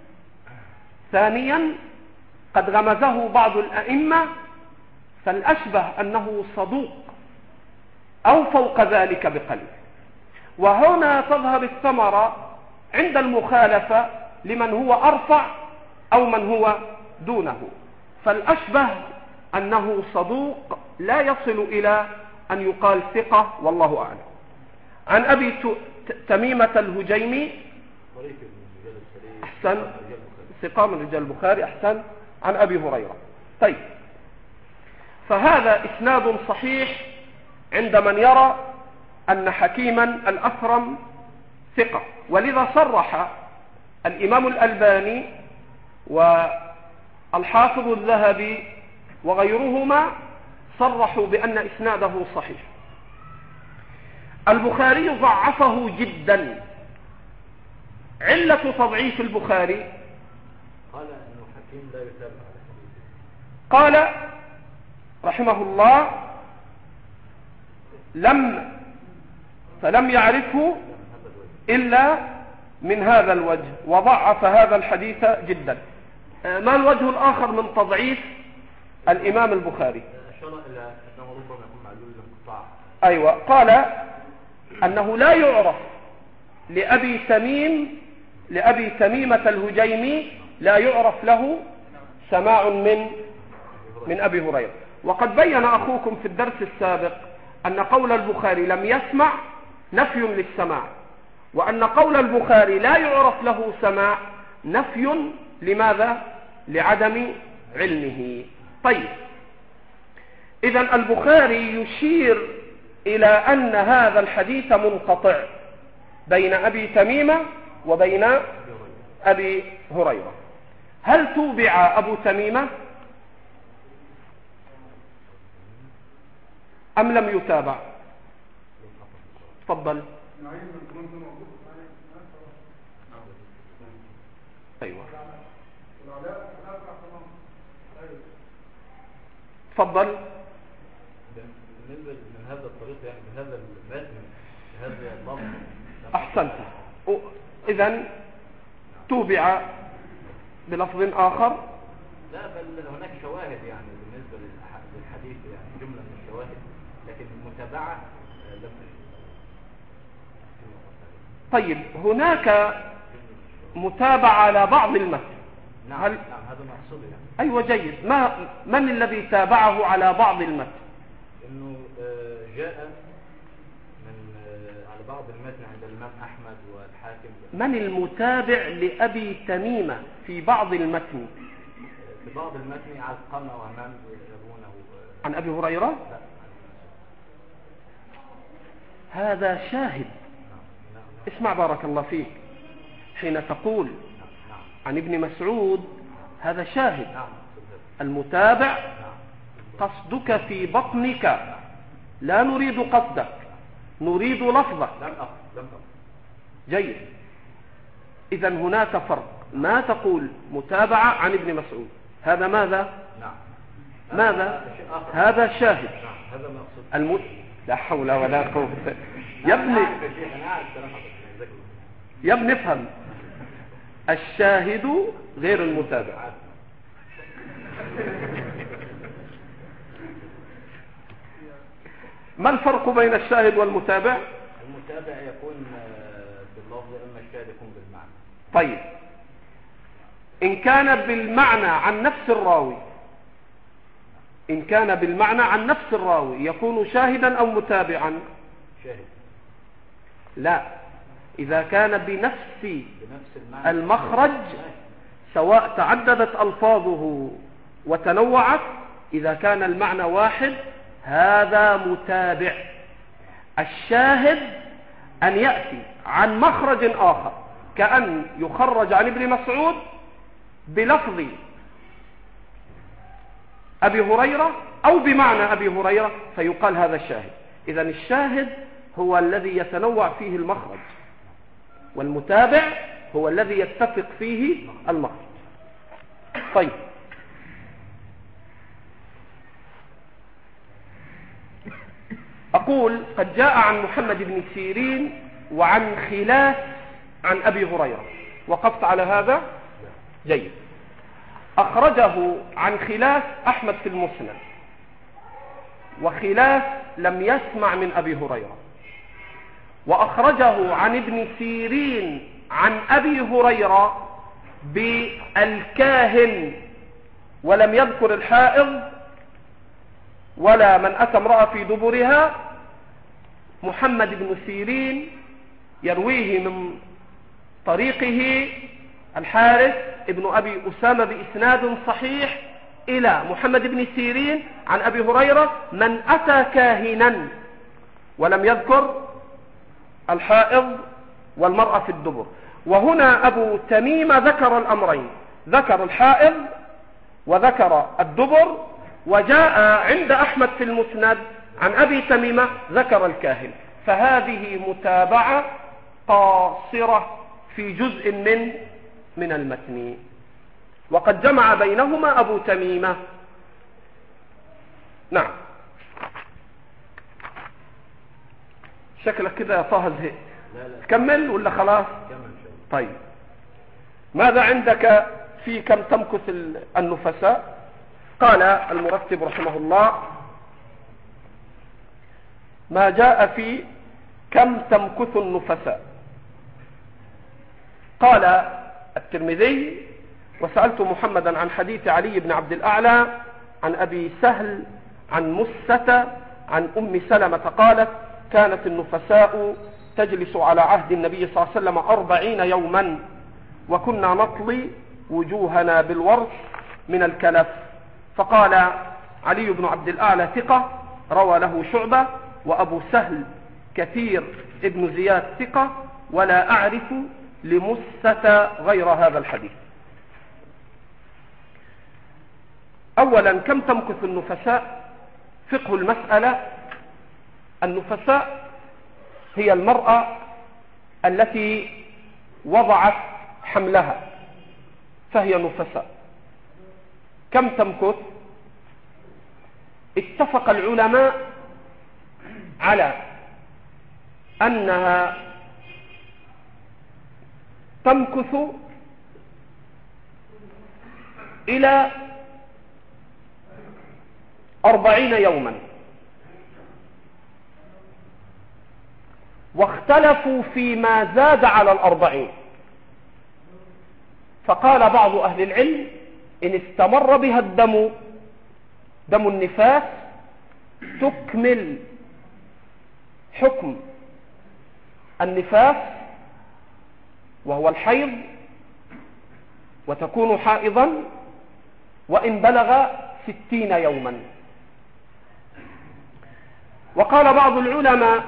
[SPEAKER 1] ثانيا قد غمزه بعض الأئمة، فالأشبه أنه صدوق أو فوق ذلك بقليل. وهنا تظهر الثمرة عند المخالفة لمن هو أرفع أو من هو دونه. فالأشبه أنه صدوق لا يصل إلى أن يقال ثقة، والله أعلم. عن أبي تميمة الهجيمي أحسن، ثقة من رجال البخاري، أحسن، عن أبي هريرة. طيب، فهذا إسناد صحيح عند من يرى أن حكيما الأثرم ثقة. ولذا صرح الإمام الألباني والحافظ الذهبي وغيرهما صرحوا بأن إسناده صحيح. البخاري ضعفه جدا. علة تضعيف البخاري
[SPEAKER 2] قال أنه حكيم لا يتابع على حديثه.
[SPEAKER 1] قال رحمه الله فلم يعرفه إلا من هذا الوجه، وضعف هذا الحديث جدا. ما الوجه الآخر من تضعيف الإمام البخاري؟
[SPEAKER 2] أشار إلى أنه ربما يكون معلول الانقطاع.
[SPEAKER 1] أيوة، قال أنه لا يعرف لأبي تميمة الهجيمي لا يعرف له سماع من أبي هريرة. وقد بين أخوكم في الدرس السابق أن قول البخاري لم يسمع نفي للسماع، وأن قول البخاري لا يعرف له سماع نفي لماذا؟ لعدم علمه. طيب، إذن البخاري يشير إلى أن هذا الحديث منقطع بين أبي تميمة وبين أبي هريرة. هل توبع أبو تميمة أم لم يتابع؟ تفضل. أيوة، تفضل.
[SPEAKER 2] بالنسبة من هذا الطريق، يعني من هذا المتن، هذا اللفظ.
[SPEAKER 1] أحسنت. إذن توبع بلفظ آخر؟
[SPEAKER 2] لا، بل هناك شواهد يعني بالنسبة للحديث، يعني جملة من الشواهد، لكن المتابعة لم.
[SPEAKER 1] طيب، هناك متابعة على بعض المتن.
[SPEAKER 2] نعم، هذا مقصود يعني.
[SPEAKER 1] أيوة، جيد. من الذي تابعه على بعض المتن؟
[SPEAKER 2] إنه جاء على بعض المتن عند الإمام أحمد والحاكم.
[SPEAKER 1] من المتابع لأبي تميمة في بعض المتن؟
[SPEAKER 2] في بعض المتن علقمة وهمام يروونه
[SPEAKER 1] عن أبي هريرة.
[SPEAKER 2] لا.
[SPEAKER 1] هذا شاهد. اسمع بارك الله فيك، حين تقول عن ابن مسعود هذا شاهد. المتابع قصدك في بطنك، لا نريد قصدك، نريد لفظك. جيد. إذن هناك فرق. ما تقول متابعة عن ابن مسعود، هذا ماذا؟ ماذا؟ هذا شاهد.
[SPEAKER 2] هذا
[SPEAKER 1] لا حول ولا قوة. يا ابني افهم، الشاهد غير المتابع. ما الفرق بين الشاهد والمتابع؟
[SPEAKER 2] المتابع يكون باللفظ، اما الشاهد يكون بالمعنى.
[SPEAKER 1] طيب، إن كان بالمعنى عن نفس الراوي يكون شاهدا أو متابعا؟
[SPEAKER 2] شاهد.
[SPEAKER 1] لا، إذا كان بنفس
[SPEAKER 2] المعنى
[SPEAKER 1] المخرج سواء تعددت ألفاظه وتنوعت، إذا كان المعنى واحد هذا متابع. الشاهد أن يأتي عن مخرج آخر، كأن يخرج عن ابن مسعود بلفظ أبي هريرة أو بمعنى أبي هريرة فيقال هذا الشاهد. إذن الشاهد هو الذي يتنوع فيه المخرج، والمتابع هو الذي يتفق فيه المخرج. طيب، أقول قد جاء عن محمد بن سيرين وعن خلاف عن أبي هريرة. وقفت على هذا؟ جيد. أخرجه عن خلاف أحمد في المسند، وخلاف لم يسمع من أبي هريرة. وأخرجه عن ابن سيرين عن أبي هريرة بالكاهن، ولم يذكر الحائض ولا من أتى امرأة في دبرها. محمد بن سيرين يرويه من طريقه الحارث ابن أبي أسامة بإسناد صحيح إلى محمد بن سيرين عن أبي هريرة من أتى كاهنا، ولم يذكر الحائض والمرأة في الدبر. وهنا أبو تميمة ذكر الأمرين، ذكر الحائض وذكر الدبر. وجاء عند أحمد في المسند عن أبي تميمة ذكر الكاهن. فهذه متابعة قاصرة في جزء من المتن، وقد جمع بينهما أبو تميمة. نعم، شكلك كده يا طه زهقت. كمل ولا خلاص؟ طيب، ماذا عندك في كم تمكث النفساء؟ قال المرتب رحمه الله: ما جاء في كم تمكث النفساء. قال الترمذي: وسألت محمدا عن حديث علي بن عبد الأعلى عن أبي سهل عن مسة عن أم سلمة قالت: كانت النفساء تجلس على عهد النبي صلى الله عليه وسلم 40 يوما، وكنا نطلي وجوهنا بالورس من الكلف. فقال علي بن عبد الأعلى ثقة، روى له شعبة، وأبو سهل كثير ابن زياد ثقة، ولا أعرف لمسة غير هذا الحديث. أولا، كم تمكث النفساء؟ فقه المسألة: النفساء هي المرأة التي وضعت حملها فهي نفساء. كم تمكث؟ اتفق العلماء على أنها تمكث إلى 40 يوما، واختلفوا فيما زاد على 40. فقال بعض أهل العلم: إن استمر بها الدم، دم النفاس، تكمل حكم النفاس وهو الحيض، وتكون حائضا وإن بلغ 60 يوما. وقال بعض العلماء: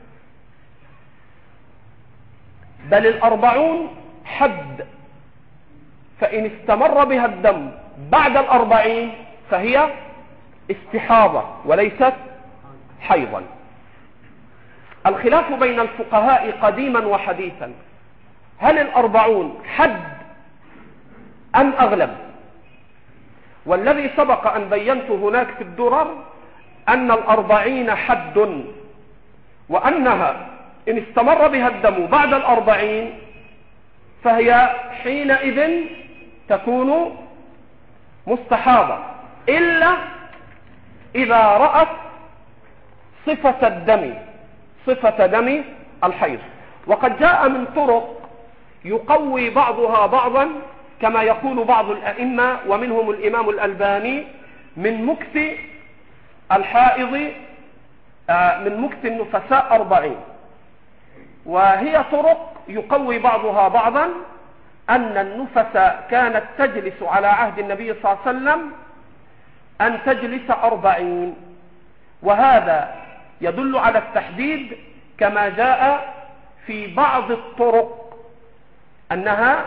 [SPEAKER 1] بل 40 حد، فإن استمر بها الدم بعد 40 فهي استحاضة وليست حيضا. الخلاف بين الفقهاء قديما وحديثا: هل 40 حد أم أغلب؟ والذي سبق أن بينت هناك في الدرر أن 40 حد، وأنها إن استمر بها الدم بعد 40 فهي حينئذ تكون مستحاضة، إلا إذا رأت صفة الدم، صفة دم الحيض. وقد جاء من طرق يقوي بعضها بعضا، كما يقول بعض الأئمة ومنهم الإمام الألباني: من مكث الحائض، من مكث النفساء 40. وهي طرق يقوي بعضها بعضا أن النفس كانت تجلس على عهد النبي صلى الله عليه وسلم أن تجلس 40، وهذا يدل على التحديد كما جاء في بعض الطرق أنها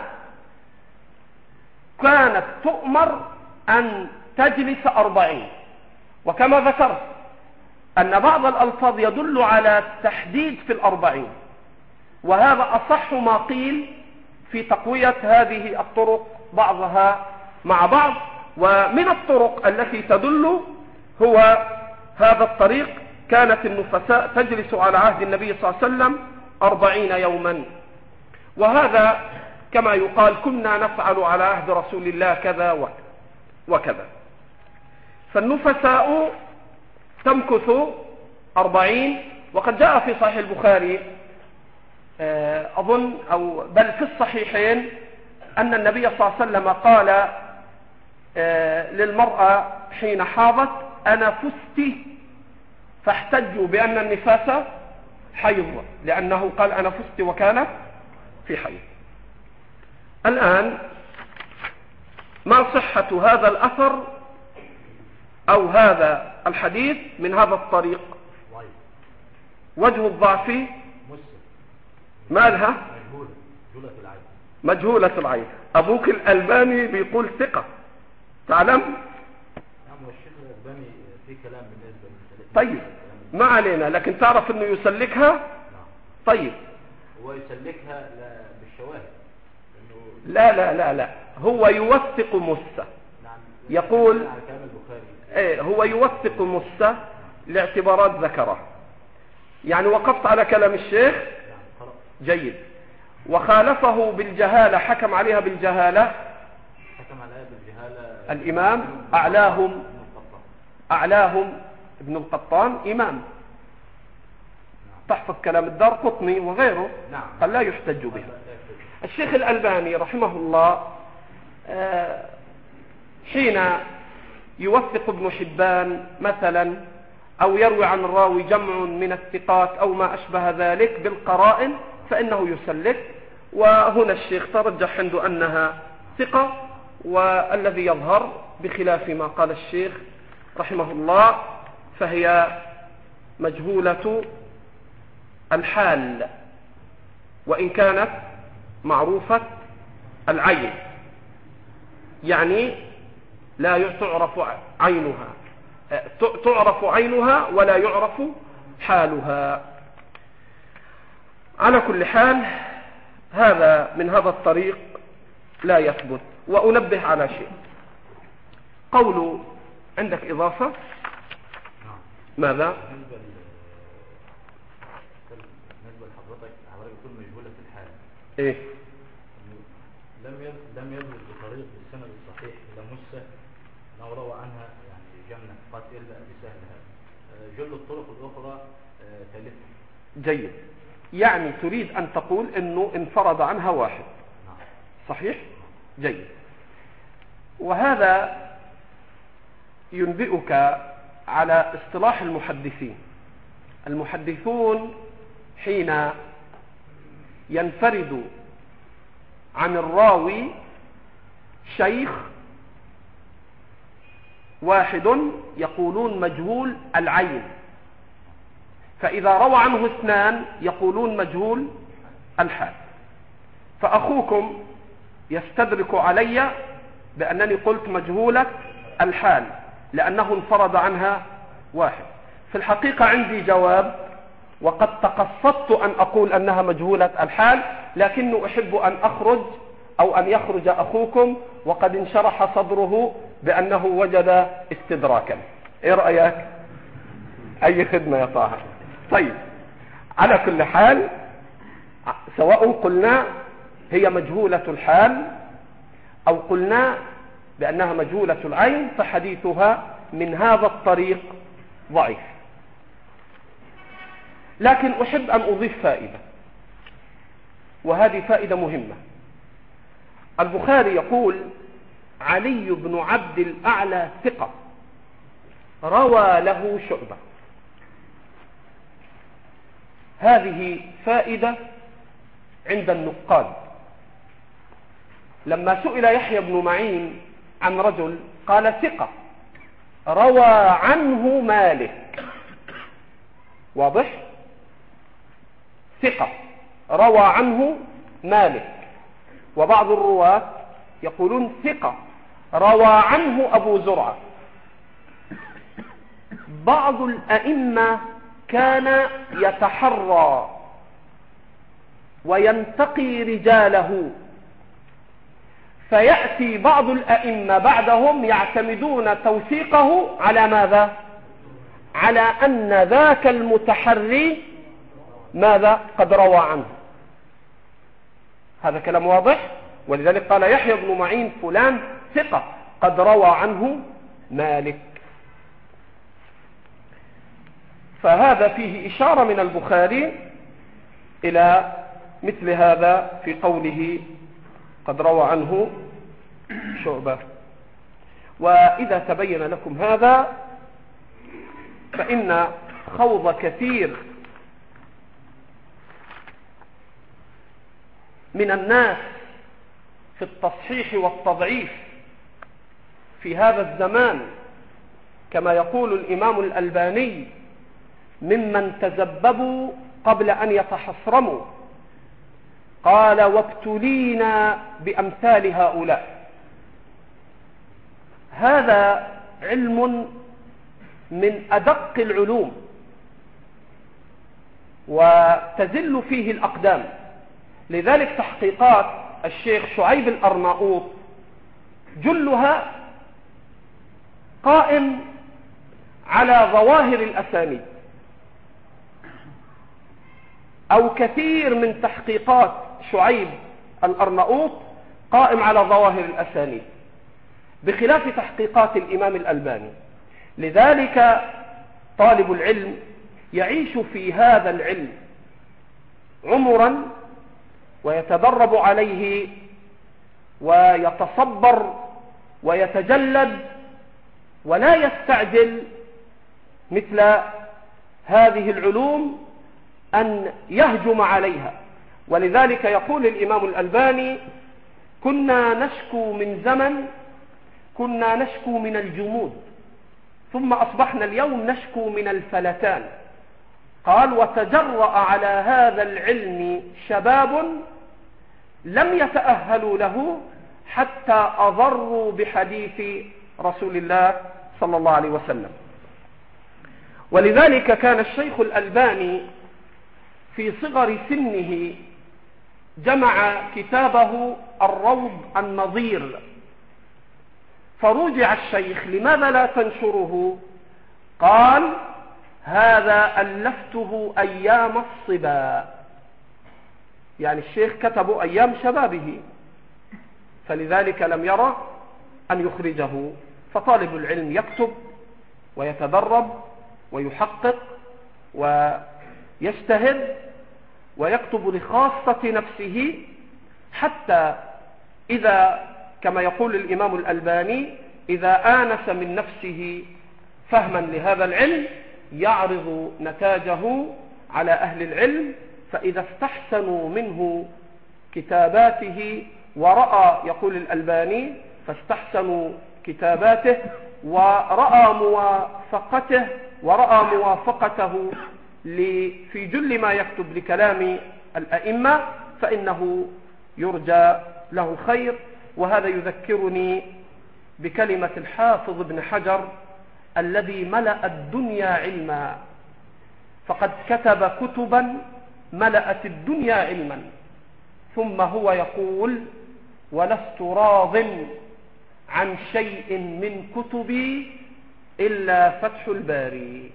[SPEAKER 1] كانت تؤمر أن تجلس 40، وكما ذكرت أن بعض الألفاظ يدل على التحديد في 40، وهذا أصح ما قيل في تقوية هذه الطرق بعضها مع بعض. ومن الطرق التي تدل هو هذا الطريق: كانت النفساء تجلس على عهد النبي صلى الله عليه وسلم 40 يوما، وهذا كما يقال كنا نفعل على عهد رسول الله كذا وكذا. فالنفساء تمكث 40، وقد جاء في صحيح البخاري أظن أو بل في الصحيحين أن النبي صلى الله عليه وسلم قال للمرأة حين حاضت: أنا فست، فاحتجوا بأن النفاس حيض، لأنه قال أنا فست وكان في حيض. الآن ما صحة هذا الأثر أو هذا الحديث من هذا الطريق؟ وجه الضعف مالها؟ مجهولة العين. أبوك الألباني بيقول ثقة، تعلم؟
[SPEAKER 2] في كلام بالنسبة
[SPEAKER 1] طيب ما علينا، لكن تعرف أنه يسلكها؟ طيب
[SPEAKER 2] هو يسلكها بالشواهد.
[SPEAKER 1] لا لا لا لا، هو يوثق مسة. يقول هو يوثق مسة لاعتبارات ذكره. يعني وقفت على كلام الشيخ جيد. وخالفه بالجهالة، حكم عليها بالجهالة الإمام أعلاهم ابن القطان، إمام تحفظ كلام الدار قطني وغيره، قال لا يحتج به. الشيخ الألباني رحمه الله حين يوثق ابن حبان مثلا أو يروي عن الراوي جمع من الثقات أو ما أشبه ذلك بالقرائن فإنه يسلك. وهنا الشيخ ترجح عنده أنها ثقة، والذي يظهر بخلاف ما قال الشيخ رحمه الله فهي مجهولة الحال، وإن كانت معروفة العين، يعني لا تعرف عينها، تعرف عينها ولا يعرف حالها. على كل حال هذا من هذا الطريق لا يثبت. وأنبه على شيء، قول عندك إضافة ماذا؟
[SPEAKER 2] بالنسبة لحضرتك حضرتك يكون مجهولة في الحال،
[SPEAKER 1] إيه؟
[SPEAKER 2] لم يثبت بطريق السند الصحيح إلى مسة أنه روى عنها يعني جمع قد إلا بسهل هذا، جل الطرق الأخرى ثالثة.
[SPEAKER 1] جيد، يعني تريد أن تقول أنه انفرد عنها واحد، صحيح؟ جيد. وهذا ينبئك على اصطلاح المحدثين. المحدثون حين ينفرد عن الراوي شيخ واحد يقولون مجهول العين، فإذا روى عنه اثنان يقولون مجهول الحال. فأخوكم يستدرك علي بأنني قلت مجهولة الحال لأنه انفرد عنها واحد. في الحقيقة عندي جواب، وقد تقصدت أن أقول أنها مجهولة الحال، لكنه أحب أن أخرج أو أن يخرج أخوكم وقد انشرح صدره بأنه وجد استدراكا. إيه رأيك؟ أي خدمة يا طاهر. طيب، على كل حال سواء قلنا هي مجهولة الحال أو قلنا بأنها مجهولة العين فحديثها من هذا الطريق ضعيف. لكن أحب أن أضيف فائدة، وهذه فائدة مهمة. البخاري يقول علي بن عبد الأعلى ثقة روى له شعبة. هذه فائدة عند النقاد. لما سئل يحيى بن معين عن رجل قال ثقة روى عنه مالك. واضح؟ ثقة روى عنه مالك. وبعض الرواة يقولون ثقة روى عنه أبو زرعة. بعض الأئمة كان يتحرى وينتقي رجاله، فيأتي بعض الأئمة بعدهم يعتمدون توثيقه على ماذا؟ على أن ذاك المتحري ماذا؟ قد روى عنه. هذا كلام واضح. ولذلك قال يحيى بن معين فلان ثقة قد روى عنه مالك. فهذا فيه إشارة من البخاري إلى مثل هذا في قوله قد روى عنه شعبة. وإذا تبين لكم هذا فإن خوض كثير من الناس في التصحيح والتضعيف في هذا الزمان كما يقول الإمام الألباني ممن تزببوا قبل أن يتحصرموا. قال وابتلينا بأمثال هؤلاء. هذا علم من أدق العلوم وتزل فيه الأقدام. لذلك تحقيقات الشيخ شعيب الأرناؤوط جلها قائم على ظواهر الأسانيد، أو كثير من تحقيقات شعيب الأرناؤوط قائم على ظواهر الأسانيد بخلاف تحقيقات الإمام الألباني. لذلك طالب العلم يعيش في هذا العلم عمرا ويتدرب عليه ويتصبر ويتجلد ولا يستعجل مثل هذه العلوم أن يهجم عليها. ولذلك يقول الإمام الألباني كنا نشكو من زمن كنا نشكو من الجمود ثم أصبحنا اليوم نشكو من الفلتان. قال وتجرأ على هذا العلم شباب لم يتأهلوا له حتى أضروا بحديث رسول الله صلى الله عليه وسلم. ولذلك كان الشيخ الألباني في صغر سنه جمع كتابه الروض النظير، فرجع الشيخ لماذا لا تنشره؟ قال هذا ألفته أيام الصبا، يعني الشيخ كتبه أيام شبابه، فلذلك لم يرى أن يخرجه. فطالب العلم يكتب ويتدرب ويحقق ويجتهد ويكتب لخاصة نفسه، حتى إذا كما يقول الإمام الألباني إذا آنس من نفسه فهما لهذا العلم يعرض نتاجه على أهل العلم، فإذا استحسنوا منه كتاباته ورأى يقول الألباني فاستحسنوا كتاباته ورأى موافقته في جل ما يكتب لكلام الأئمة فإنه يرجى له الخير. وهذا يذكرني بكلمة الحافظ ابن حجر الذي ملأ الدنيا علما، فقد كتب كتبا ملأت الدنيا علما، ثم هو يقول ولست راض عن شيء من كتبي إلا فتح الباري.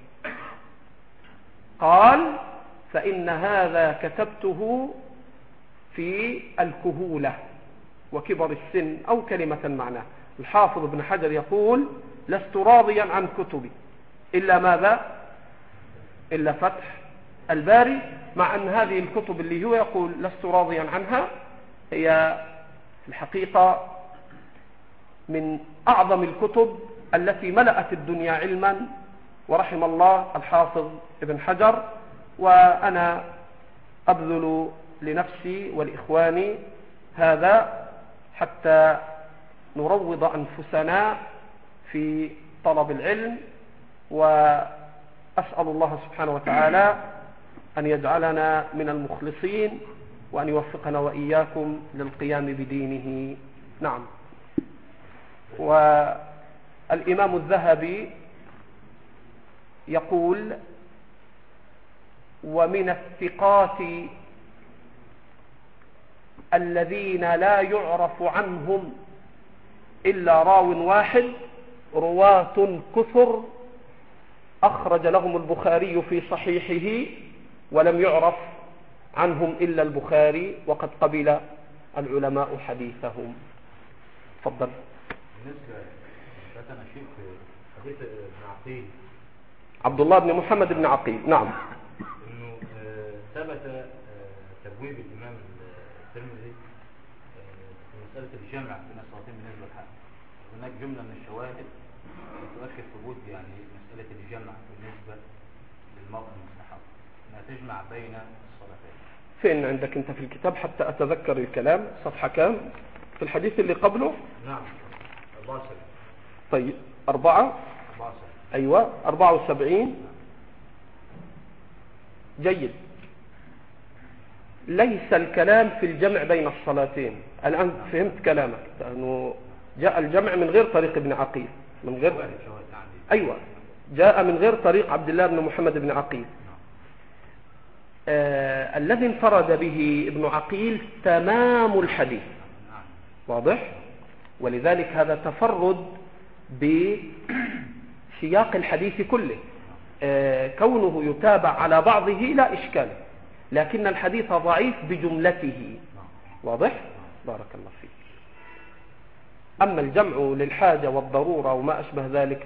[SPEAKER 1] قال فإن هذا كتبته في الكهولة وكبر السن أو كلمة معناه. الحافظ ابن حجر يقول لست راضيا عن كتبي إلا ماذا؟ إلا فتح الباري، مع أن هذه الكتب اللي هو يقول لست راضيا عنها هي في الحقيقة من أعظم الكتب التي ملأت الدنيا علما، ورحم الله الحافظ ابن حجر. وأنا أبذل لنفسي ولإخواني هذا حتى نروض أنفسنا في طلب العلم، وأسأل الله سبحانه وتعالى أن يجعلنا من المخلصين وأن يوفقنا وإياكم للقيام بدينه. نعم. والإمام الذهبي يقول: ومن الثقات الذين لا يعرف عنهم إلا راو واحد رواة كثر أخرج لهم البخاري في صحيحه ولم يعرف عنهم إلا البخاري وقد قبل العلماء حديثهم. تفضل.
[SPEAKER 2] بالنسبة لنا شيء في حديث ابن عقيل،
[SPEAKER 1] عبد الله بن محمد بن عقيل. نعم.
[SPEAKER 2] انه ثبت تبويب الامام الترمذي في مسألة الجمع بين الصلاتين بالنسبة للحق. هناك جملة من الشواهد تؤكد ثبوت يعني مسألة الجمع بالنسبة للمرأة المستحاضة، انها تجمع بين الصلاتين.
[SPEAKER 1] فين عندك انت في الكتاب حتى اتذكر الكلام؟ صفحة كام في الحديث اللي قبله؟
[SPEAKER 2] نعم 74.
[SPEAKER 1] طيب 4. ايوه 74. جيد. ليس الكلام في الجمع بين الصلاتين. الآن فهمت كلامك، لأنه جاء الجمع من غير طريق ابن عقيل، من غير أيوة جاء من غير طريق عبد الله بن محمد بن عقيل. الذي انفرد به ابن عقيل تمام الحديث، واضح؟ ولذلك هذا تفرد بسياق الحديث كله. كونه يتابع على بعضه لا إشكال، لكن الحديث ضعيف بجملته، واضح؟ بارك الله فيك. أما الجمع للحاجة والضرورة وما أشبه ذلك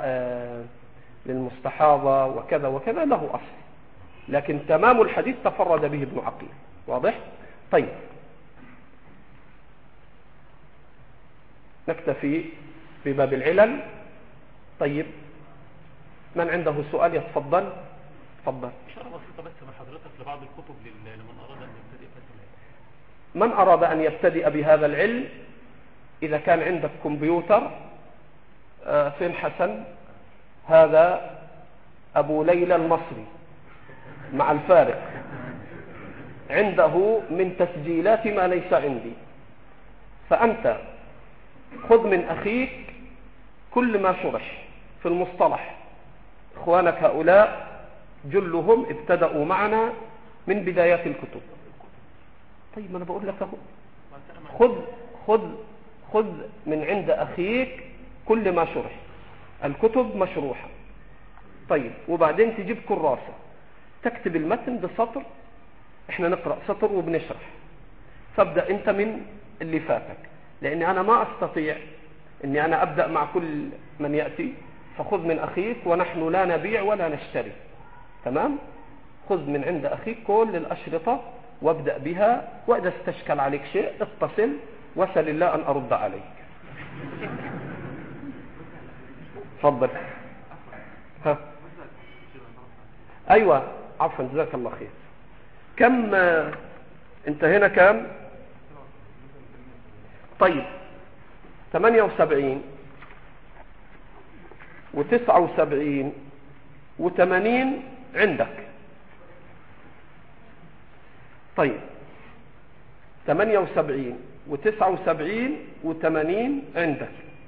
[SPEAKER 1] للمستحاضة وكذا وكذا له أصل، لكن تمام الحديث تفرد به ابن عقيل، واضح؟ طيب نكتفي بباب العلل. طيب من عنده سؤال يتفضل. تفضل.
[SPEAKER 3] إشارة بسيطة بس من حضرتك لبعض الكتب لمن أراد أن يبتدئ في
[SPEAKER 1] من أراد أن يبتدئ بهذا العلم، إذا كان عندك كمبيوتر، فين حسن؟ هذا أبو ليلى المصري مع الفارق، عنده من تسجيلات ما ليس عندي. فأنت خذ من أخيك كل ما شرح في المصطلح. إخوانك هؤلاء جلهم ابتدأوا معنا من بدايات الكتب. طيب ما أنا بقول لك أهو، خذ من عند أخيك كل ما شرح، الكتب مشروحة. طيب وبعدين تجيب كراسة تكتب المتن بسطر، احنا نقرأ سطر وبنشرح. فابدأ انت من اللي فاتك، لأني أنا ما أستطيع أني أنا أبدأ مع كل من يأتي. فخذ من أخيك، ونحن لا نبيع ولا نشتري، تمام؟ خذ من عند أخيك كل الأشرطة وابدأ بها، وإذا استشكل عليك شيء اتصل وسل الله أن أرد عليك. تفضل. ها أيوة عفوا جزاك الله خير. كم انت هنا كم؟ طيب 78 و79 و80 عندك. طيب 78 و79 و80 عندك.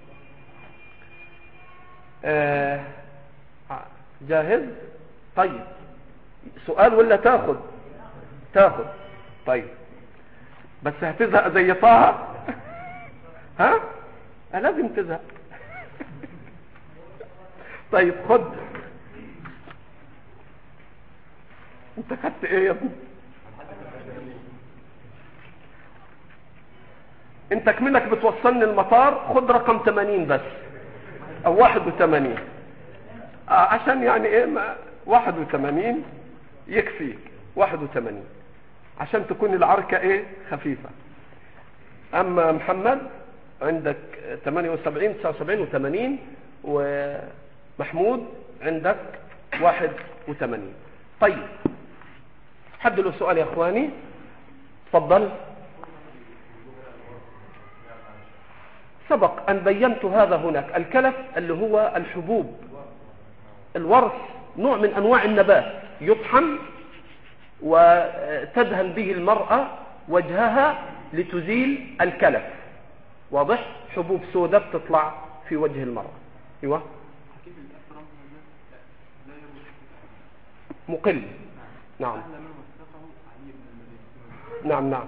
[SPEAKER 1] جاهز؟ طيب سؤال ولا تاخذ؟ طيب بس هتزهق زي طه؟ ها؟ لازم تزهق. طيب خد. انت خدت ايه يا ابني؟ انت كملك بتوصلني المطار، خد رقم 80 بس او 81. عشان يعني ايه 81 يكفيك، 81 عشان تكون العركة ايه خفيفة. اما محمد عندك 78 79 و80، ومحمود عندك 81. طيب حد له سؤال يا اخواني؟ تفضل. سبق أن بينت هذا هناك. الكلف اللي هو الحبوب، الورث نوع من أنواع النبات يطحن وتدهن به المرأة وجهها لتزيل الكلف. واضح؟ حبوب سوداء بتطلع في وجه المرأة. ايوه مقل. نعم نعم نعم.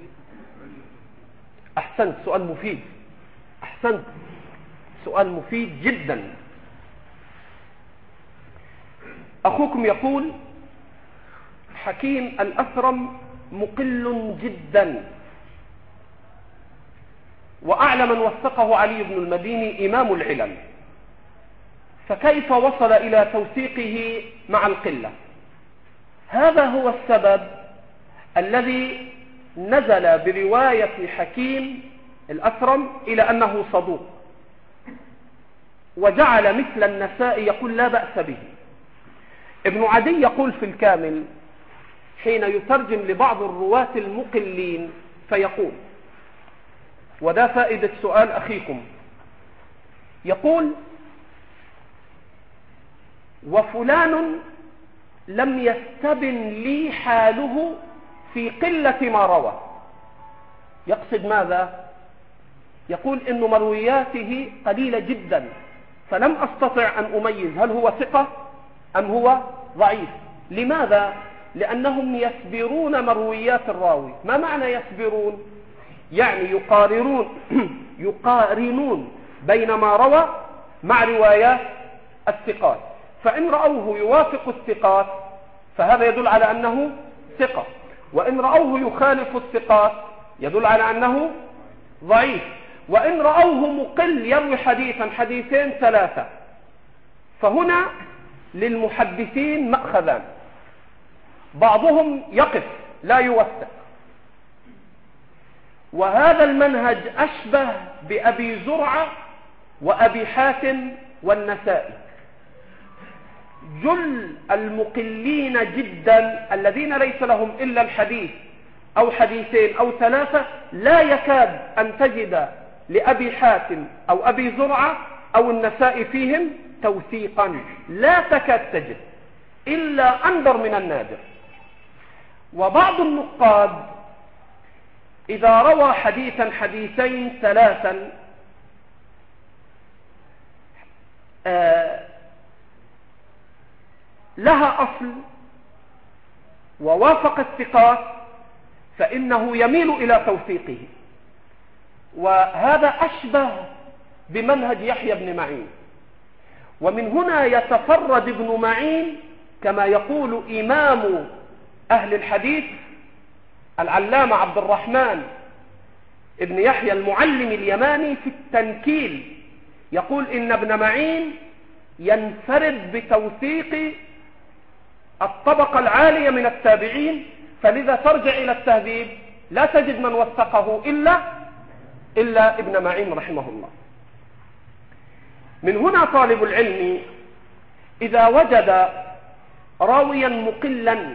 [SPEAKER 1] احسنت، سؤال مفيد. احسنت، سؤال مفيد جدا. اخوكم يقول حكيم الأثرم مقل جدا، وأعلى من وثقه علي بن المديني إمام العلل، فكيف وصل إلى توثيقه مع القلة؟ هذا هو السبب الذي نزل برواية حكيم الأثرم إلى أنه صدوق، وجعل مثل النسائي يقول لا بأس به. ابن عدي يقول في الكامل حين يترجم لبعض الرواة المقلين فيقول، وده فائدة سؤال أخيكم، يقول وفلان لم يستبن لي حاله في قلة ما روى. يقصد ماذا؟ يقول إن مروياته قليلة جدا، فلم أستطع أن أميز هل هو ثقة أم هو ضعيف. لماذا؟ لأنهم يسبرون مرويات الراوي. ما معنى يسبرون؟ يعني يقارنون بين ما روى مع روايات الثقات، فإن رأوه يوافق الثقات فهذا يدل على أنه ثقة، وإن رأوه يخالف الثقات يدل على أنه ضعيف، وإن رأوه مقل يروي حديثا حديثين ثلاثة. فهنا للمحدثين مأخذان، بعضهم يقف لا يوثق، وهذا المنهج أشبه بأبي زرعة وأبي حاتم والنسائي. جل المقلين جدا الذين ليس لهم إلا الحديث أو حديثين أو ثلاثة لا يكاد أن تجد لأبي حاتم أو أبي زرعة أو النسائي فيهم توثيقا، لا تكاد تجد إلا أندر من النادر. وبعض النقاد إذا روى حديثا حديثين ثلاثا لها أصل ووافق الثقات فإنه يميل إلى توثيقه، وهذا أشبه بمنهج يحيى بن معين. ومن هنا يتفرد ابن معين كما يقول إمام أهل الحديث العلامة عبد الرحمن ابن يحيى المعلم اليماني في التنكيل، يقول إن ابن معين ينفرد بتوثيق الطبقة العالية من التابعين، فلذا ترجع إلى التهذيب لا تجد من وثقه إلا ابن معين رحمه الله. من هنا طالب العلم إذا وجد راويا مقلا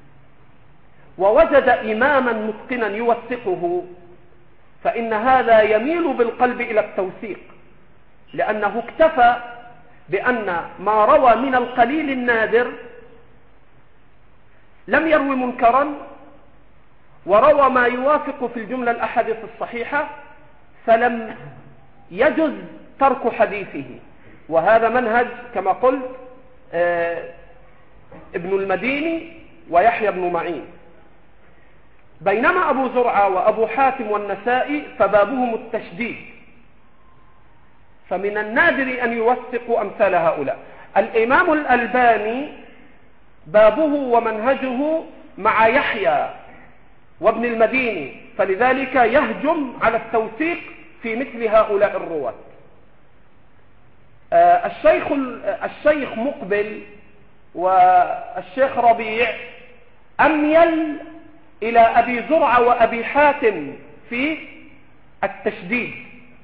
[SPEAKER 1] ووجد إماما متقنا يوثقه فإن هذا يميل بالقلب إلى التوثيق، لأنه اكتفى بأن ما روى من القليل النادر لم يروي منكرا، وروى ما يوافق في الجملة الأحاديث الصحيحة، فلم يجز ترك حديثه. وهذا منهج كما قلت ابن المديني ويحيى بن معين. بينما أبو زرعة وأبو حاتم والنسائي فبابهم التشديد، فمن النادر أن يوثقوا أمثال هؤلاء. الإمام الألباني بابه ومنهجه مع يحيى وابن المديني، فلذلك يهجم على التوثيق في مثل هؤلاء الرواة. الشيخ مقبل والشيخ ربيع أميل إلى أبي زرعة وأبي حاتم في التشديد.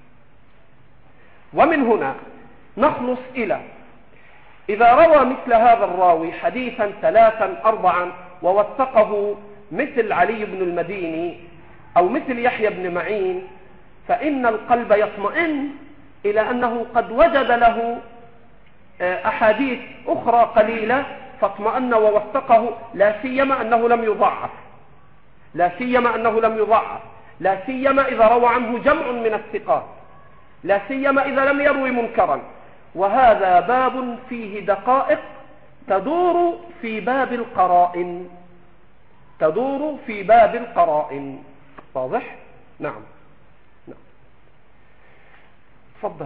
[SPEAKER 1] ومن هنا نخلص إلى إذا روى مثل هذا الراوي حديثا ثلاثا أربعا ووثقه مثل علي بن المديني أو مثل يحيى بن معين، فإن القلب يطمئن إلى أنه قد وجد له أحاديث أخرى قليلة فاطمأن ووثقه، لا سيما أنه لم يضعف، لا سيما أنه لم يضعف، لا سيما إذا روى عنه جمع من الثقات، لا سيما إذا لم يروي منكرا. وهذا باب فيه دقائق تدور في باب القرائن، تدور في باب القرائن. واضح؟ نعم. نعم. تفضل.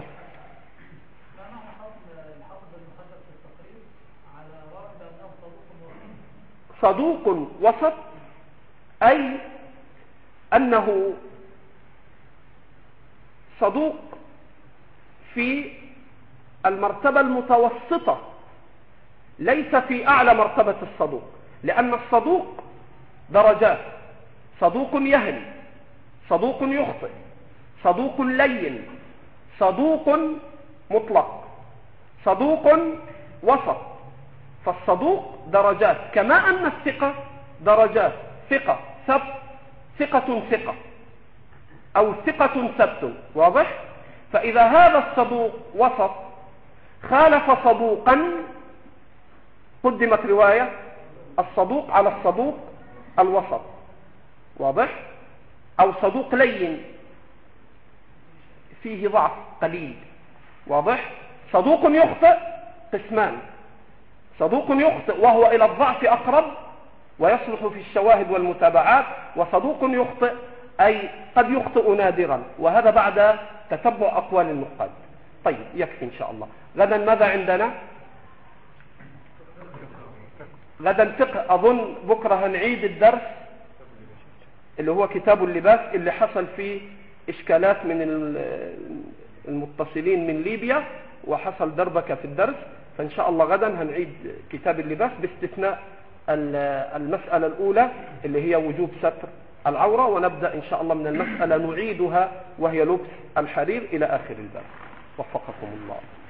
[SPEAKER 1] صدوق وسط، أي أنه صدوق في المرتبة المتوسطة، ليس في أعلى مرتبة الصدوق، لأن الصدوق درجات: صدوق يهن، صدوق يخطئ، صدوق لين، صدوق مطلق، صدوق وسط. فالصدوق درجات، كما أن الثقة درجات: ثقة ثبت، ثقة ثقة، أو ثقة ثبت. واضح؟ فإذا هذا الصدوق وسط خالف صدوقا قدمت رواية الصدوق على الصدوق الوسط. واضح؟ أو صدوق لين فيه ضعف قليل. واضح؟ صدوق يخطئ قسمان: صدوق يخطئ وهو إلى الضعف أقرب ويصلح في الشواهد والمتابعات، وصدوق يخطئ أي قد يخطئ نادرا، وهذا بعد تتبع أقوال النقاد. طيب، يكفي إن شاء الله. غدا ماذا عندنا؟ غدا فقه. أظن بكرة هنعيد الدرس اللي هو كتاب اللباس، اللي حصل فيه إشكالات من المتصلين من ليبيا وحصل دربكة في الدرس، فإن شاء الله غدا هنعيد كتاب اللباس باستثناء المسألة الأولى اللي هي وجوب ستر العورة، ونبدأ إن شاء الله من المسألة نعيدها وهي لبس الحرير إلى آخر الباب. وفقكم الله.